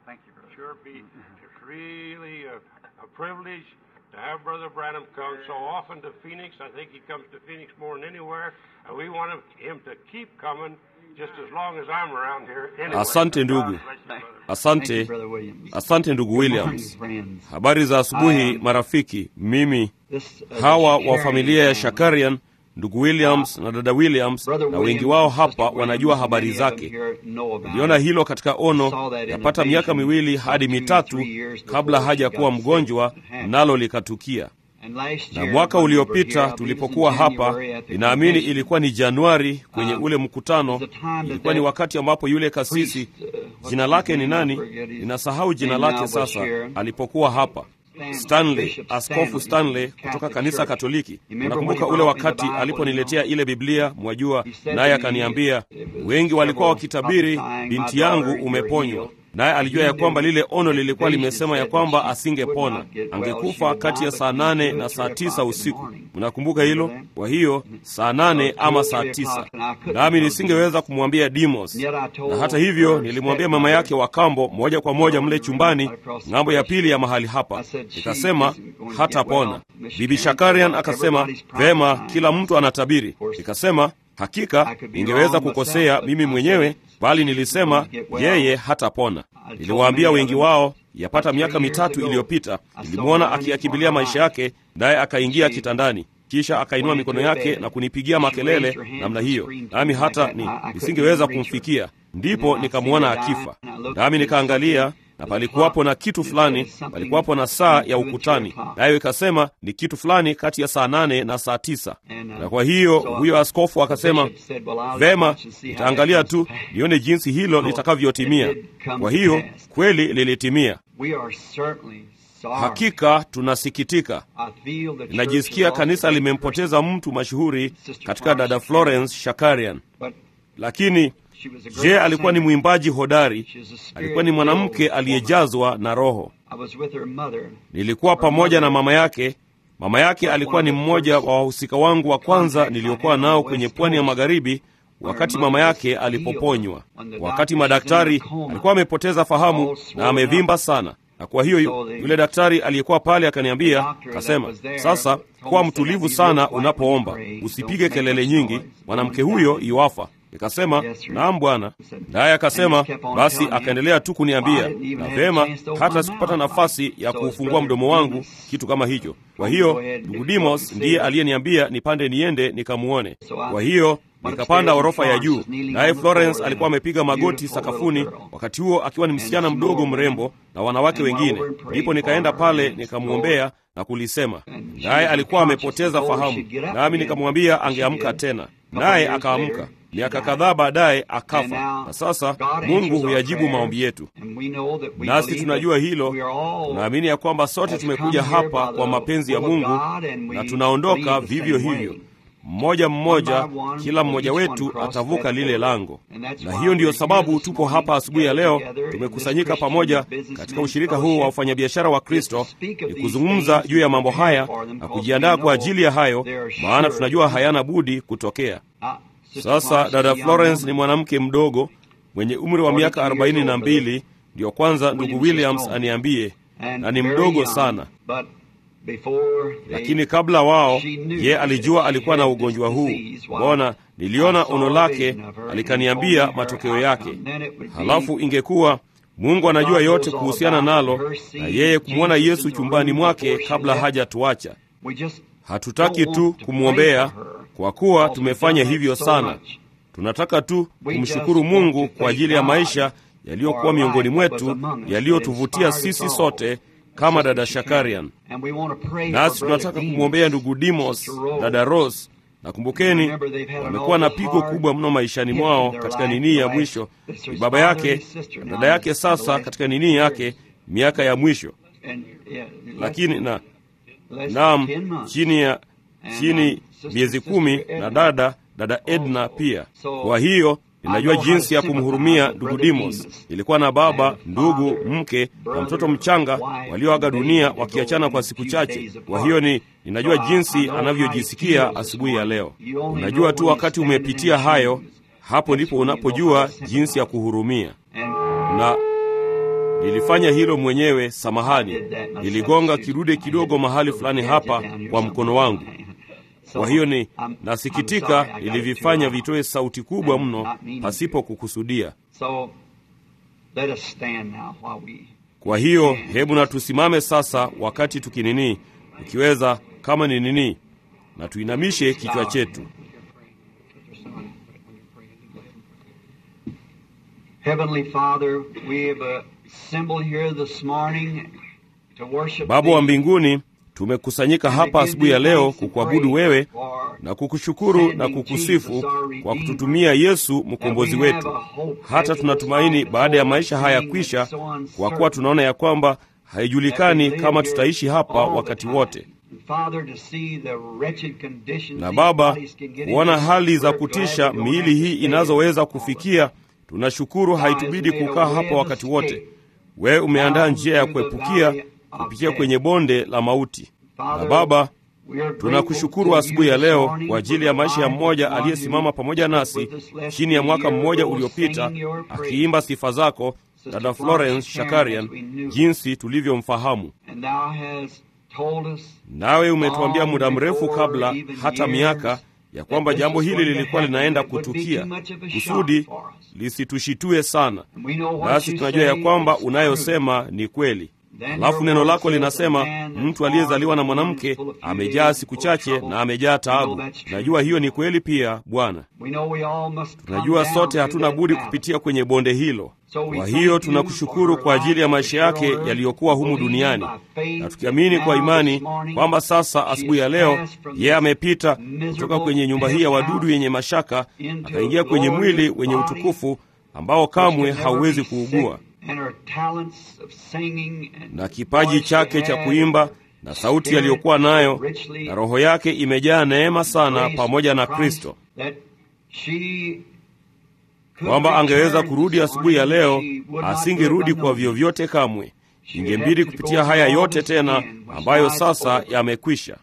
Thank you, brother. Sure be. It's really a privilege to have Brother Branham come so often to Phoenix. I think he comes to Phoenix more than anywhere, and we want him to keep coming just as long as I'm around here. Anyway. Asante ndugu. Asante. Asante ndugu Williams. Habari za asubuhi marafiki. Mimi hawa wa familia ya Shakarian, ndugu Williams na dada Williams na wengi wao hapa wanajua habari zake. Niliona hilo katika ono yapata miaka 2 hadi 3 kabla haja kuwa mgonjwa, nalo likatukia. Na mwaka uliopita tulipokuwa hapa, ninaamini ilikuwa ni Januari kwenye ule mkutano, ilikuwa ni wakati ambapo yule kasisi, jina lake ni nani? Ninasahau jina lake sasa, alipokuwa hapa. Stanley, Askofu Stanley kutoka kanisa Katoliki. Nakumbuka ule wakati aliponiletea ile Biblia, mwajua, naye akaniambia, wengi walikuwa wakitabiri binti yangu umeponywa. Naye alijua ya kwamba lile ono lilikuwa limesema ya kwamba asingepona, angekufa kati ya saa 8 na saa 9 usiku. Mnakumbuka hilo? Kwa hiyo saa 8 ama saa 9. Nami nisingeweza kumwambia Demos. Na hata hivyo nilimwambia mama yake wa kambo moja kwa moja mle chumbani, ng'ambo ya pili ya mahali hapa. Nikasema hatapona. Bibi Shakarian akasema, "Vema, kila mtu anatabiri." Nikasema, hakika ningeweza kukosea mimi mwenyewe, bali nilisema yeye hatapona. Niliwaambia wengi wao yapata miaka 3 iliyopita, nilimwona akiyakimbilia maisha yake, naye akaingia kitandani. Kisha akainua mikono yake na kunipigia makelele namna hiyo, nami hata nisingeweza kumfikia. Ndipo nikamwona akifa. Nami nikaangalia, na palikuwapo na kitu fulani, palikuwapo na saa ya ukutani, nayo ikasema ni kitu fulani kati ya saa 8 na saa 9. Na kwa hiyo huyo askofu akasema, "Vema, nitaangalia tu nione jinsi hilo litakavyotimia." Kwa hiyo kweli lilitimia. Hakika tunasikitika. Ninajisikia kanisa limempoteza mtu mashuhuri katika dada Florence Shakarian. Lakini je, alikuwa ni mwimbaji hodari. Alikuwa ni mwanamke aliyejazwa na Roho. Nilikuwa pamoja na mama yake. Mama yake alikuwa ni mmoja wa wahusika wangu wa kwanza niliokuwa nao kwenye pwani ya magharibi wakati mama yake alipoponywa. Wakati madaktari alikuwa amepoteza fahamu na amevimba sana. Na kwa hiyo yule daktari aliyekuwa pale akaniambia, akasema, "Sasa kuwa mtulivu sana unapoomba. Usipige kelele nyingi. Mwanamke huyo iwafa." Nikasema, "Naam bwana." Naye akasema, basi akaendelea tu kuniambia, na vema, hata sikupata nafasi ya kufungua mdomo wangu kitu kama hicho. Kwa hiyo ndugu Demos ndiye aliyeniambia nipande niende nikamuone. Kwa hiyo nikapanda orofa ya juu, naye Florence alikuwa amepiga magoti sakafuni, wakati huo akiwa ni msichana mdogo mrembo na wanawake wengine. Ndipo nikaenda pale nikamuombea na kulisema. Naye alikuwa amepoteza fahamu, nami nikamwambia angeamka tena, naye akaamka. Miaka kadhaa baadaye akafa. Na sasa Mungu huyajibu maombi yetu. Nasi tunajua hilo. Tunaamini ya kwamba sote tumekuja hapa kwa mapenzi ya Mungu na tunaondoka vivyo hivyo. Mmoja mmoja, kila mmoja wetu atavuka lile lango. Na hiyo ndiyo sababu tupo hapa asubuhi ya leo, tumekusanyika pamoja katika ushirika huu wa wafanyabiashara wa Kristo, ni kuzungumza juu ya mambo haya na kujiandaa kwa ajili ya hayo, maana tunajua hayana budi kutokea. Sasa dada Florence ni mwanamke mdogo mwenye umri wa miaka 42, ndio kwanza ndugu Williams aniambie, na ni mdogo sana. Lakini kabla wao, ye alijua alikuwa na ugonjwa huu. Mbona niliona ono lake, alikaniambia matokeo yake. Halafu ingekuwa Mungu anajua yote kuhusiana nalo, na yeye kumwona Yesu chumbani mwake kabla hajatuacha. Hatutaki tu kumwombea kwa kuwa tumefanya hivyo sana. Tunataka tu kumshukuru Mungu kwa ajili ya maisha yaliyokuwa miongoni mwetu, yaliyotuvutia sisi sote kama dada Shakarian. Nasi tunataka kumwombea ndugu Demos, dada Rose. Na kumbukeni, wamekuwa na pigo kubwa mno maishani mwao katika nini ya mwisho. Ni baba yake na dada yake sasa katika nini yake miaka ya mwisho. Lakini naam, chini miezi 10, na dada Edna pia. Kwa hiyo ninajua jinsi ya kumhurumia ndugu Demos. Ilikuwa na baba, ndugu, mke na mtoto mchanga walioaga dunia wakiachana kwa siku chache. Kwa hiyo ninajua jinsi anavyojisikia asubuhi ya leo. Unajua tu wakati umepitia hayo, hapo ndipo unapojua jinsi ya kuhurumia. Nilifanya hilo mwenyewe, samahani. Niligonga kidude kidogo mahali fulani hapa kwa mkono wangu. Kwa hiyo nasikitika, nilivifanya vitoe sauti kubwa mno pasipo kukusudia. Kwa hiyo hebu na tusimame sasa wakati tukiweza, kama ni na tuinamishe kichwa chetu. Heavenly Father, we have assembled here this morning to worship. Baba wa mbinguni, tumekusanyika hapa asubuhi ya leo kukuabudu wewe na kukushukuru na kukusifu kwa kututumia Yesu mkombozi wetu. Hata tunatumaini baada ya maisha haya kwisha, kwa kuwa tunaona ya kwamba haijulikani kama tutaishi hapa wakati wote. Na Baba, kuona hali za kutisha miili hii inazoweza kufikia, tunashukuru haitubidi kukaa hapa wakati wote. Wewe umeandaa njia ya kuepukia kupitia kwenye bonde la mauti. Na Baba, tunakushukuru asubuhi ya leo kwa ajili ya maisha ya mmoja aliyesimama pamoja nasi chini ya mwaka mmoja uliopita akiimba sifa zako, dada Florence Shakarian, jinsi tulivyomfahamu. Nawe umetuambia muda mrefu kabla hata miaka ya kwamba jambo hili lilikuwa linaenda kutukia, kusudi lisitushitue sana. Basi tunajua ya kwamba unayosema ni kweli. Alafu neno lako linasema mtu aliyezaliwa na mwanamke amejaa siku chache na amejaa taabu. Najua hiyo ni kweli pia, Bwana. Tunajua sote hatuna budi kupitia kwenye bonde hilo. Kwa hiyo tunakushukuru kwa ajili ya maisha yake yaliyokuwa humu duniani, na tukiamini kwa imani kwamba sasa asubuhi ya leo yeye amepita kutoka kwenye nyumba hii ya wadudu yenye mashaka akaingia kwenye mwili wenye utukufu ambao kamwe hauwezi kuugua, na kipaji chake cha kuimba na sauti aliyokuwa nayo, na roho yake imejaa neema sana pamoja na Kristo, kwamba angeweza kurudi asubuhi ya leo, asingerudi kwa vyovyote kamwe. Ingembidi kupitia haya yote tena ambayo sasa yamekwisha.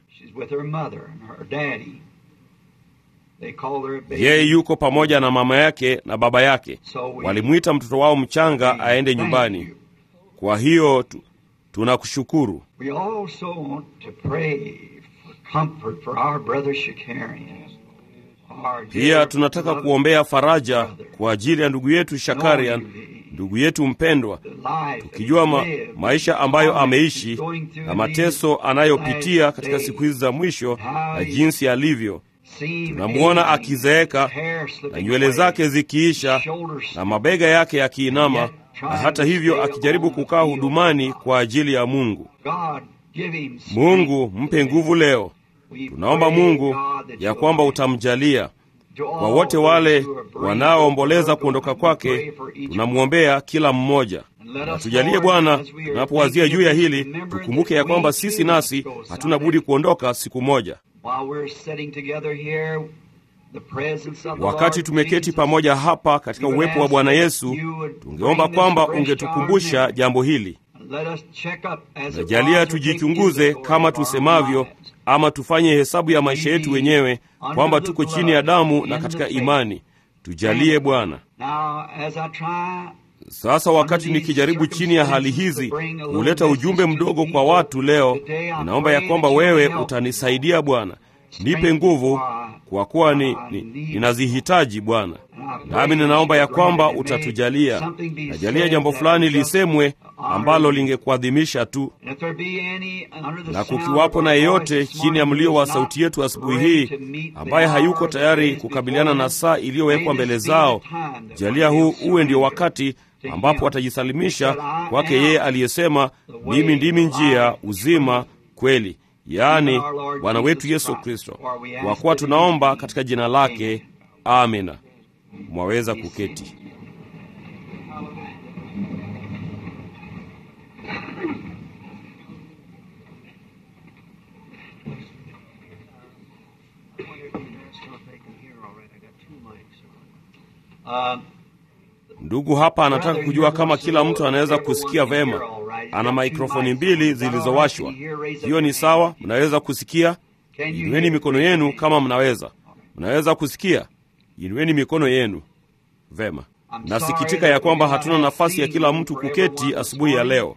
Yeye yuko pamoja na mama yake na baba yake. Walimwita mtoto wao mchanga aende nyumbani. Kwa hiyo tunakushukuru. Pia tunataka kuombea faraja kwa ajili ya ndugu yetu Shakarian, ndugu yetu mpendwa, tukijua maisha ambayo ameishi na mateso anayopitia katika siku hizi za mwisho na jinsi alivyo. Tunamuona akizeeka na nywele zake zikiisha na mabega yake yakiinama, na hata hivyo akijaribu kukaa hudumani kwa ajili ya Mungu. Mungu mpe nguvu leo. Tunaomba Mungu ya kwamba utamjalia. Kwa wote wale wanaoomboleza kuondoka kwake, tunamwombea kila mmoja. Na tujalie Bwana, tunapowazia juu ya hili, tukumbuke ya kwamba sisi nasi hatuna budi kuondoka siku moja. Wakati tumeketi pamoja hapa katika uwepo wa Bwana Yesu, tungeomba kwamba ungetukumbusha jambo hili. Najalia tujichunguze kama tusemavyo, ama tufanye hesabu ya maisha yetu wenyewe kwamba tuko chini ya damu na katika imani. Tujalie Bwana. Sasa wakati nikijaribu chini ya hali hizi kuleta ujumbe mdogo kwa watu leo, ninaomba ya kwamba wewe utanisaidia Bwana. Nipe nguvu, kwa kuwa ninazihitaji Bwana. Nami ninaomba ya kwamba utatujalia. Najalia jambo fulani lisemwe ambalo lingekuadhimisha tu. Na kukiwapo na yeyote chini ya mlio wa sauti yetu asubuhi hii ambaye hayuko tayari kukabiliana na saa iliyowekwa mbele zao, jalia huu uwe ndio wakati ambapo watajisalimisha kwake yeye aliyesema, mimi ndimi njia, uzima, kweli, yaani Bwana wetu Yesu Kristo. Kwa kuwa tunaomba katika jina lake, amina. Mwaweza kuketi. Ndugu hapa anataka kujua kama kila mtu anaweza kusikia vema. Ana mikrofoni 2 zilizowashwa. Hiyo ni sawa? Mnaweza kusikia? Inueni mikono yenu kama mnaweza. Mnaweza kusikia? Inueni mikono yenu. Vema. Nasikitika ya kwamba hatuna nafasi ya kila mtu kuketi asubuhi ya leo.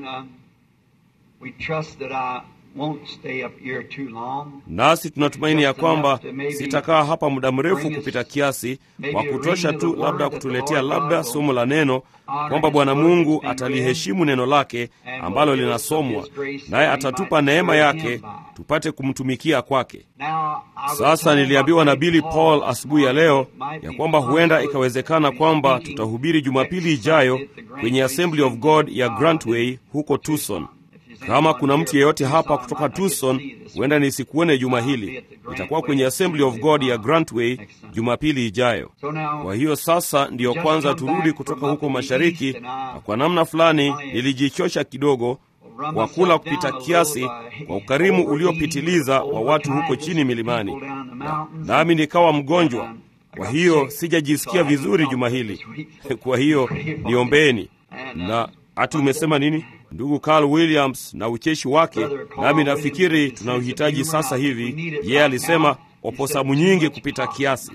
Nasi tunatumaini ya kwamba sitakaa hapa muda mrefu kupita kiasi, wa kutosha tu labda kutuletea labda somo la neno, kwamba Bwana Mungu ataliheshimu neno lake ambalo linasomwa, naye atatupa neema yake tupate kumtumikia kwake. Sasa niliambiwa na Billy Paul asubuhi ya leo ya kwamba huenda ikawezekana kwamba tutahubiri Jumapili ijayo kwenye Assembly of God ya Grantway huko Tucson. Kama kuna mtu yeyote hapa kutoka Tucson, huenda nisikuone juma hili. Itakuwa kwenye Assembly of God ya Grantway Jumapili ijayo. Kwa hiyo sasa ndiyo kwanza turudi kutoka huko mashariki, na kwa namna fulani nilijichosha kidogo kwa kula kupita kiasi kwa ukarimu uliopitiliza wa watu huko chini milimani, nami nikawa mgonjwa. Kwa hiyo sijajisikia vizuri juma hili. Kwa hiyo niombeni. Na ati umesema nini? Ndugu Carl Williams na ucheshi wake, nami nafikiri tunauhitaji sasa hivi. Yeye alisema oposamu nyingi kupita kiasi.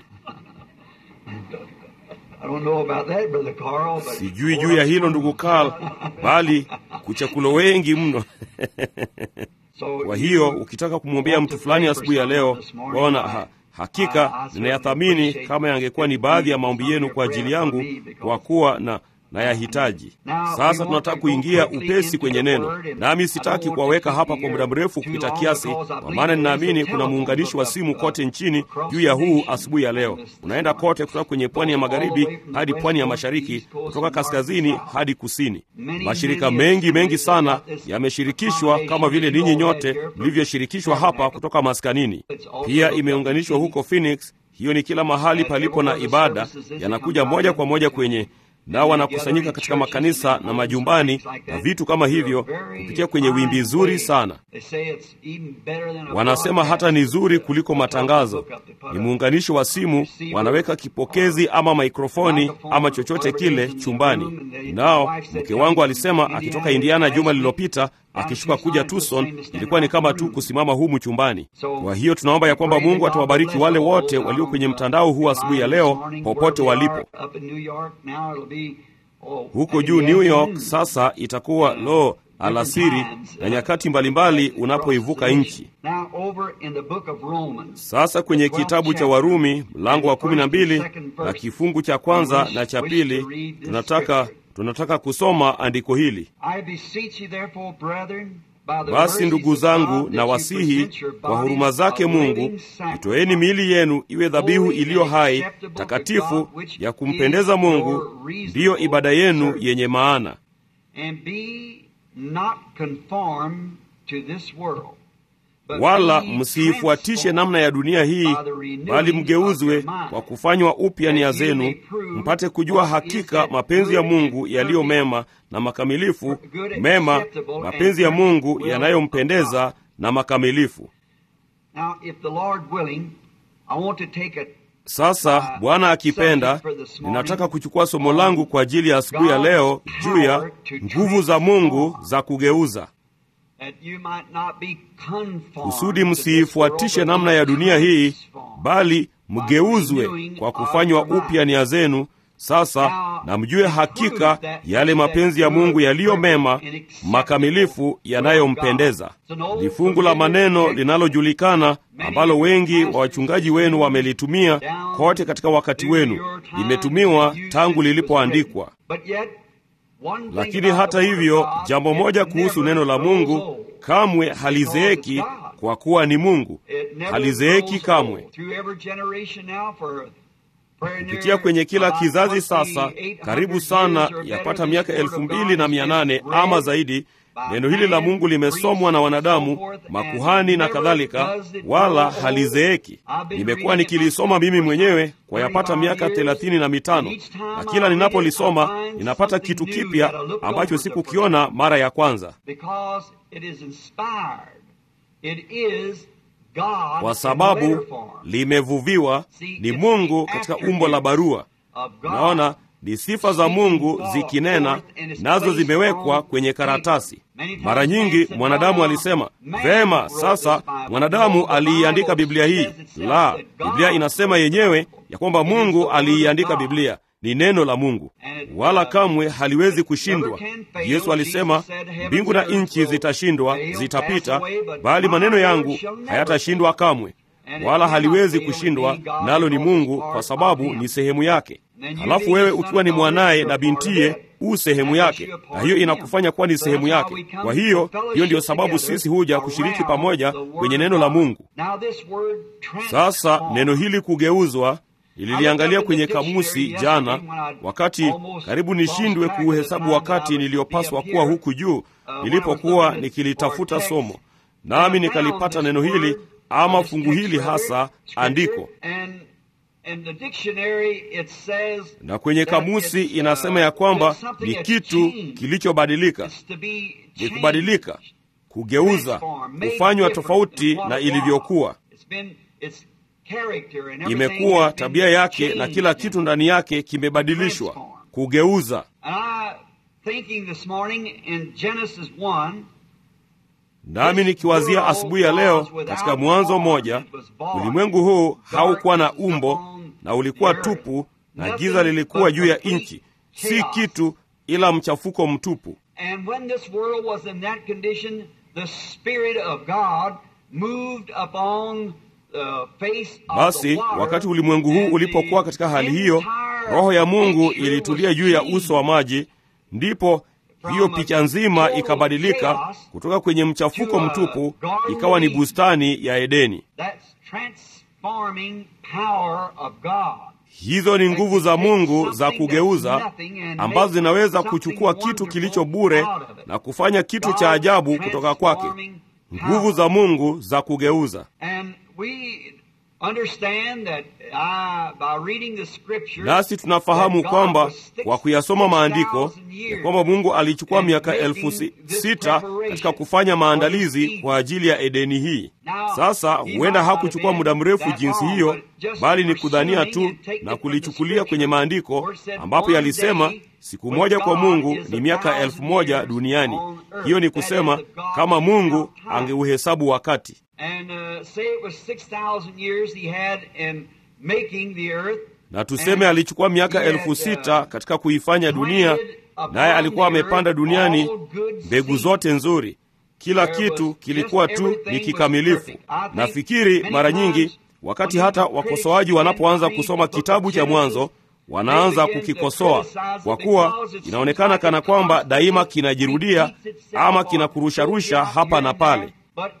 Sijui juu ya hilo ndugu Carl, bali kuchakulo wengi mno. Kwa hiyo ukitaka kumwombea mtu fulani asubuhi ya leo, waona hakika ninayathamini kama yangekuwa ni baadhi ya maombi yenu kwa ajili yangu, kwa kuwa na yahitaji. Sasa tunataka kuingia upesi kwenye neno, nami sitaki kuwaweka hapa kwa muda mrefu kupita kiasi, kwa maana ninaamini kuna muunganishi wa simu kote nchini juu ya huu asubuhi ya leo. Unaenda kote kutoka kwenye pwani ya magharibi hadi pwani ya mashariki, kutoka kaskazini hadi kusini. Mashirika mengi sana yameshirikishwa, kama vile ninyi nyote mlivyoshirikishwa hapa kutoka maskanini. Pia imeunganishwa huko Phoenix. Hiyo ni kila mahali palipo na ibada, yanakuja moja kwa moja kwenye, nao wanakusanyika katika makanisa na majumbani na vitu kama hivyo, kupitia kwenye wimbi zuri sana. Wanasema hata ni zuri kuliko matangazo. Ni muunganisho wa simu, wanaweka kipokezi ama mikrofoni ama chochote kile chumbani. Nao mke wangu alisema akitoka Indiana juma lililopita akishuka kuja Tucson, ilikuwa ni kama tu kusimama humu chumbani. Kwa hiyo tunaomba ya kwamba Mungu atawabariki wale wote walio kwenye mtandao huu asubuhi ya leo, popote walipo. Huko juu New York sasa itakuwa alasiri na nyakati mbalimbali unapoivuka nchi. Sasa kwenye kitabu cha Warumi mlango wa 12 na kifungu cha kwanza na cha pili, tunataka kusoma andiko hili. Basi ndugu zangu, na wasihi kwa huruma zake Mungu, itoeni miili yenu iwe dhabihu iliyo hai, takatifu, ya kumpendeza Mungu, ndiyo ibada yenu yenye maana. Wala msiifuatishe namna ya dunia hii, bali mgeuzwe kwa kufanywa upya nia zenu, mpate kujua hakika mapenzi ya Mungu yaliyo mema na makamilifu, mapenzi ya Mungu yanayompendeza na makamilifu. Sasa Bwana akipenda, ninataka kuchukua somo langu kwa ajili ya asubuhi ya leo juu ya nguvu za Mungu za kugeuza, kusudi msiifuatishe namna ya dunia hii, bali mgeuzwe kwa kufanywa upya nia zenu, sasa na mjue hakika yale mapenzi ya Mungu yaliyo mema, makamilifu, yanayompendeza. Ni fungu la maneno linalojulikana ambalo wengi wa wachungaji wenu wamelitumia kote katika wakati wenu. Limetumiwa tangu lilipoandikwa. Lakini hata hivyo, jambo moja kuhusu neno la Mungu, kamwe halizeeki, kwa kuwa ni Mungu. Halizeeki kamwe. Kupitia kwenye kila kizazi sasa, karibu sana yapata miaka 2800 ama zaidi, neno hili la Mungu limesomwa na wanadamu, makuhani na kadhalika, wala halizeeki. Nimekuwa nikilisoma mimi mwenyewe kwa yapata miaka 35, na kila ninapolisoma ninapata kitu kipya ambacho sikukiona mara ya kwanza. Kwa sababu limevuviwa, ni Mungu katika umbo la barua. Naona ni sifa za Mungu zikinena, nazo zimewekwa kwenye karatasi. Mara nyingi mwanadamu alisema, vema, sasa mwanadamu aliiandika Biblia hii. La, Biblia inasema yenyewe ya kwamba Mungu aliiandika Biblia. ni neno la Mungu, wala kamwe haliwezi kushindwa. Yesu alisema, mbingu na nchi zitashindwa, zitapita, bali maneno yangu hayatashindwa kamwe. Wala haliwezi kushindwa, nalo ni Mungu, kwa sababu ni sehemu yake. Halafu wewe ukiwa ni mwanaye na bintiye, sehemu yake, na hiyo inakufanya kuwa ni sehemu yake. Kwa hiyo ndiyo sababu sisi huja kushiriki pamoja kwenye neno la Mungu. Sasa neno hili kugeuzwa, nililiangalia kwenye kamusi jana, wakati karibu nishindwe kuuhesabu wakati niliyopaswa kuwa huku juu nilipokuwa nikilitafuta somo, nami nikalipata neno hili ama fungu hili hasa andiko. Na kwenye kamusi inasema ya kwamba ni kitu kilichobadilika, ni kubadilika, kugeuza, kufanywa tofauti na ilivyokuwa. Imekuwa tabia yake na kila kitu ndani yake kimebadilishwa, kugeuza. Nami nikiwazia asubuhi ya leo katika Mwanzo 1, ulimwengu huu haukuwa na umbo na ulikuwa tupu, na giza lilikuwa juu ya nchi, si kitu ila mchafuko mtupu. Basi wakati ulimwengu huu ulipokuwa katika hali hiyo, Roho ya Mungu ilitulia juu ya uso wa maji, ndipo hiyo picha nzima ikabadilika kutoka kwenye mchafuko mtupu ikawa ni bustani ya Edeni. Hizo ni nguvu za Mungu za kugeuza, ambazo zinaweza kuchukua kitu kilicho bure na kufanya kitu cha ajabu kutoka kwake. Nguvu za Mungu za kugeuza. Nasi tunafahamu kwamba kwa kuyasoma maandiko ya kwamba Mungu alichukua miaka 6,000 katika kufanya maandalizi kwa ajili ya Edeni hii. Sasa huenda hakuchukua muda mrefu jinsi hiyo, bali ni kudhania tu na kulichukulia kwenye maandiko ambapo yalisema siku moja kwa Mungu ni miaka 1,000 duniani. Hiyo ni kusema kama Mungu angeuhesabu wakati. Na tuseme alichukua miaka 6,000 katika kuifanya dunia, naye alikuwa amepanda duniani mbegu zote nzuri. Kila kitu kilikuwa tu ni kikamilifu. Nafikiri mara nyingi wakati hata wakosoaji wanapoanza kusoma kitabu cha Mwanzo, wanaanza kukikosoa kwa kuwa inaonekana kana kwamba daima kinajirudia ama kinakurusharusha hapa na pale.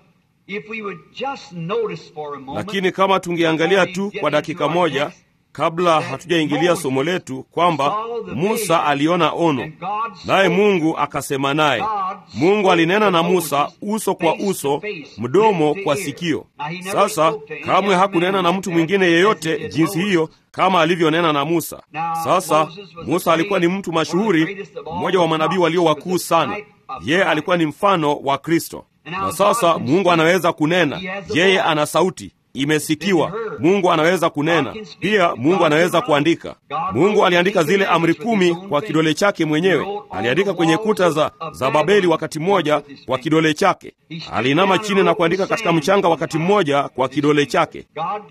Lakini kama tungeangalia tu kwa dakika moja kabla hatujaingilia somo letu, kwamba Musa aliona ono, naye Mungu akasema naye. Mungu alinena na Musa uso kwa uso, mdomo kwa sikio. Sasa kamwe hakunena na mtu mwingine yeyote jinsi hiyo kama alivyonena na Musa. Sasa Musa alikuwa ni mtu mashuhuri, mmoja wa manabii walio wakuu sana. Yeye alikuwa ni mfano wa Kristo. Na sasa Mungu anaweza kunena. Yeye ana sauti, imesikiwa. Mungu anaweza kunena. Pia Mungu anaweza kuandika. Mungu aliandika zile amri 10 kwa kidole chake mwenyewe. Aliandika kwenye kuta za Babeli wakati mmoja kwa kidole chake. Alinama chini na kuandika katika mchanga wakati mmoja kwa kidole chake.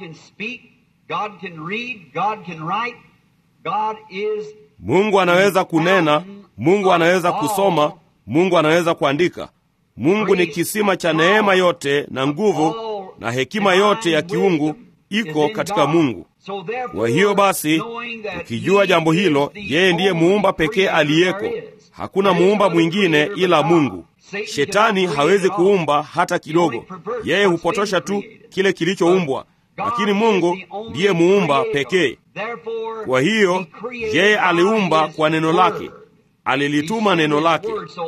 Mungu anaweza kunena, Mungu anaweza kusoma, Mungu anaweza kuandika. Mungu ni kisima cha neema yote na nguvu na hekima yote ya kiungu iko katika Mungu. Kwa hiyo basi, ukijua jambo hilo, yeye ndiye muumba pekee aliyeko. Hakuna muumba mwingine ila Mungu. Shetani hawezi kuumba hata kidogo. Yeye hupotosha tu kile kilichoumbwa, lakini Mungu ndiye muumba pekee. Kwa hiyo yeye aliumba kwa neno lake. Alilituma neno lake.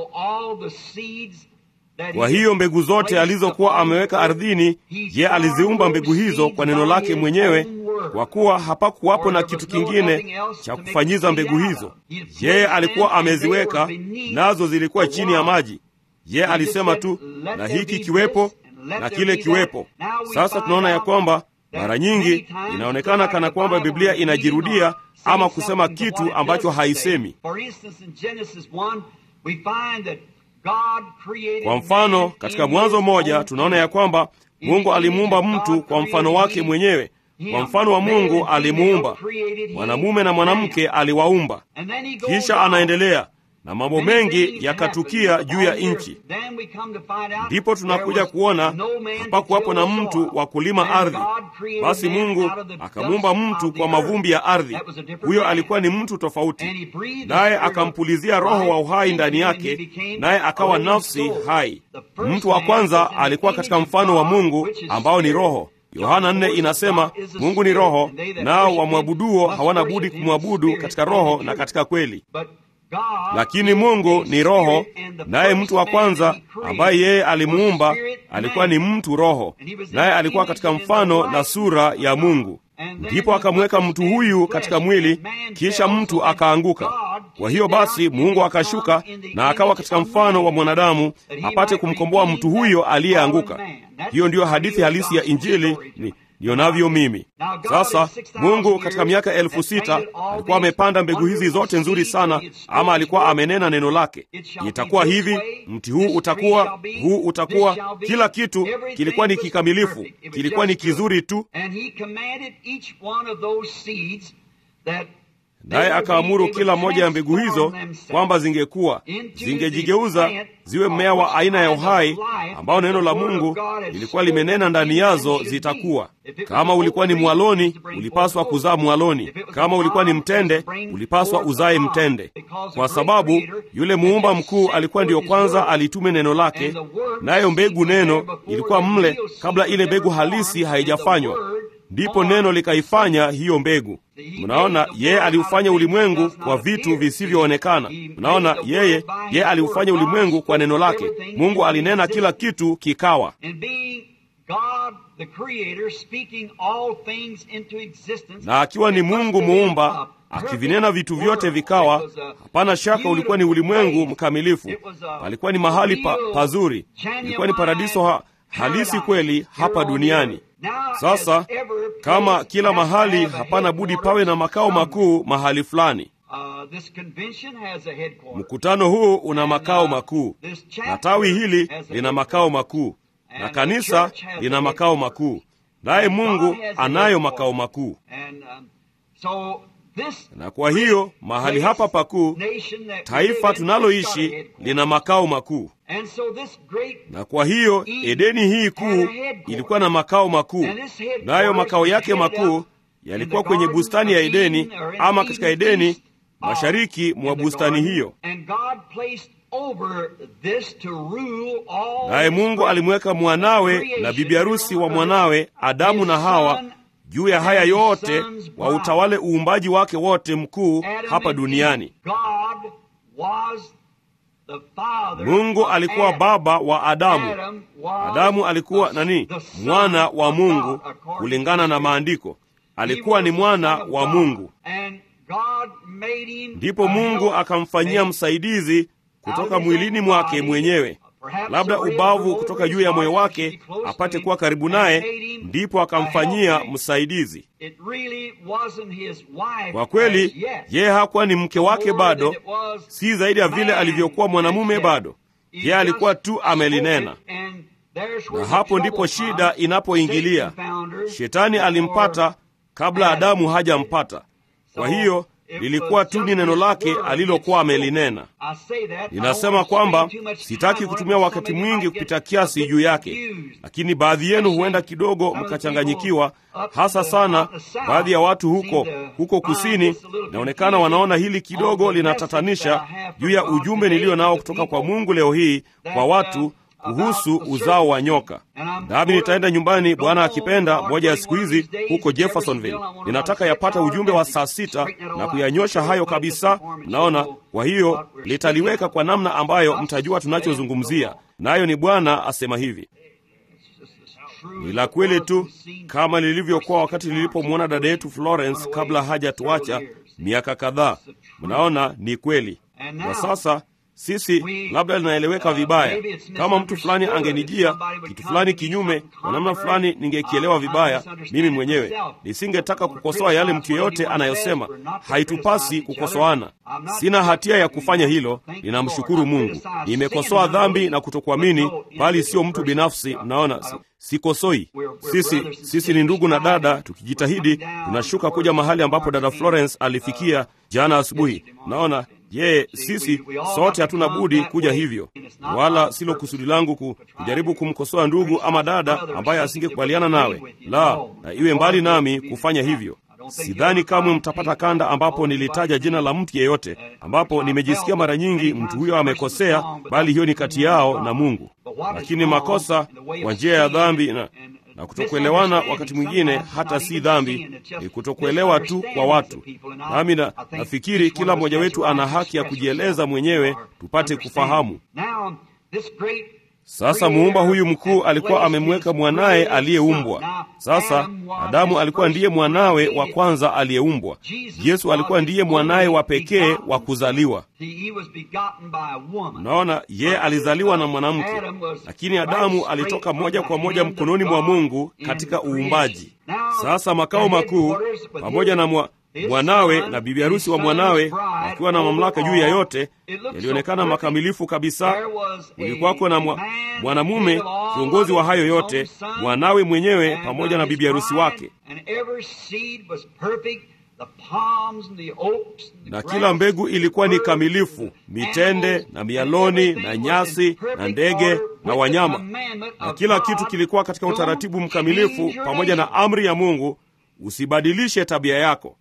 Kwa hiyo mbegu zote alizokuwa ameweka ardhini, yeye aliziumba mbegu hizo kwa neno lake mwenyewe, kwa kuwa hapakuwapo na kitu kingine cha kufanyiza mbegu hizo. Yeye alikuwa ameziweka, nazo zilikuwa chini ya maji. Yeye alisema tu, na hiki kiwepo na kile kiwepo. Sasa tunaona ya kwamba mara nyingi inaonekana kana kwamba Biblia inajirudia ama kusema kitu ambacho haisemi. Kwa mfano, katika Mwanzo 1 tunaona ya kwamba Mungu alimuumba mtu kwa mfano wake mwenyewe. kwa mfano wa Mungu alimuumba, mwanamume na mwanamke aliwaumba. Kisha anaendelea, na mambo mengi yakatukia juu ya nchi. Ndipo tunakuja kuona hapakuwapo na mtu wa kulima ardhi. Basi Mungu akamuumba mtu kwa mavumbi ya ardhi. Huyo alikuwa ni mtu tofauti, naye akampulizia roho wa uhai ndani yake, naye akawa nafsi hai. Mtu wa kwanza alikuwa katika mfano wa Mungu ambao ni roho. Yohana 4 inasema Mungu ni roho, nao wamwabuduo hawana budi kumwabudu katika roho na katika kweli. Lakini Mungu ni roho, naye mtu wa kwanza ambaye yeye alimuumba alikuwa ni mtu roho, naye alikuwa katika mfano na sura ya Mungu. Ndipo akamweka mtu huyu katika mwili, kisha mtu akaanguka. Kwa hiyo basi Mungu akashuka na akawa katika mfano wa mwanadamu apate kumkomboa mtu huyo aliyeanguka. Hiyo ndiyo hadithi halisi ya Injili nionavyo mimi. Sasa Mungu katika miaka 6,000 alikuwa amepanda mbegu hizi zote nzuri sana, ama alikuwa amenena neno lake. Itakuwa hivi, mti huu utakuwa, huu utakuwa, kila kitu kilikuwa ni kikamilifu, kilikuwa ni kizuri tu. Naye akaamuru kila moja ya mbegu hizo kwamba zingekuwa, zingejigeuza ziwe mmea wa aina ya uhai ambao neno la Mungu lilikuwa limenena ndani yazo zitakuwa. Kama ulikuwa ni mwaloni, ulipaswa kuzaa mwaloni. Kama ulikuwa ni mtende, ulipaswa uzae mtende. Kwa sababu yule muumba mkuu alikuwa ndiyo kwanza alitume neno lake, nayo mbegu neno ilikuwa mle kabla ile mbegu halisi haijafanywa. Ndipo neno likaifanya hiyo mbegu. Mnaona, yeye aliufanya ulimwengu kwa vitu visivyoonekana. Mnaona, yeye aliufanya ulimwengu kwa neno lake. Mungu alinena kila kitu kikawa. Na akiwa ni Mungu muumba, akivinena vitu vyote vikawa, hapana shaka ulikuwa ni ulimwengu mkamilifu. Palikuwa ni mahali pazuri. Ilikuwa ni paradiso halisi kweli hapa duniani. Sasa kama kila mahali hapana budi pawe na makao makuu mahali fulani. Mkutano huu una makao makuu, na tawi hili lina makao makuu, na kanisa lina makao makuu, naye Mungu anayo makao makuu. Na kwa hiyo mahali hapa pakuu, taifa tunaloishi lina makao makuu. Na kwa hiyo Edeni hii kuu ilikuwa na makao makuu, nayo makao yake makuu yalikuwa kwenye bustani ya Edeni, ama katika Edeni mashariki mwa bustani hiyo. Naye Mungu alimweka mwanawe na bibi harusi wa mwanawe Adamu na Hawa juu ya haya yote, wa utawale uumbaji wake wote mkuu hapa duniani. Mungu alikuwa baba wa Adamu. Adamu alikuwa nani? Mwana wa Mungu kulingana na maandiko. Alikuwa ni mwana wa Mungu. Ndipo Mungu akamfanyia msaidizi kutoka mwilini mwake mwenyewe, labda ubavu kutoka juu ya moyo wake apate kuwa karibu naye, ndipo akamfanyia msaidizi. Kwa kweli yeye hakuwa ni mke wake bado, si zaidi ya vile alivyokuwa mwanamume bado. Yeye alikuwa tu amelinena. Na hapo ndipo shida inapoingilia. Shetani alimpata kabla Adamu hajampata. Kwa hiyo lilikuwa tu ni neno lake alilokuwa amelinena. Ninasema kwamba sitaki kutumia wakati mwingi kupita kiasi juu yake, lakini baadhi yenu huenda kidogo mkachanganyikiwa, hasa sana baadhi ya watu huko kusini. Naonekana wanaona hili kidogo linatatanisha juu ya ujumbe nilio nao kutoka kwa Mungu leo hii kwa watu kuhusu uzao wa nyoka. Nami nitaenda nyumbani, Bwana akipenda, moja ya siku hizi huko Jeffersonville. Ninataka yapata ujumbe wa saa 6 na kuyanyosha hayo kabisa. Naona, kwa hiyo litaliweka kwa namna ambayo mtajua tunachozungumzia. Nayo ni Bwana asema hivi. Ni la kweli tu kama lilivyokuwa wakati nilipomwona dada yetu Florence kabla hajatuacha miaka kadhaa. Mnaona, ni kweli. Na sasa Sisi labda linaeleweka vibaya. Kama mtu fulani angenijia kitu fulani kinyume kwa namna fulani, ningekielewa vibaya mimi mwenyewe. Nisingetaka kukosoa yale mtu yeyote anayosema. Haitupasi kukosoana. Sina hatia ya kufanya hilo, ninamshukuru Mungu. Nimekosoa dhambi na kutokuamini, bali sio mtu binafsi. Mnaona, sikosoi. Sisi ni ndugu na dada, tukijitahidi tunashuka kuja mahali ambapo dada Florence alifikia jana asubuhi. Naona sisi sote hatuna budi kuja hivyo, wala silo kusudi langu kujaribu kumkosoa ndugu ama dada ambaye asingekubaliana nawe. La, na iwe mbali nami kufanya hivyo. Sidhani kamwe mtapata kanda ambapo nilitaja jina la mtu yeyote ambapo nimejisikia mara nyingi mtu huyo amekosea, bali hiyo ni kati yao na Mungu. Lakini makosa kwa njia ya dhambi na kutokuelewana, wakati mwingine hata si dhambi, ni kutokuelewa tu kwa watu. Nami nafikiri kila mmoja wetu ana haki ya kujieleza mwenyewe tupate kufahamu. Sasa muumba huyu mkuu alikuwa amemweka mwanaye aliyeumbwa. Sasa Adamu alikuwa ndiye mwanawe wa kwanza aliyeumbwa. Yesu alikuwa ndiye mwanaye wa pekee wa kuzaliwa. Naona alizaliwa na mwanamke, lakini Adamu alitoka moja kwa moja mkononi mwa Mungu katika uumbaji. Sasa makao makuu pamoja na mwanawe na bibi harusi wa mwanawe wakiwa na mamlaka juu ya yote yalionekana makamilifu kabisa. Kulikuwako na mwanamume kiongozi wa hayo yote, mwanawe mwenyewe pamoja na bibi harusi wake. Na kila mbegu ilikuwa ni kamilifu, mitende na mialoni na nyasi na ndege na wanyama, na kila kitu kilikuwa katika utaratibu mkamilifu pamoja na amri ya Mungu, usibadilishe tabia yako.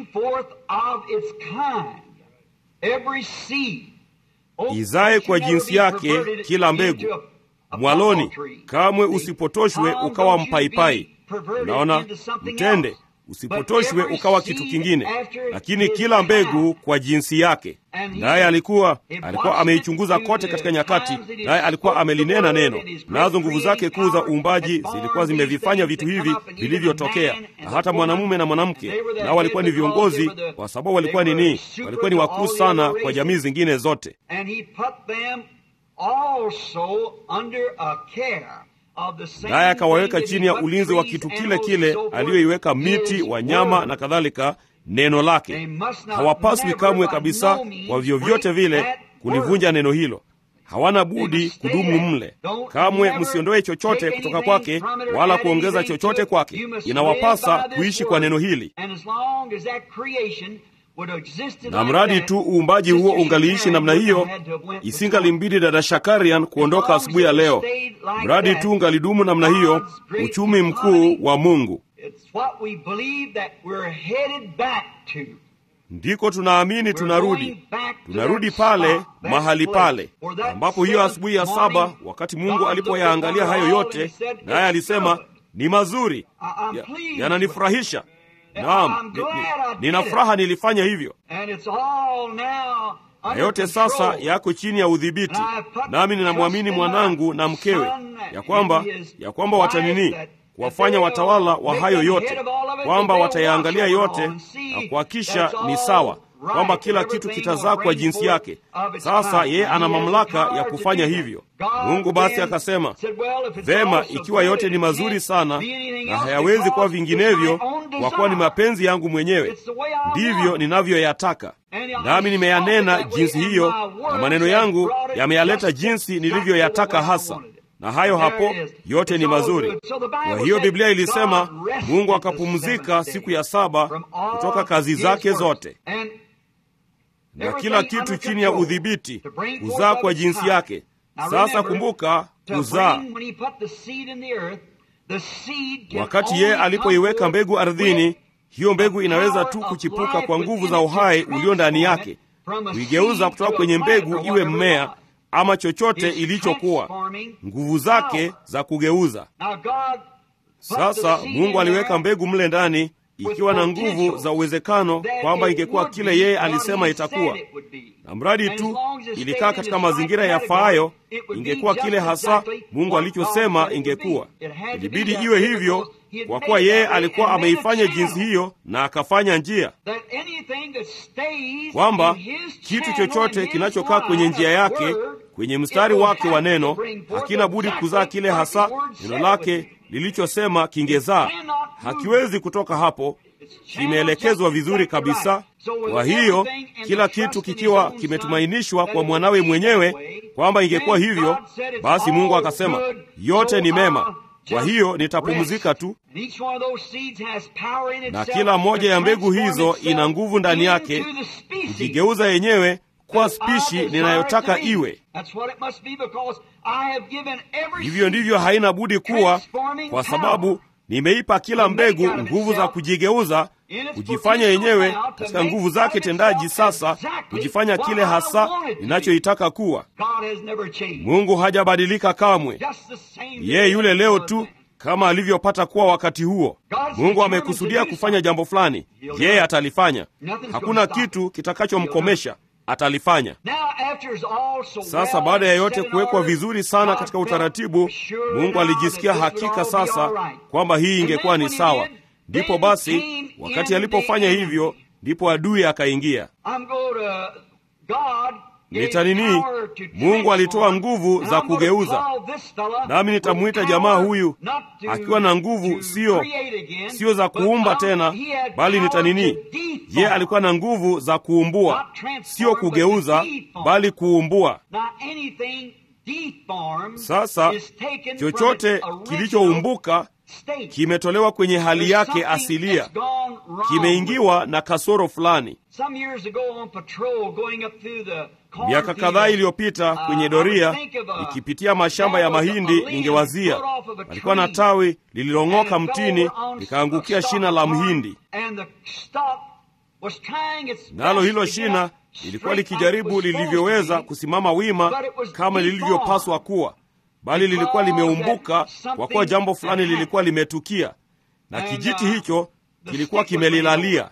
Izae kwa jinsi yake kila mbegu. Mwaloni, kamwe usipotoshwe ukawa mpaipai. Unaona, mtende usipotoshwe ukawa kitu kingine, lakini kila mbegu kwa jinsi yake. Naye alikuwa ameichunguza kote katika nyakati, naye alikuwa amelinena neno, nazo nguvu zake kuu za uumbaji zilikuwa zimevifanya vitu hivi vilivyotokea. Na hata mwanamume na mwanamke nao walikuwa ni viongozi, kwa sababu walikuwa ni wakuu sana kwa jamii zingine zote. Naye akawaweka chini ya ulinzi wa kitu kile kile aliyoiweka miti, wanyama na kadhalika, neno lake. Hawapaswi kamwe kabisa kwa vyovyote vile kulivunja neno hilo. Hawana budi kudumu mle. Kamwe msiondoe chochote kutoka kwake wala kuongeza chochote kwake. Inawapasa kuishi kwa neno hili. Na mradi tu uumbaji huo ungaliishi namna hiyo, isingalimbidi dada Shakarian kuondoka asubuhi ya leo. Mradi tu ungalidumu namna hiyo, uchumi mkuu wa Mungu. Ndiko tunaamini tunarudi pale mahali pale ambapo hiyo asubuhi ya 7 wakati Mungu alipoyaangalia hayo yote, naye alisema ni mazuri, yananifurahisha. Naam, nina furaha nilifanya hivyo. Na yote sasa yako chini ya udhibiti. Nami ninamwamini mwanangu na mkewe ya kwamba watanini kuwafanya watawala wa hayo yote, kwamba watayaangalia yote na kuhakisha ni sawa, kwamba kila kitu kitazaa kwa jinsi yake. Sasa yeye ana mamlaka ya kufanya hivyo. Mungu basi akasema, vema, ikiwa yote ni mazuri sana na hayawezi kuwa vinginevyo, kwa kuwa ni mapenzi yangu mwenyewe, ndivyo ninavyoyataka. Nami nimeyanena jinsi hiyo, na maneno yangu yameyaleta jinsi nilivyoyataka hasa. Na hayo hapo yote ni mazuri. Kwa hiyo Biblia ilisema Mungu akapumzika siku ya 7 kutoka kazi zake zote. Na kila kitu chini ya udhibiti, kuzaa kwa jinsi yake. Sasa kumbuka, kuzaa. Wakati yeye alipoiweka mbegu ardhini, hiyo mbegu inaweza tu kuchipuka kwa nguvu za uhai ulio ndani yake, kuigeuza kutoka kwenye mbegu iwe mmea ama chochote ilichokuwa, nguvu zake za kugeuza. Sasa Mungu aliweka mbegu mle ndani ikiwa na nguvu za uwezekano kwamba ingekuwa kile yeye alisema itakuwa, na mradi tu ilikaa katika mazingira yafaayo, ingekuwa kile hasa Mungu alichosema ingekuwa. Ilibidi iwe hivyo kwa kuwa yeye alikuwa ameifanya jinsi hiyo na akafanya njia, kwamba kitu chochote kinachokaa kwenye njia yake, kwenye mstari wake wa neno, hakina budi kuzaa kile hasa neno lake lilichosema kingezaa. Hakiwezi kutoka hapo, kimeelekezwa vizuri kabisa. Kwa hiyo kila kitu kikiwa kimetumainishwa kwa mwanawe mwenyewe kwamba ingekuwa hivyo, basi Mungu akasema yote ni mema, kwa hiyo nitapumzika tu. Na kila moja ya mbegu hizo ina nguvu ndani yake kujigeuza yenyewe kwa spishi ninayotaka iwe. Hivyo ndivyo haina budi kuwa, kwa sababu nimeipa kila mbegu nguvu za kujigeuza, kujifanya yenyewe katika nguvu zake tendaji, sasa kujifanya kile hasa ninachoitaka kuwa. Mungu hajabadilika kamwe, yeye yule leo tu kama alivyopata kuwa wakati huo. Mungu amekusudia kufanya jambo fulani, yeye atalifanya. Hakuna kitu kitakachomkomesha, atalifanya. Sasa baada ya yote kuwekwa vizuri sana katika utaratibu, Mungu alijisikia hakika sasa kwamba hii ingekuwa ni sawa. Ndipo basi wakati alipofanya hivyo, ndipo adui akaingia. Nitanini, Mungu alitoa nguvu za kugeuza, nami nitamuita jamaa huyu akiwa na nguvu sio za kuumba tena, bali nitanini, ye alikuwa na nguvu za kuumbua, sio kugeuza, bali kuumbua. Sasa chochote kilichoumbuka kimetolewa kwenye hali yake asilia, kimeingiwa na kasoro fulani. Miaka kadhaa iliyopita kwenye doria, ikipitia mashamba ya mahindi, ningewazia palikuwa na tawi lililong'oka mtini likaangukia shina la mhindi, nalo hilo shina lilikuwa likijaribu lilivyoweza kusimama wima kama lilivyopaswa kuwa, bali lilikuwa limeumbuka kwa kuwa jambo fulani lilikuwa limetukia, na kijiti hicho kilikuwa kimelilalia.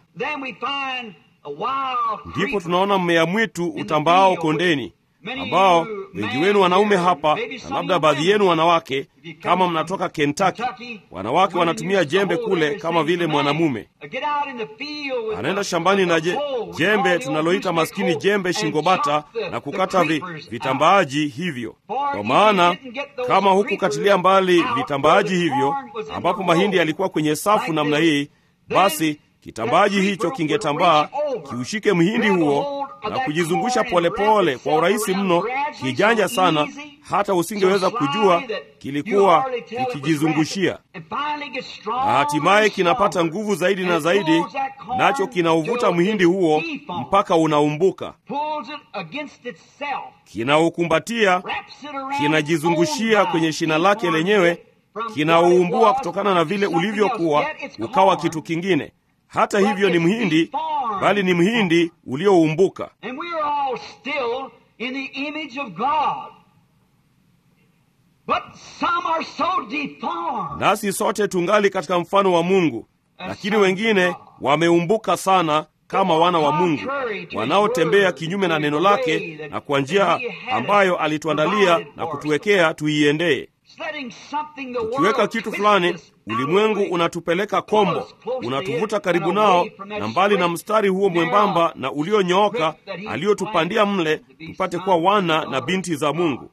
Ndipo tunaona mmea mwitu utambaao kondeni, ambao wengi wenu wanaume hapa na labda baadhi yenu wanawake, kama mnatoka Kentucky, wanawake wanatumia jembe kule kama vile mwanamume anaenda shambani na jembe tunaloita maskini jembe shingobata, na kukata vitambaaji hivyo. Kwa maana kama hukukatilia mbali vitambaaji hivyo, ambapo mahindi yalikuwa kwenye safu namna hii, basi kitambaaji hicho kingetambaa kiushike mhindi huo na kujizungusha polepole kwa urahisi mno, kijanja sana, hata usingeweza kujua kilikuwa kikijizungushia. Na hatimaye kinapata nguvu zaidi na zaidi, nacho kinauvuta mhindi huo mpaka unaumbuka, kinaukumbatia, kinajizungushia kwenye shina lake lenyewe, kinauumbua kutokana na vile ulivyokuwa ukawa kitu kingine. Hata hivyo ni mhindi, bali ni mhindi ulioumbuka. Nasi sote tungali katika mfano wa Mungu, lakini wengine wameumbuka sana kama wana wa Mungu, wanaotembea kinyume na neno lake na kwa njia ambayo alituandalia na kutuwekea tuiendee. Ukiweka kitu fulani, ulimwengu unatupeleka kombo, unatuvuta karibu nao na mbali na mstari huo mwembamba na ulionyooka aliotupandia mle, tupate kuwa wana na binti za Mungu.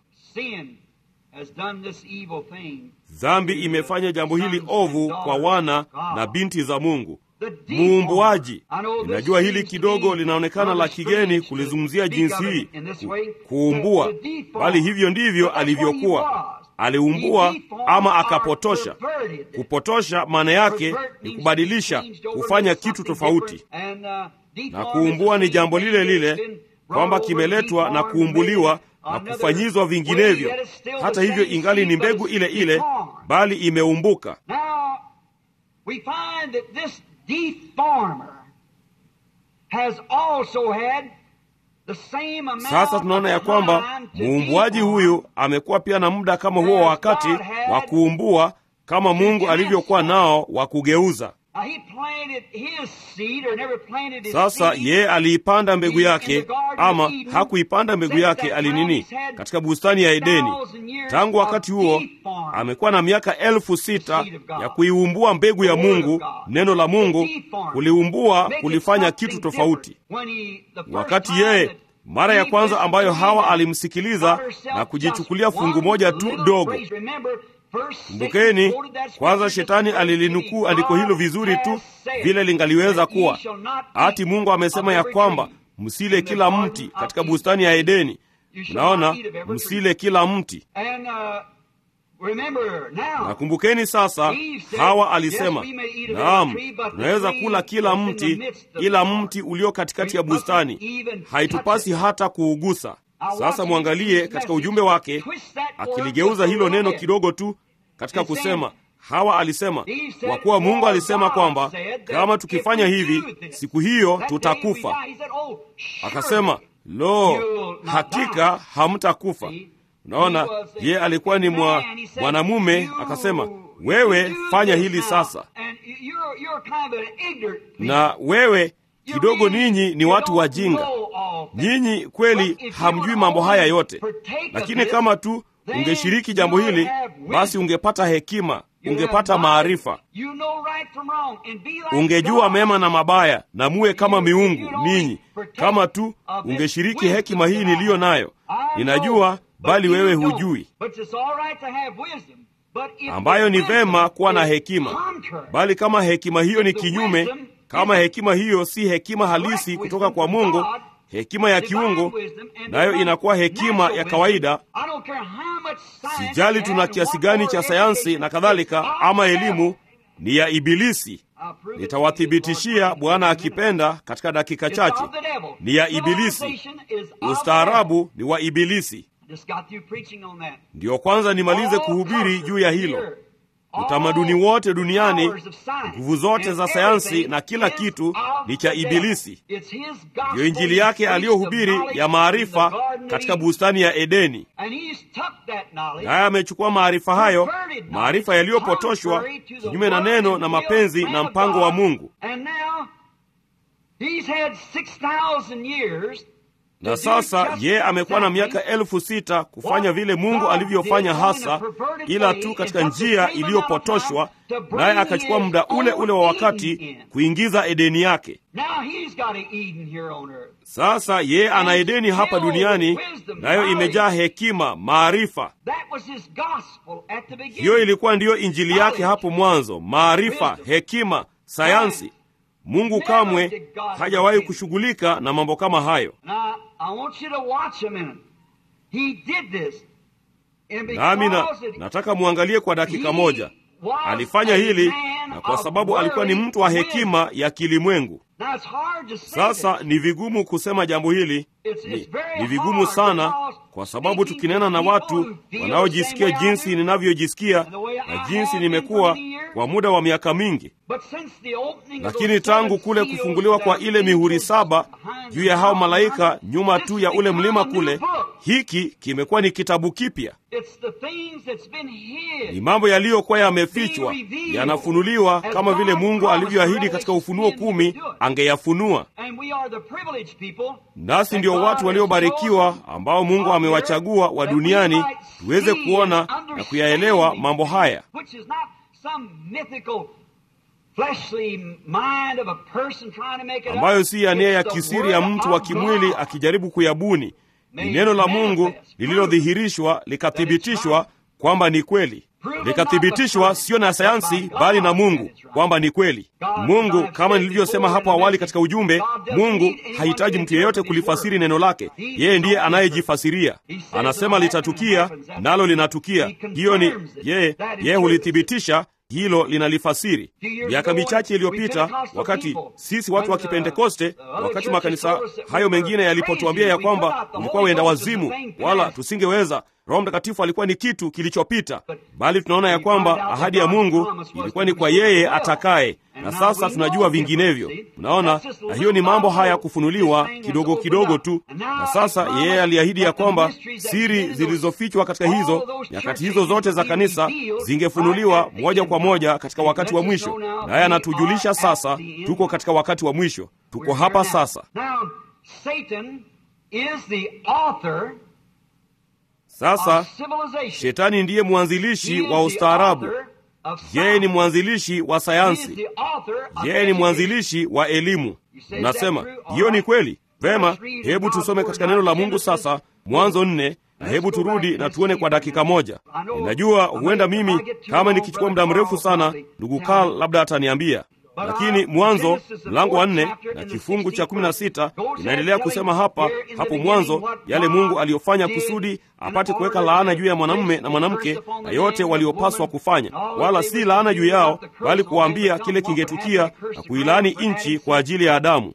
Dhambi imefanya jambo hili ovu kwa wana na binti za Mungu. Muumbuaji, ninajua hili kidogo linaonekana la kigeni kulizungumzia jinsi hii, kuumbua, bali hivyo ndivyo alivyokuwa. Aliumbua ama akapotosha. Kupotosha maana yake ni kubadilisha, kufanya kitu tofauti. Na kuumbua ni jambo lile lile, kwamba kimeletwa na kuumbuliwa na kufanyizwa vinginevyo. Hata hivyo ingali ni mbegu ile ile, bali imeumbuka. Sasa tunaona ya kwamba muumbuaji huyu amekuwa pia na muda kama huo wakati wa kuumbua, kama Mungu alivyokuwa nao wa kugeuza. Sasa yeye aliipanda mbegu yake, ama hakuipanda mbegu yake, alinini katika bustani ya Edeni. Tangu wakati huo amekuwa na miaka 6,000 ya kuiumbua mbegu ya Mungu, neno la Mungu, kuliumbua, kulifanya kitu tofauti. Wakati yeye mara ya kwanza ambayo Hawa alimsikiliza na kujichukulia fungu moja tu dogo. Kumbukeni, kwanza Shetani alilinukuu andiko hilo vizuri tu vile lingaliweza kuwa. Ati Mungu amesema ya kwamba msile kila mti katika bustani ya Edeni. Unaona, msile kila mti. Na kumbukeni sasa, Hawa alisema, naam, tunaweza kula kila mti, ila mti ulio katikati ya bustani haitupasi hata kuugusa. Sasa mwangalie katika ujumbe wake, akiligeuza hilo neno kidogo tu katika kusema, Hawa alisema, kwa kuwa Mungu alisema kwamba kama tukifanya hivi, siku hiyo tutakufa. Akasema, lo, hakika hamtakufa. Unaona, ye alikuwa ni mwanamume. Akasema, wewe fanya hili sasa. Na wewe kidogo, ninyi ni watu wajinga. Nyinyi kweli hamjui mambo haya yote. Lakini kama tu ungeshiriki jambo hili, basi ungepata hekima, ungepata maarifa. Ungejua mema na mabaya, na muwe kama miungu ninyi. Kama tu ungeshiriki hekima hii niliyo nayo. Ninajua, bali wewe hujui. Ambayo ni vema kuwa na hekima. Bali kama hekima hiyo ni kinyume, kama hekima hiyo si hekima halisi kutoka kwa Mungu, hekima ya kiungu, nayo inakuwa hekima ya kawaida. Sijali tuna kiasi gani cha sayansi na kadhalika, ama elimu, ni ya Ibilisi. Nitawathibitishia Bwana akipenda katika dakika chache. Ni ya Ibilisi. Ustaarabu ni wa Ibilisi. Ndiyo kwanza nimalize kuhubiri juu ya hilo. Utamaduni wote duniani, nguvu zote za sayansi na kila kitu ni cha Ibilisi. Ndiyo injili yake aliyohubiri ya maarifa katika bustani ya Edeni. Naye amechukua maarifa hayo, maarifa yaliyopotoshwa kinyume na neno na mapenzi na mpango wa Mungu. Na sasa ye amekuwa na miaka 6,000 kufanya vile Mungu alivyofanya hasa, ila tu katika njia iliyopotoshwa, naye akachukua muda ule ule wa wakati kuingiza Edeni yake. Sasa ye ana Edeni hapa duniani, nayo imejaa hekima, maarifa. Hiyo ilikuwa ndiyo injili yake hapo mwanzo, maarifa, hekima, sayansi. Mungu kamwe hajawahi kushughulika na mambo kama hayo. Nami nataka muangalie kwa dakika moja. Alifanya hili, na kwa sababu alikuwa ni mtu wa hekima ya kilimwengu. Sasa ni vigumu kusema jambo hili, ni vigumu sana, kwa sababu tukinena na watu wanaojisikia jinsi ninavyojisikia na jinsi nimekuwa kwa muda wa miaka mingi. Lakini tangu kule kufunguliwa kwa ile mihuri 7 juu ya hao malaika nyuma tu ya ule mlima kule, hiki kimekuwa ni kitabu kipya. Ni mambo yaliyokuwa yamefichwa yanafunuliwa, kama vile Mungu alivyoahidi katika Ufunuo 10 angeyafunua. Nasi ndio watu waliobarikiwa ambao Mungu amewachagua wa duniani tuweze kuona na kuyaelewa mambo haya, ambayo si ya nia ya kisiri ya mtu wa kimwili akijaribu kuyabuni. Ni neno la Mungu lililodhihirishwa likathibitishwa kwamba ni kweli. Likathibitishwa sio na sayansi, bali na Mungu kwamba ni kweli. Mungu, kama nilivyosema hapo awali katika ujumbe, Mungu hahitaji mtu yeyote kulifasiri neno lake. Yeye ndiye anayejifasiria. Anasema litatukia, nalo linatukia. Hiyo ni yeye hulithibitisha, hilo linalifasiri. Miaka michache iliyopita, wakati sisi watu wa Kipentekoste, wakati makanisa hayo mengine yalipotuambia ya kwamba ulikuwa wenda wazimu, wala tusingeweza, Roho Mtakatifu alikuwa ni kitu kilichopita, bali tunaona ya kwamba ahadi ya Mungu ilikuwa ni kwa yeye atakaye. na sasa tunajua vinginevyo. Mnaona, na hiyo ni mambo haya kufunuliwa kidogo kidogo tu. Na sasa yeye aliahidi ya kwamba siri zilizofichwa katika hizo nyakati hizo zote za kanisa zingefunuliwa moja kwa moja katika wakati wa mwisho. Naye anatujulisha sasa tuko katika wakati wa mwisho. Tuko hapa sasa. Sasa Shetani ndiye mwanzilishi wa ustaarabu. Yeye ni mwanzilishi wa sayansi. Yeye ni mwanzilishi wa elimu. Unasema, hiyo ni kweli? Vema, hebu tusome katika neno la Mungu sasa, Mwanzo 4, na hebu turudi na tuone kwa dakika moja. Ninajua huenda mimi kama nikichukua muda mrefu sana, ndugu Carl labda ataniambia. Lakini Mwanzo mlango wa 4 na kifungu cha 16 inaendelea kusema hapo mwanzo yale Mungu aliyofanya kusudi apate kuweka laana juu ya mwanamume na mwanamke na yote waliopaswa kufanya, wala si laana juu yao, bali kuwaambia kile kingetukia na kuilani nchi kwa ajili ya Adamu.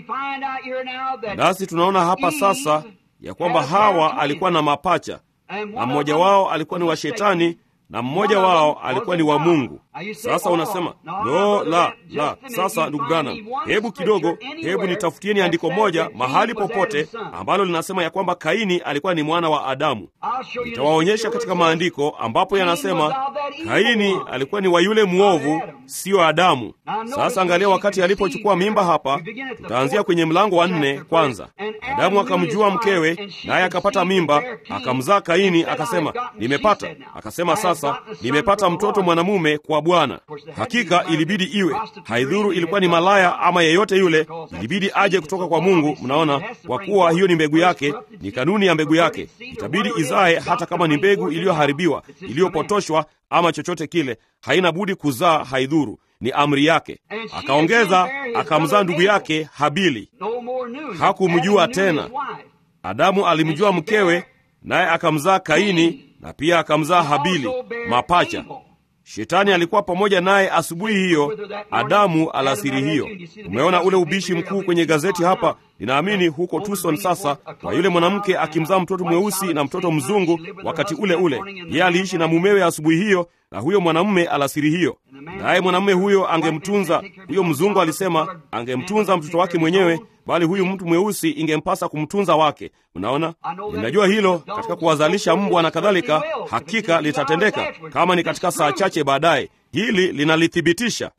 Nasi tunaona hapa sasa ya kwamba Hawa alikuwa na mapacha, na mmoja wao alikuwa ni wa Shetani na mmoja wao alikuwa ni wa Mungu. Sasa unasema, la. Sasa ndugu Branham, hebu kidogo, hebu nitafutieni andiko moja mahali popote ambalo linasema ya kwamba Kaini alikuwa ni mwana wa Adamu. Nitawaonyesha katika maandiko ambapo yanasema Kaini alikuwa ni wa yule mwovu, sio Adamu. Sasa angalia wakati alipochukua mimba hapa, tutaanzia kwenye mlango wa 4 kwanza. Adamu akamjua mkewe, naye akapata mimba, akamzaa Kaini, akasema, nimepata. Akasema, sasa nimepata mtoto mwanamume kwa Bwana. Hakika ilibidi iwe, haidhuru ilikuwa ni malaya ama yeyote yule, ilibidi aje kutoka kwa Mungu. Mnaona, kwa kuwa hiyo ni mbegu yake, ni kanuni ya mbegu yake. Itabidi izae, hata kama ni mbegu iliyoharibiwa, iliyopotoshwa ama chochote kile, haina budi kuzaa, haidhuru, ni amri yake. Akaongeza, akamzaa ndugu yake Habili. Hakumjua tena. Adamu alimjua mkewe, naye akamzaa Kaini, na pia akamzaa Habili, mapacha. Shetani alikuwa pamoja naye asubuhi hiyo, Adamu alasiri hiyo. Umeona ule ubishi mkuu kwenye gazeti hapa, ninaamini huko Tucson sasa, kwa yule mwanamke akimzaa mtoto mweusi na mtoto mzungu wakati ule ule. Yeye aliishi na mumewe asubuhi hiyo, na huyo mwanamume alasiri hiyo. Naye mwanamume huyo angemtunza, huyo mzungu alisema angemtunza mtoto wake mwenyewe, bali huyu mtu mweusi ingempasa kumtunza wake. Unaona, ninajua hilo katika kuwazalisha mbwa na kadhalika, hakika litatendeka kama ni katika saa chache baadaye. Hili linalithibitisha.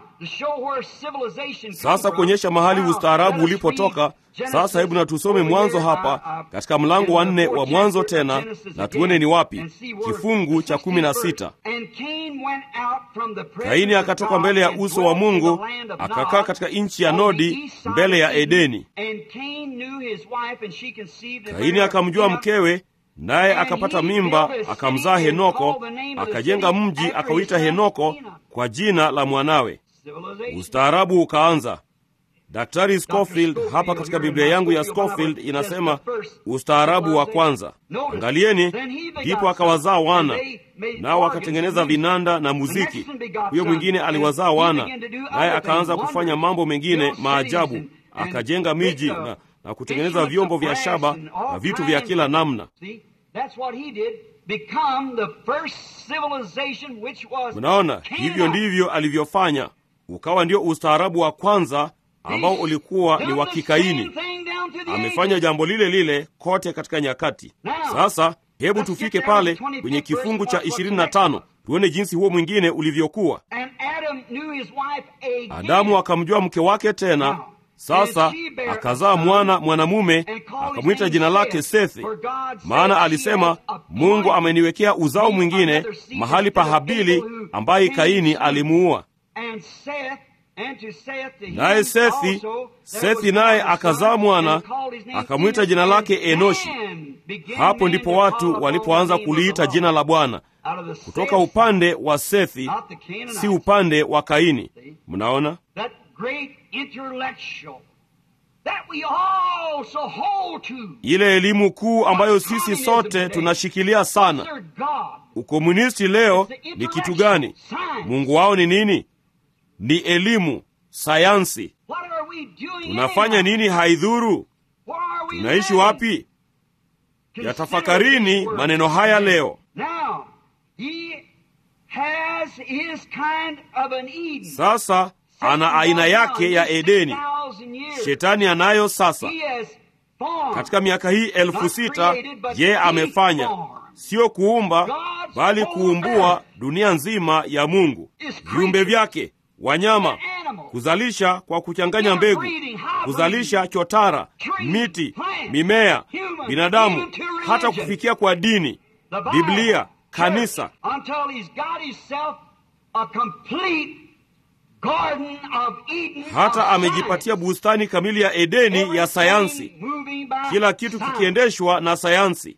Sasa kuonyesha mahali ustaarabu ulipotoka. Sasa hebu na tusome Mwanzo hapa katika mlango wa 4 wa Mwanzo tena, na tuone ni wapi. Kifungu cha 16. Kaini akatoka mbele ya uso wa Mungu, akakaa katika nchi ya Nodi mbele ya Edeni. Kaini akamjua mkewe, naye akapata mimba, akamzaa Henoko, akajenga mji akauita Henoko kwa jina la mwanawe. Ustaarabu ukaanza. Daktari Scofield hapa katika Biblia yangu ya Scofield inasema ustaarabu wa kwanza. Angalieni, ndipo akawazaa wana, nao wakatengeneza vinanda na muziki. Huyo mwingine aliwazaa wana, naye akaanza kufanya mambo mengine maajabu, akajenga miji na kutengeneza vyombo vya shaba na vitu vya kila namna. Unaona, hivyo ndivyo alivyofanya, ukawa ndio ustaarabu wa kwanza ambao ulikuwa ni wa kikaini. Amefanya jambo lile lile kote katika nyakati. Sasa hebu tufike pale kwenye kifungu cha 25 tuone jinsi huo mwingine ulivyokuwa. Adamu akamjua mke wake tena. Sasa akazaa mwanamume, akamwita jina lake Sethi, maana alisema, Mungu ameniwekea uzao mwingine mahali pa Habili ambaye Kaini alimuua. Naye Sethi naye akazaa mwana, akamwita jina lake Enoshi. Hapo ndipo watu walipoanza kuliita jina la Bwana, kutoka upande wa Sethi, si upande wa Kaini. Mnaona? Ile elimu kuu ambayo sisi sote tunashikilia sana. Ukomunisti leo ni kitu gani? Mungu wao ni nini? Ni elimu, sayansi. Tunafanya nini haidhuru? Tunaishi wapi? Yatafakarini maneno haya leo. Sasa ana aina yake ya Edeni. Shetani anayo sasa. Katika miaka hii 6,000 yeye amefanya, sio kuumba, bali kuumbua dunia nzima ya Mungu, viumbe vyake, wanyama, kuzalisha kwa kuchanganya mbegu, kuzalisha chotara, miti, mimea, binadamu, hata kufikia kwa dini, Biblia, kanisa, hata amejipatia bustani kamili ya Edeni ya sayansi, kila kitu kikiendeshwa na sayansi.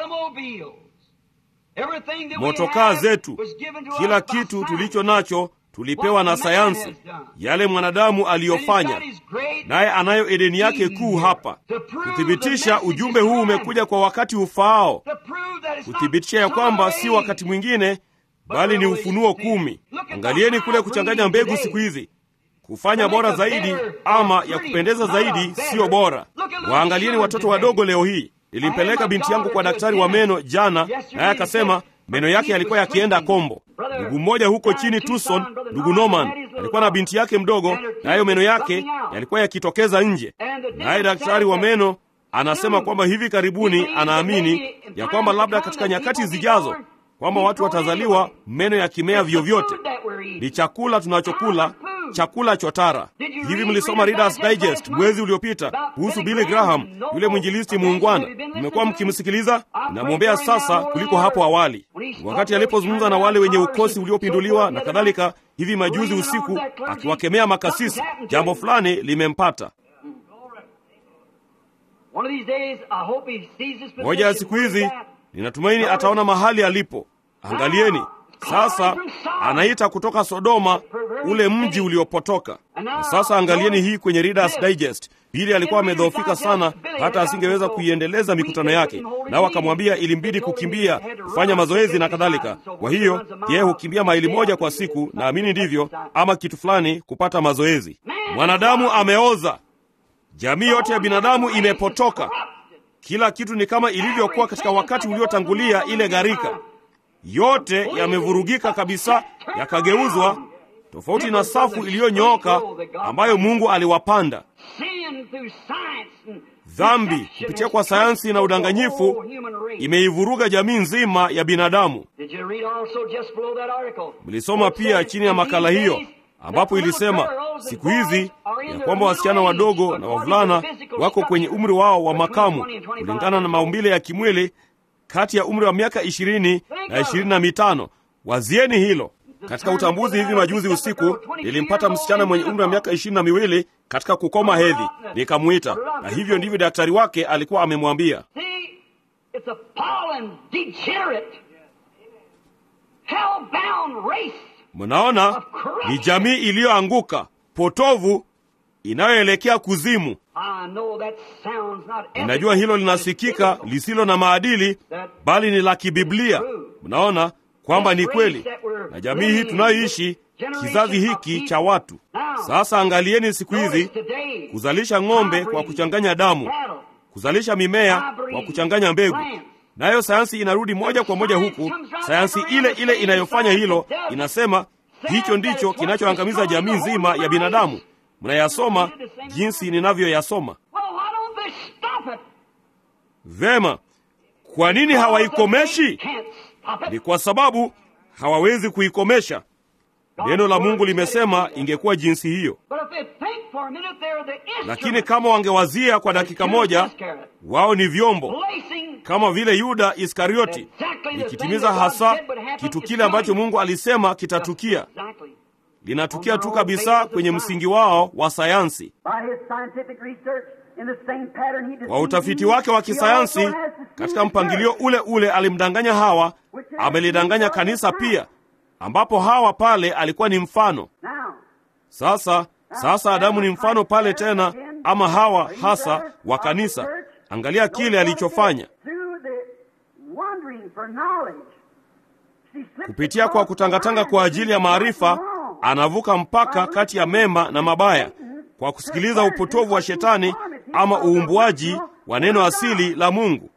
Motokaa zetu, kila kitu tulicho nacho tulipewa na sayansi, yale mwanadamu aliyofanya. Naye anayo Edeni yake kuu hapa, kuthibitisha ujumbe huu umekuja kwa wakati ufaao, kuthibitisha ya kwamba si wakati mwingine, bali ni Ufunuo 10. Angalieni kule kuchanganya mbegu siku hizi, kufanya bora zaidi ama ya kupendeza zaidi sio bora. Waangalieni watoto wadogo leo hii. Nilimpeleka binti yangu kwa daktari wa meno jana, naye akasema meno yake yalikuwa yakienda kombo. Ndugu mmoja huko chini Tucson, ndugu Norman, alikuwa na binti yake mdogo, nayo meno yake yalikuwa yakitokeza nje. Naye daktari wa meno anasema kwamba hivi karibuni anaamini ya kwamba labda katika nyakati zijazo kwamba watu watazaliwa meno ya kimea vyovyote. Ni chakula tunachokula, chakula chotara. Hivi mlisoma Reader's Digest mwezi uliopita kuhusu Billy Graham, yule mwinjilisti muungwana? Mmekuwa mkimsikiliza? Namwombea sasa kuliko hapo awali, wakati alipozungumza na wale wenye ukosi uliopinduliwa na kadhalika hivi majuzi usiku, akiwakemea makasisi. Jambo fulani limempata. Moja ya siku hizi ninatumaini ataona mahali alipo. Angalieni sasa, anaita kutoka Sodoma, ule mji uliopotoka. Na sasa angalieni hii kwenye Reader's Digest. Billy alikuwa amedhoofika sana hata asingeweza kuiendeleza mikutano yake, nao akamwambia ilimbidi kukimbia, kufanya mazoezi na kadhalika. Kwa hiyo yeye hukimbia maili 1 kwa siku, naamini ndivyo, ama kitu fulani, kupata mazoezi. Mwanadamu ameoza. Jamii yote ya binadamu imepotoka. Kila kitu ni kama ilivyokuwa katika wakati uliotangulia ile gharika. Yote yamevurugika kabisa, yakageuzwa, tofauti na safu iliyonyooka ambayo Mungu aliwapanda. Dhambi kupitia kwa sayansi na udanganyifu imeivuruga jamii nzima ya binadamu. Mlisoma pia chini ya makala hiyo ambapo ilisema siku hizi ya kwamba wasichana wadogo na wavulana wako kwenye umri wao wa makamu kulingana na maumbile ya kimwili, kati ya umri wa miaka 20 na 25. Wazieni hilo. Katika utambuzi hivi majuzi usiku, nilimpata msichana mwenye umri wa miaka 22 katika kukoma hedhi. Nikamuita, na hivyo ndivyo daktari wake alikuwa amemwambia. Mnaona, ni jamii iliyoanguka, potovu, inayoelekea kuzimu. Ninajua hilo linasikika lisilo na maadili, bali ni la kibiblia. Mnaona kwamba ni kweli, na jamii hii tunayoishi, kizazi hiki cha watu. Sasa angalieni siku hizi, kuzalisha ng'ombe kwa kuchanganya damu, kuzalisha mimea kwa kuchanganya mbegu. Nayo sayansi inarudi moja kwa moja huku. Sayansi ile ile inayofanya hilo inasema hicho ndicho kinachoangamiza jamii nzima ya binadamu. Mnayasoma jinsi ninavyoyasoma. Vema, kwa nini hawaikomeshi? Ni kwa sababu hawawezi kuikomesha. Neno la Mungu limesema ingekuwa jinsi hiyo. Lakini kama wangewazia kwa dakika moja, wao ni vyombo, kama vile Yuda Iskarioti, ikitimiza hasa kitu kile ambacho Mungu alisema kitatukia. Linatukia tu kabisa kwenye msingi wao wa sayansi. Kwa utafiti wake wa kisayansi, katika mpangilio ule ule alimdanganya Hawa, amelidanganya kanisa pia, ambapo Hawa pale alikuwa ni mfano. Sasa Adamu ni mfano pale tena, ama Hawa hasa wa kanisa. Angalia kile alichofanya. Kupitia kwa kutangatanga kwa ajili ya maarifa, anavuka mpaka kati ya mema na mabaya kwa kusikiliza upotovu wa shetani ama uumbuaji wa neno asili la Mungu.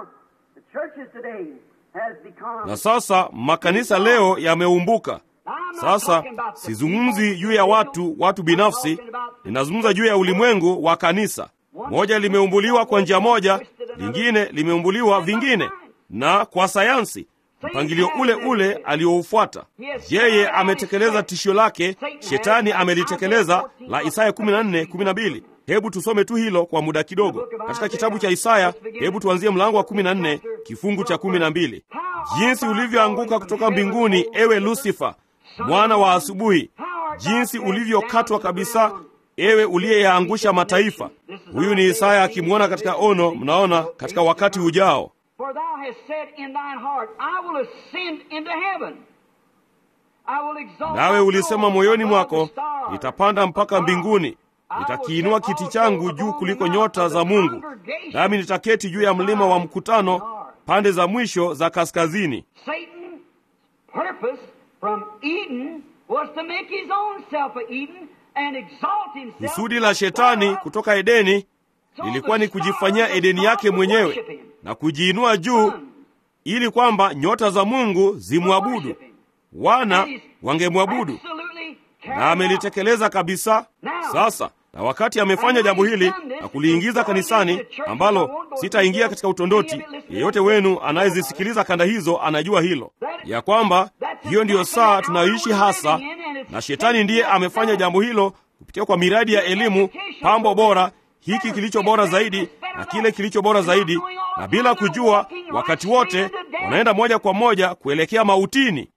Na sasa makanisa leo yameumbuka. Sasa sizungumzi juu ya watu binafsi, ninazungumza juu ya ulimwengu wa kanisa. Moja limeumbuliwa kwa njia moja, lingine limeumbuliwa vingine, na kwa sayansi mpangilio ule ule alioufuata. Yeye ametekeleza tishio lake, shetani amelitekeleza, la Isaya 14:12. Hebu tusome tu hilo kwa muda kidogo. Katika kitabu cha Isaya, hebu tuanzie mlango wa 14 kifungu cha 12. Jinsi ulivyoanguka kutoka mbinguni, ewe Lusifa, mwana wa asubuhi! Jinsi ulivyokatwa kabisa, ewe uliyeyaangusha mataifa. Huyu ni Isaya akimwona katika ono, mnaona, katika wakati ujao. For thou hast said in thine heart, I will ascend into heaven. I will exalt. Nawe ulisema moyoni mwako, nitapanda mpaka mbinguni, nitakiinua kiti changu juu kuliko nyota za Mungu, nami nitaketi juu ya mlima wa mkutano, pande za mwisho za kaskazini. Satan's purpose from Eden was to make his own self a Eden and exalt himself. Kusudi la shetani kutoka Edeni lilikuwa ni kujifanyia Edeni yake mwenyewe na kujiinua juu, ili kwamba nyota za Mungu zimwabudu, wana wangemwabudu, na amelitekeleza kabisa. Sasa na wakati amefanya jambo hili na kuliingiza kanisani, ambalo sitaingia katika utondoti, yeyote wenu anayezisikiliza kanda hizo anajua hilo, ya kwamba hiyo ndiyo saa tunayoishi hasa, na shetani ndiye amefanya jambo hilo kupitia kwa miradi ya elimu, pambo bora, hiki kilicho bora zaidi na kile kilicho bora zaidi, na bila kujua, wakati wote wanaenda moja kwa moja kuelekea mautini.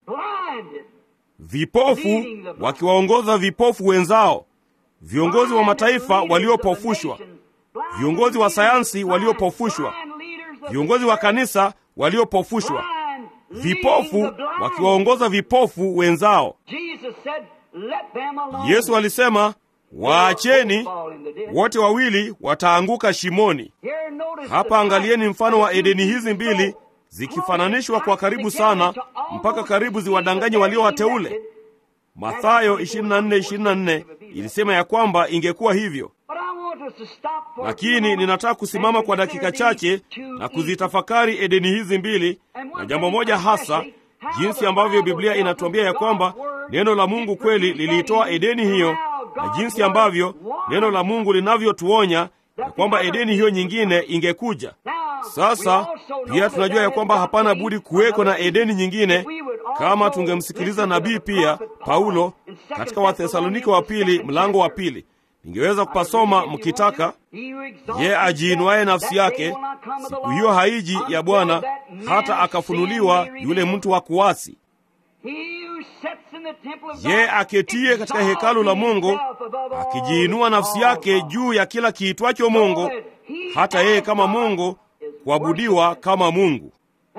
Vipofu wakiwaongoza vipofu wenzao, viongozi wa mataifa waliopofushwa, viongozi wa sayansi waliopofushwa, viongozi wa kanisa waliopofushwa, vipofu wakiwaongoza vipofu wenzao. Yesu alisema, waacheni, wote wawili wataanguka shimoni. Hapa angalieni mfano wa Edeni hizi mbili zikifananishwa kwa karibu sana, mpaka karibu ziwadanganye walio wateule. Mathayo 24:24 ilisema ya kwamba ingekuwa hivyo. Lakini ninataka kusimama kwa dakika chache na kuzitafakari Edeni hizi mbili, na jambo moja hasa, jinsi ambavyo Biblia inatuambia ya kwamba neno la Mungu kweli liliitoa Edeni hiyo, na jinsi ambavyo neno la Mungu linavyotuonya ya kwamba Edeni hiyo nyingine ingekuja. Sasa pia tunajua ya kwamba hapana budi kuweko na Edeni nyingine, kama tungemsikiliza nabii pia Paulo katika Wathesalonike wa pili mlango wa 2. Ningeweza kupasoma mkitaka. Ye ajiinuaye nafsi yake, siku hiyo haiji ya Bwana hata akafunuliwa yule mtu wa kuasi. Ye aketie katika hekalu la Mungu, akijiinua nafsi yake juu ya kila kiitwacho Mungu, hata yeye kama Mungu kuabudiwa kama Mungu.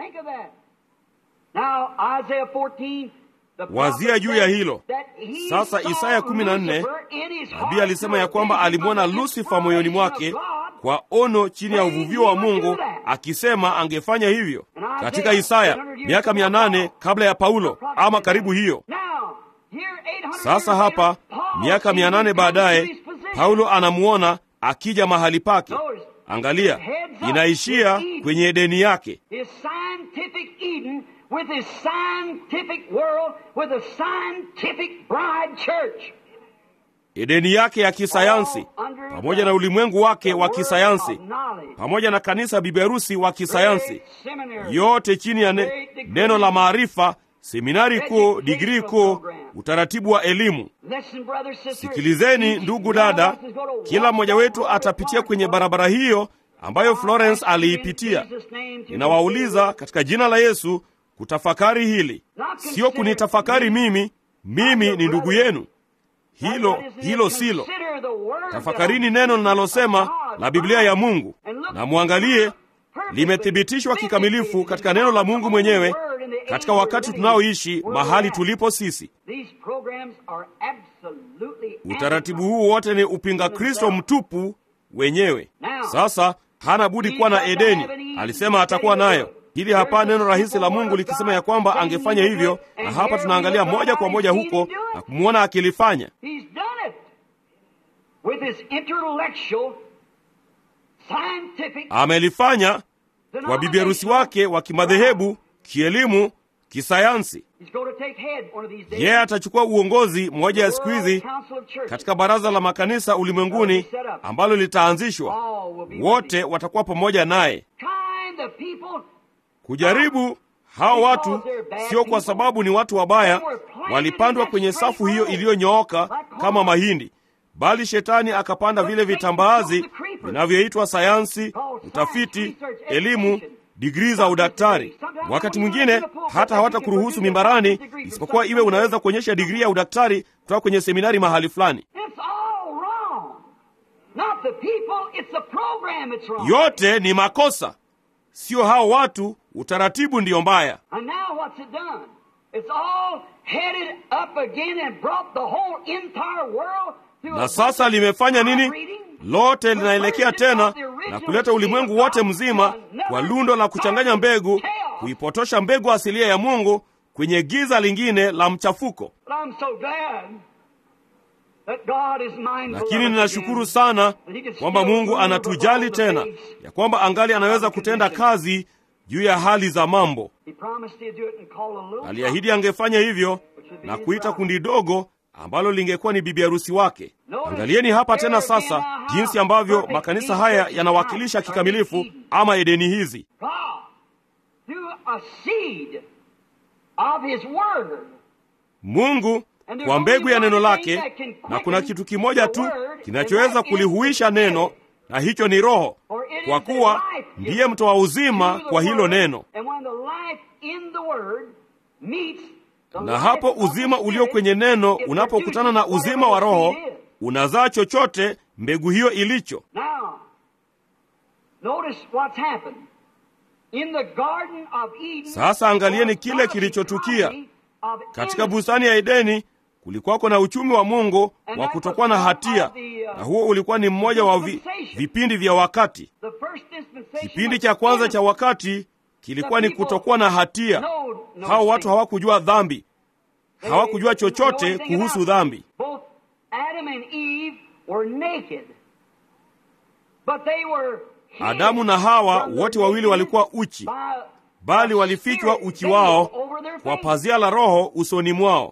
Wazia juu ya hilo. Sasa Isaya 14, nabii alisema ya kwamba alimwona Lusifa moyoni mwake kwa ono chini ya uvuvio wa Mungu, akisema angefanya hivyo. Katika Isaya miaka 800 kabla ya Paulo, ama karibu hiyo. Sasa hapa miaka 800 baadaye, Paulo anamuona akija mahali pake. Angalia, inaishia kwenye Edeni yake. With his scientific world, with a scientific bride church. Edeni yake ya kisayansi, pamoja na ulimwengu wake wa kisayansi, pamoja na kanisa biberusi wa kisayansi, yote chini ya neno la maarifa, seminari kuu, digrii kuu, utaratibu wa elimu. Sikilizeni ndugu dada, kila mmoja wetu atapitia kwenye barabara hiyo ambayo Florence aliipitia. Ninawauliza katika jina la Yesu kutafakari hili, sio kunitafakari mimi ni ndugu yenu. Hilo silo. Tafakarini neno linalosema la Biblia ya Mungu, na muangalie limethibitishwa kikamilifu katika neno la Mungu mwenyewe katika wakati tunaoishi, mahali tulipo sisi. Utaratibu huu wote ni upinga Kristo mtupu wenyewe. Sasa hana budi kuwa na Edeni. Alisema atakuwa nayo. Hili hapa neno rahisi la Mungu likisema ya kwamba angefanya hivyo, na hapa tunaangalia moja kwa moja huko na kumwona akilifanya. Amelifanya kwa bibi harusi wake wa kimadhehebu, kielimu, kisayansi. Yeye atachukua uongozi mmoja ya siku hizi katika baraza la makanisa ulimwenguni ambalo litaanzishwa. Wote watakuwa pamoja naye. Kujaribu hao watu sio kwa sababu ni watu wabaya, walipandwa kwenye safu hiyo iliyonyooka kama mahindi, bali shetani akapanda vile vitambaazi vinavyoitwa sayansi, utafiti, elimu, digrii za udaktari. Wakati mwingine hata hawatakuruhusu mimbarani isipokuwa iwe unaweza kuonyesha digrii ya udaktari kutoka kwenye seminari mahali fulani. Yote ni makosa, sio hao watu, utaratibu ndiyo mbaya. Na sasa limefanya nini? Lote linaelekea tena na kuleta ulimwengu wote mzima kwa lundo la kuchanganya mbegu, kuipotosha mbegu asilia ya Mungu kwenye giza lingine la mchafuko. Lakini ninashukuru sana kwamba Mungu anatujali tena, ya kwamba angali anaweza kutenda kazi juu ya hali za mambo. Aliahidi angefanya hivyo na kuita kundi dogo ambalo lingekuwa ni bibi harusi wake. Angalieni hapa tena sasa jinsi ambavyo makanisa haya yanawakilisha kikamilifu ama Edeni hizi. Mungu kwa mbegu ya neno lake, na kuna kitu kimoja tu kinachoweza kulihuisha neno, na hicho ni Roho, kwa kuwa ndiye mtoa uzima kwa hilo neno. Na hapo uzima ulio kwenye neno unapokutana na uzima wa Roho, unazaa chochote mbegu hiyo ilicho. Sasa angalieni kile kilichotukia katika bustani ya Edeni. Kulikuwako na uchumi wa Mungu wa kutokuwa na hatia, na huo ulikuwa ni mmoja wa vipindi vya wakati. Kipindi cha kwanza cha wakati kilikuwa ni kutokuwa na hatia. Hao watu hawakujua dhambi, hawakujua chochote kuhusu dhambi. Adamu na Hawa wote wawili walikuwa uchi, bali walifichwa uchi wao kwa pazia la Roho usoni mwao.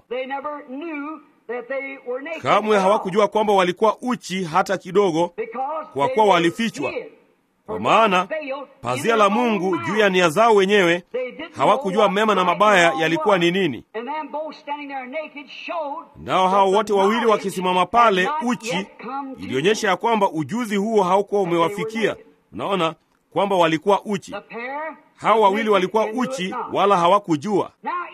Kamwe hawakujua kwamba walikuwa uchi hata kidogo, kwa kuwa walifichwa. Kwa maana pazia la Mungu juu ya nia zao wenyewe, hawakujua mema na mabaya yalikuwa ni nini. Nao hao wote wawili wakisimama pale uchi, ilionyesha ya kwamba ujuzi huo haukuwa umewafikia. Unaona kwamba walikuwa uchi. Hao wawili walikuwa uchi wala hawakujua.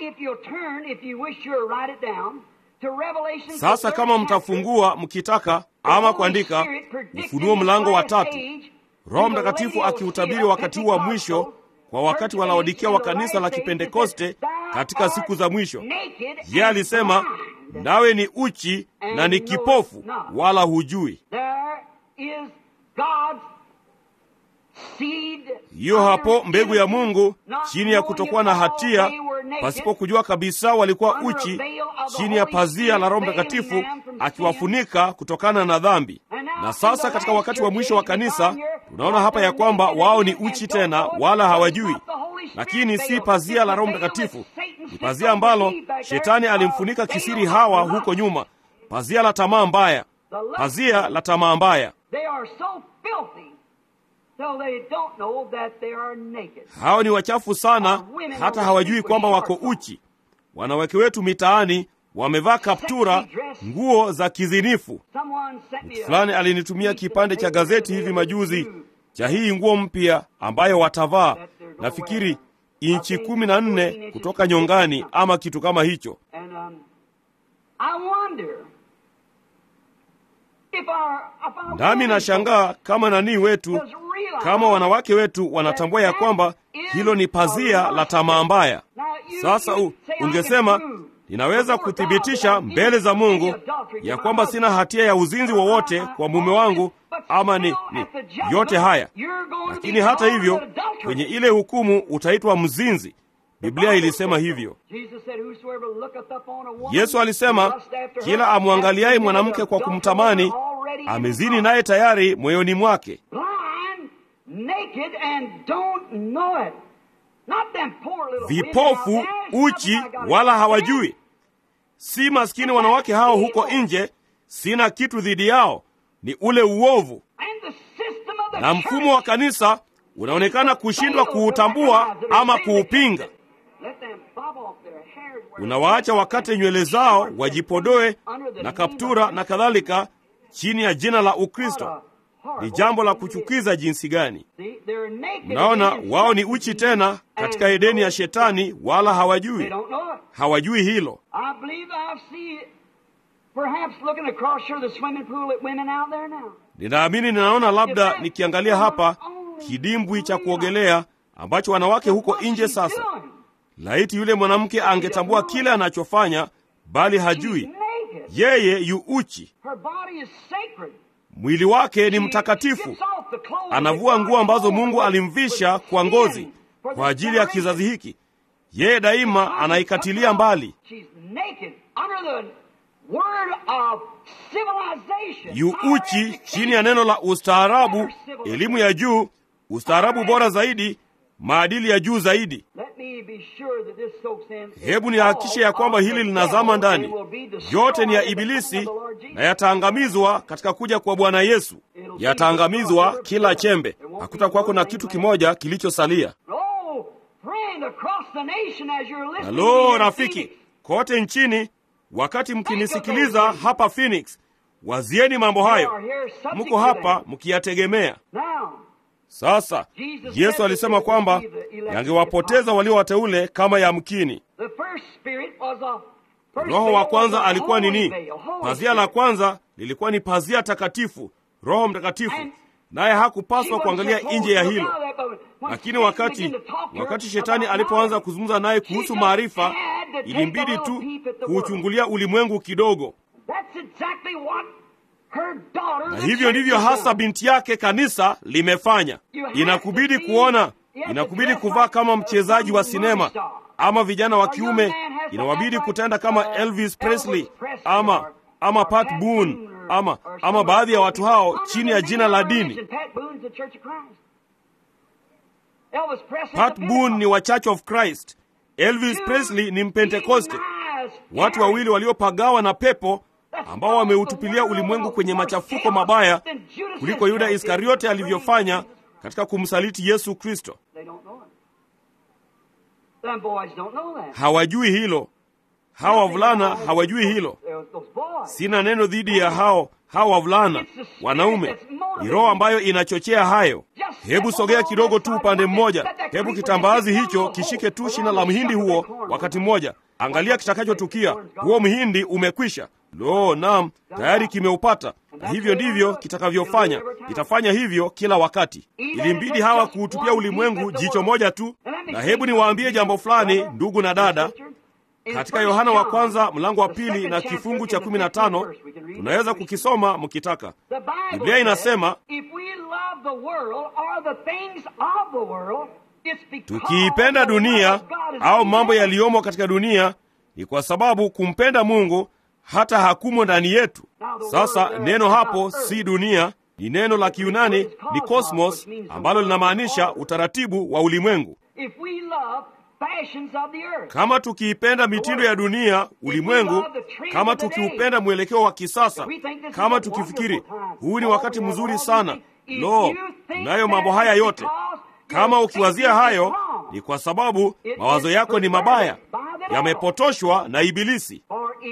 Sasa kama mtafungua mkitaka ama kuandika Ufunuo mlango wa 3, Roho Mtakatifu akiutabiri wakati wa mwisho kwa wakati wa Laodikia wa kanisa la Kipentekoste katika siku za mwisho. Yeye alisema, nawe ni uchi na ni kipofu wala hujui. Hiyo hapo mbegu ya Mungu chini ya kutokuwa na hatia, pasipo kujua kabisa walikuwa uchi, chini ya pazia la Roho Mtakatifu akiwafunika kutokana na dhambi. Na sasa katika wakati wa mwisho wa kanisa tunaona hapa ya kwamba wao ni uchi tena wala hawajui. Lakini si pazia la Roho Mtakatifu, ni pazia ambalo Shetani alimfunika kisiri Hawa huko nyuma, pazia la tamaa mbaya, pazia la tamaa mbaya. Hao ni wachafu sana hata hawajui kwamba wako uchi. Wanawake wetu mitaani wamevaa kaptura, nguo za kizinifu. Mtu fulani alinitumia kipande cha gazeti hivi majuzi cha hii nguo mpya ambayo watavaa, nafikiri inchi 14 kutoka nyongani ama kitu kama hicho. Nami nashangaa kama nani wetu, kama wanawake wetu wanatambua ya kwamba hilo ni pazia la tamaa mbaya. Sasa ungesema, ninaweza kuthibitisha mbele za Mungu ya kwamba sina hatia ya uzinzi wowote kwa mume wangu ama ni yote haya. Lakini hata hivyo kwenye ile hukumu utaitwa mzinzi. Biblia ilisema hivyo. Yesu alisema, kila amwangaliaye mwanamke kwa kumtamani amezini naye tayari moyoni mwake. Vipofu uchi wala hawajui. Si maskini wanawake hao huko nje, sina kitu dhidi yao, ni ule uovu. Na mfumo wa kanisa unaonekana kushindwa kuutambua ama kuupinga. Unawaacha wakate nywele zao, wajipodoe na kaptura na kadhalika chini ya jina la Ukristo. Ni jambo la kuchukiza jinsi gani! Mnaona, wao ni uchi tena katika Edeni ya Shetani, wala hawajui hilo. Ninaamini ninaona labda nikiangalia hapa kidimbwi cha kuogelea ambacho wanawake huko nje sasa. Laiti yule mwanamke angetambua kile anachofanya, bali hajui. Yeye yu uchi. Mwili wake ni mtakatifu. Anavua nguo ambazo Mungu alimvisha kwa ngozi kwa ajili ya kizazi hiki. Yeye daima anaikatilia mbali. Yu uchi chini ya neno la ustaarabu, elimu ya juu, ustaarabu bora zaidi, maadili ya juu zaidi. Hebu nihakikishe ya kwamba hili linazama ndani. Yote ni ya Ibilisi na yataangamizwa katika kuja kwa Bwana Yesu. Yataangamizwa kila chembe. Hakutakuwako na kitu kimoja kilichosalia. Halo rafiki, kote nchini, wakati mkinisikiliza hapa Phoenix, wazieni mambo hayo. Mko hapa mkiyategemea. Sasa Yesu alisema kwamba yangewapoteza walio wateule kama yamkini. Roho wa kwanza alikuwa nini? Pazia la kwanza lilikuwa ni pazia takatifu, Roho Mtakatifu, naye hakupaswa kuangalia nje ya hilo. Lakini wakati Shetani alipoanza kuzungumza naye kuhusu maarifa, ilimbidi tu kuuchungulia ulimwengu kidogo. Na hivyo ndivyo hasa binti yake kanisa limefanya. Inakubidi kuona, inakubidi kuvaa kama mchezaji wa sinema, ama vijana wa kiume inawabidi kutenda kama Elvis Presley ama Pat Boone ama baadhi ya watu hao chini ya jina la dini. Pat Boone ni wa Church of Christ. Elvis Presley ni Mpentekoste. Watu wawili waliopagawa na pepo ambao wameutupilia ulimwengu kwenye machafuko mabaya kuliko Yuda Iskariote alivyofanya katika kumsaliti Yesu Kristo. Hawajui hilo. Hawa wavulana hawajui hilo. Sina neno dhidi ya hawa wavulana, wanaume. Ni roho ambayo inachochea hayo. Hebu sogea kidogo tu upande mmoja. Hebu kitambazi hicho kishike tu shina la mhindi huo wakati mmoja. Angalia kitakachotukia. Huo mhindi umekwisha. Naam, tayari kimeupata. Na hivyo ndivyo kitakavyofanya. Itafanya hivyo kila wakati. Ilimbidi hawa kuutupia ulimwengu jicho moja tu. Na hebu niwaambie jambo fulani, ndugu na dada. Katika Yohana wa kwanza mlango wa 2 na kifungu cha 15, tunaweza kukisoma mkitaka. Biblia inasema, tukiipenda dunia au mambo yaliyomo katika dunia, ni kwa sababu kumpenda Mungu hata hakumo ndani yetu. Sasa neno hapo si dunia, ni neno la Kiyunani, ni cosmos, ambalo linamaanisha utaratibu wa ulimwengu. Kama tukiipenda mitindo ya dunia, ulimwengu, kama tukiupenda mwelekeo wa kisasa, kama tukifikiri huu ni wakati mzuri sana, tunayo mambo haya yote. Kama ukiwazia hayo, ni kwa sababu mawazo yako ni mabaya, yamepotoshwa na Ibilisi.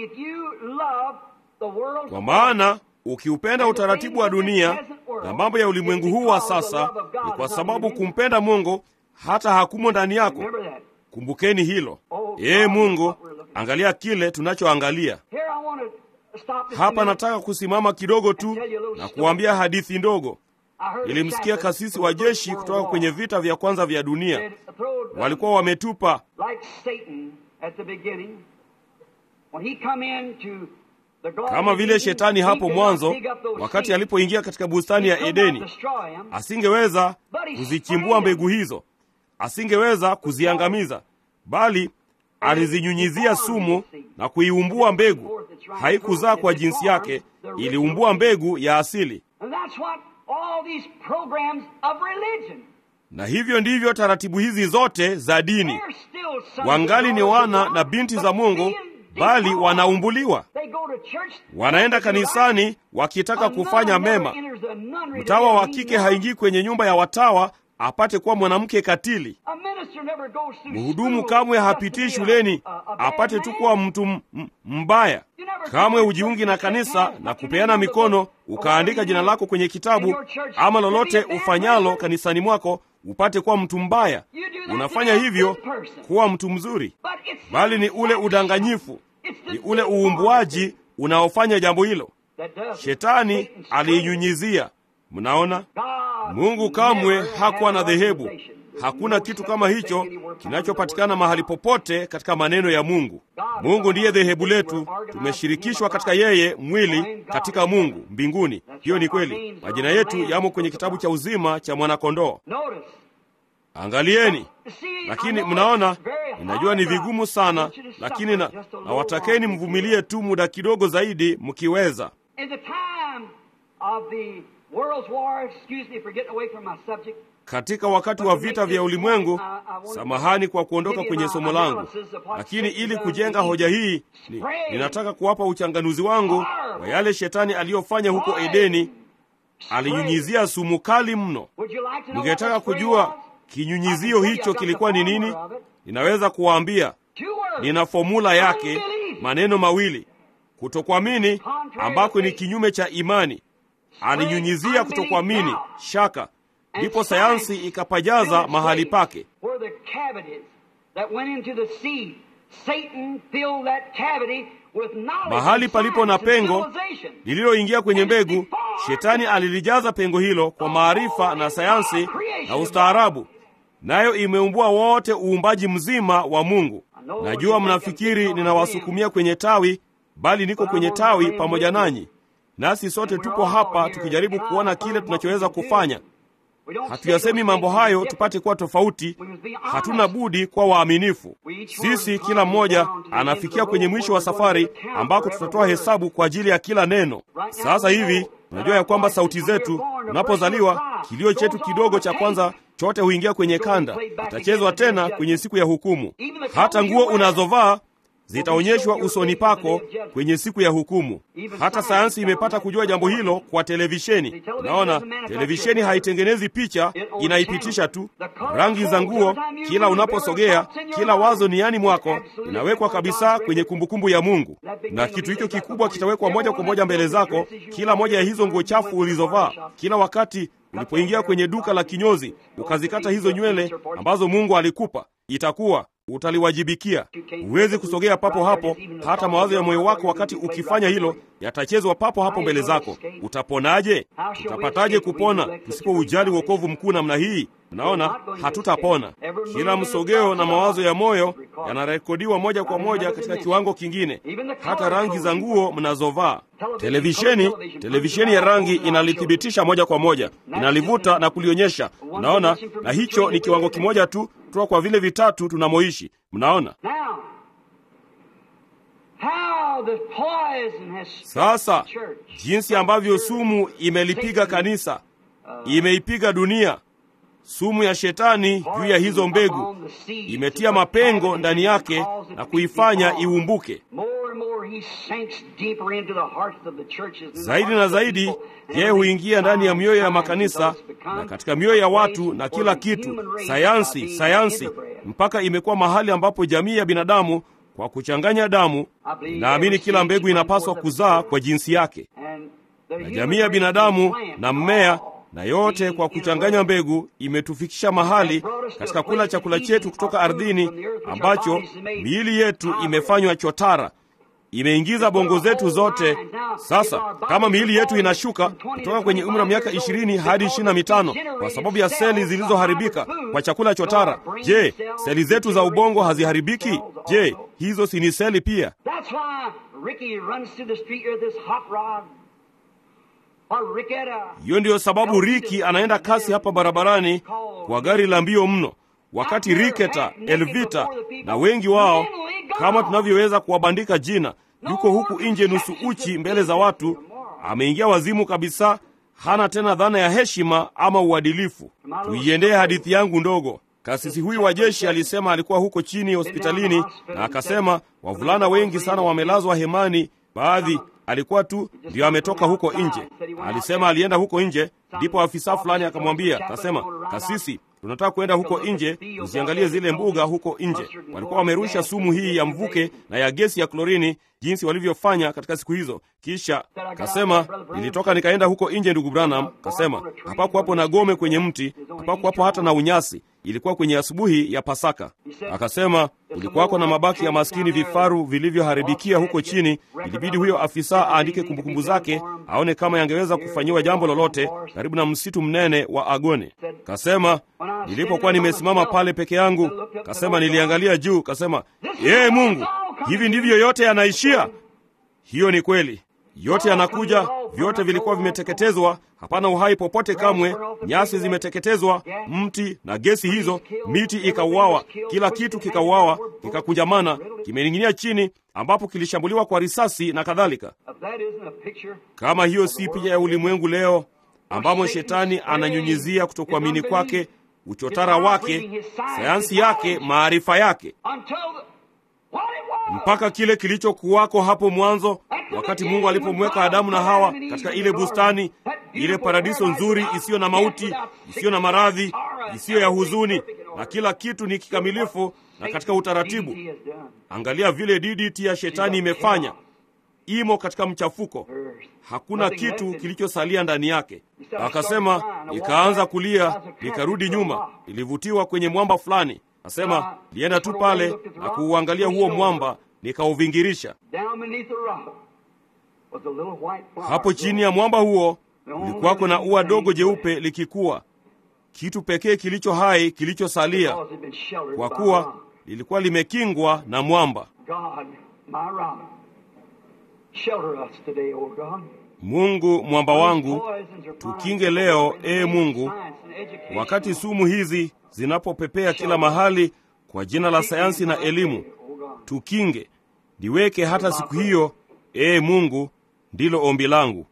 Kwa maana ukiupenda utaratibu wa dunia na mambo ya ulimwengu huu wa sasa, ni kwa sababu kumpenda Mungu hata hakumo ndani yako. Kumbukeni hilo. Mungu, angalia kile tunachoangalia hapa. Nataka kusimama kidogo tu na kuambia hadithi ndogo. Nilimsikia kasisi wa jeshi kutoka kwenye vita vya kwanza vya dunia. Walikuwa wametupa kama vile Shetani hapo mwanzo, wakati alipoingia katika bustani ya Edeni. Asingeweza kuzichimbua mbegu hizo, asingeweza kuziangamiza, bali alizinyunyizia sumu na kuiumbua mbegu. Haikuzaa kwa jinsi yake, iliumbua mbegu ya asili. Na hivyo ndivyo taratibu hizi zote za dini. Wangali ni wana na binti za Mungu, bali wanaumbuliwa. Wanaenda kanisani wakitaka kufanya mema. Mtawa wa kike haingii kwenye nyumba ya watawa apate kuwa mwanamke katili. Mhudumu kamwe hapitii shuleni apate tu kuwa mtu mbaya. Kamwe ujiungi na kanisa na kupeana mikono ukaandika jina lako kwenye kitabu, ama lolote ufanyalo kanisani mwako upate kuwa mtu mbaya. Unafanya hivyo kuwa mtu mzuri, bali ni ule udanganyifu, ni ule uumbuaji unaofanya jambo hilo. Shetani aliinyunyizia. Mnaona, Mungu kamwe hakuwa na dhehebu. Hakuna kitu kama hicho kinachopatikana mahali popote katika maneno ya Mungu. Mungu ndiye dhehebu letu. Tumeshirikishwa katika yeye, mwili katika Mungu mbinguni. Hiyo ni kweli. Majina yetu yamo kwenye kitabu cha uzima cha mwana-kondoo. Angalieni. Lakini mnaona, ninajua ni vigumu sana, lakini na watakeni mvumilie tu muda kidogo zaidi mkiweza. Katika wakati wa vita vya ulimwengu, samahani kwa kuondoka kwenye somo langu, lakini ili kujenga hoja hii ninataka kuwapa uchanganuzi wangu wa yale shetani aliyofanya huko Edeni. Alinyunyizia sumu kali mno. Mngetaka kujua kinyunyizio hicho kilikuwa ni nini? Ninaweza kuwaambia, nina formula yake, maneno mawili: kutokuamini, ambako ni kinyume cha imani. Alinyunyizia kutokuamini, shaka, ndipo sayansi ikapajaza mahali pake. Mahali palipo na pengo lililoingia kwenye mbegu, shetani alilijaza pengo hilo kwa maarifa na sayansi na ustaarabu, nayo imeumbua wote uumbaji mzima wa Mungu. Najua mnafikiri ninawasukumia kwenye tawi, bali niko kwenye tawi pamoja nanyi. Nasi sote tupo hapa tukijaribu kuona kile tunachoweza kufanya. Hatuyasemi mambo hayo tupate kuwa tofauti. Hatuna budi kwa waaminifu. Sisi kila mmoja anafikia kwenye mwisho wa safari ambako tutatoa hesabu kwa ajili ya kila neno. Sasa hivi unajua ya kwamba sauti zetu, tunapozaliwa, kilio chetu kidogo cha kwanza chote huingia kwenye kanda, itachezwa tena kwenye siku ya hukumu. Hata nguo unazovaa zitaonyeshwa usoni pako kwenye siku ya hukumu. Hata sayansi imepata kujua jambo hilo kwa televisheni. Naona televisheni haitengenezi picha, inaipitisha tu. Rangi za nguo, kila unaposogea, kila wazo niani mwako inawekwa kabisa kwenye kumbukumbu ya Mungu, na kitu hicho kikubwa kitawekwa moja kwa moja mbele zako. Kila moja ya hizo nguo chafu ulizovaa, kila wakati ulipoingia kwenye duka la kinyozi ukazikata hizo nywele ambazo Mungu alikupa, itakuwa utaliwajibikia. Huwezi kusogea papo hapo. Hata mawazo ya moyo wako wakati ukifanya hilo yatachezwa papo hapo mbele zako. Utaponaje? Utapataje kupona tusipoujali wokovu mkuu namna hii? Naona hatutapona. Kila msogeo na mawazo ya moyo yanarekodiwa moja kwa moja katika kiwango kingine. Hata rangi za nguo mnazovaa. Televisheni ya rangi inalithibitisha moja kwa moja, inalivuta na kulionyesha. Mnaona, na hicho ni kiwango kimoja tu kutoka kwa vile vitatu tunamoishi. Mnaona sasa jinsi ambavyo sumu imelipiga kanisa, imeipiga dunia. Sumu ya shetani juu ya hizo mbegu imetia mapengo ndani yake na kuifanya iumbuke. Zaidi na zaidi, yeye huingia ndani ya mioyo ya makanisa na katika mioyo ya watu na kila kitu. Sayansi mpaka imekuwa mahali ambapo jamii ya binadamu kwa kuchanganya damu, naamini kila mbegu inapaswa kuzaa kwa jinsi yake, na jamii ya binadamu na mmea na yote kwa kuchanganya mbegu imetufikisha mahali katika kula chakula chetu kutoka ardhini, ambacho miili yetu imefanywa chotara, imeingiza bongo zetu zote. Sasa kama miili yetu inashuka kutoka kwenye umri wa miaka 20 hadi 25 kwa sababu ya seli zilizoharibika kwa chakula chotara, je, seli zetu za ubongo haziharibiki? Je, hizo si ni seli pia? Hiyo ndiyo sababu Riki anaenda kasi hapa barabarani kwa gari la mbio mno, wakati Riketa, Elvita na wengi wao, kama tunavyoweza kuwabandika jina, yuko huku nje nusu uchi mbele za watu, ameingia wazimu kabisa, hana tena dhana ya heshima ama uadilifu. Tuiendee hadithi yangu ndogo. Kasisi huyu wa jeshi alisema alikuwa huko chini hospitalini, na akasema wavulana wengi sana wamelazwa hemani, baadhi alikuwa tu ndio ametoka huko nje. Alisema alienda huko nje, ndipo afisa fulani akamwambia, akasema, kasisi, tunataka kwenda huko nje usiangalie zile mbuga huko nje. Walikuwa wamerusha sumu hii ya mvuke na ya gesi ya klorini, jinsi walivyofanya katika siku hizo. Kisha kasema, nilitoka nikaenda huko nje, ndugu Branham. Kasema hapakuwapo na gome kwenye mti, hapakuwapo hata na unyasi. Ilikuwa kwenye asubuhi ya Pasaka. Akasema kulikuwako na mabaki ya maskini vifaru vilivyoharibikia huko chini. Ilibidi huyo afisa aandike kumbukumbu zake, aone kama yangeweza kufanyiwa jambo lolote karibu na msitu mnene wa Agone. Kasema nilipokuwa nimesimama pale peke yangu, kasema niliangalia juu, kasema Mungu, hivi ndivyo yote yanaishia? Hiyo ni kweli. Yote yanakuja, vyote vilikuwa vimeteketezwa, hapana uhai popote kamwe. Nyasi zimeteketezwa, mti na gesi hizo, miti ikauawa, kila kitu kikauawa, kikakunjamana, kimening'inia chini, ambapo kilishambuliwa kwa risasi na kadhalika. Kama hiyo si picha ya ulimwengu leo, ambamo shetani ananyunyizia kutokuamini kwake, uchotara wake, sayansi yake, maarifa yake, mpaka kile kilichokuwako hapo mwanzo, wakati Mungu alipomweka Adamu na Hawa katika ile bustani, ile paradiso nzuri isiyo na mauti, isiyo na maradhi, isiyo ya huzuni, na kila kitu ni kikamilifu na katika utaratibu. Angalia vile DDT ya shetani imefanya. Imo katika mchafuko, hakuna kitu kilichosalia ndani yake. Akasema nikaanza kulia, nikarudi nyuma, nilivutiwa kwenye mwamba fulani. Asema lienda tu pale na kuuangalia huo mwamba, nikauvingirisha. Hapo chini ya mwamba huo kulikuwako na ua dogo jeupe likikua, kitu pekee kilicho hai kilichosalia, kwa kuwa lilikuwa limekingwa na mwamba. Mungu mwamba wangu, tukinge leo, Mungu, wakati sumu hizi zinapopepea kila mahali kwa jina la sayansi na elimu. Tukinge, niweke hata siku hiyo, Mungu, ndilo ombi langu.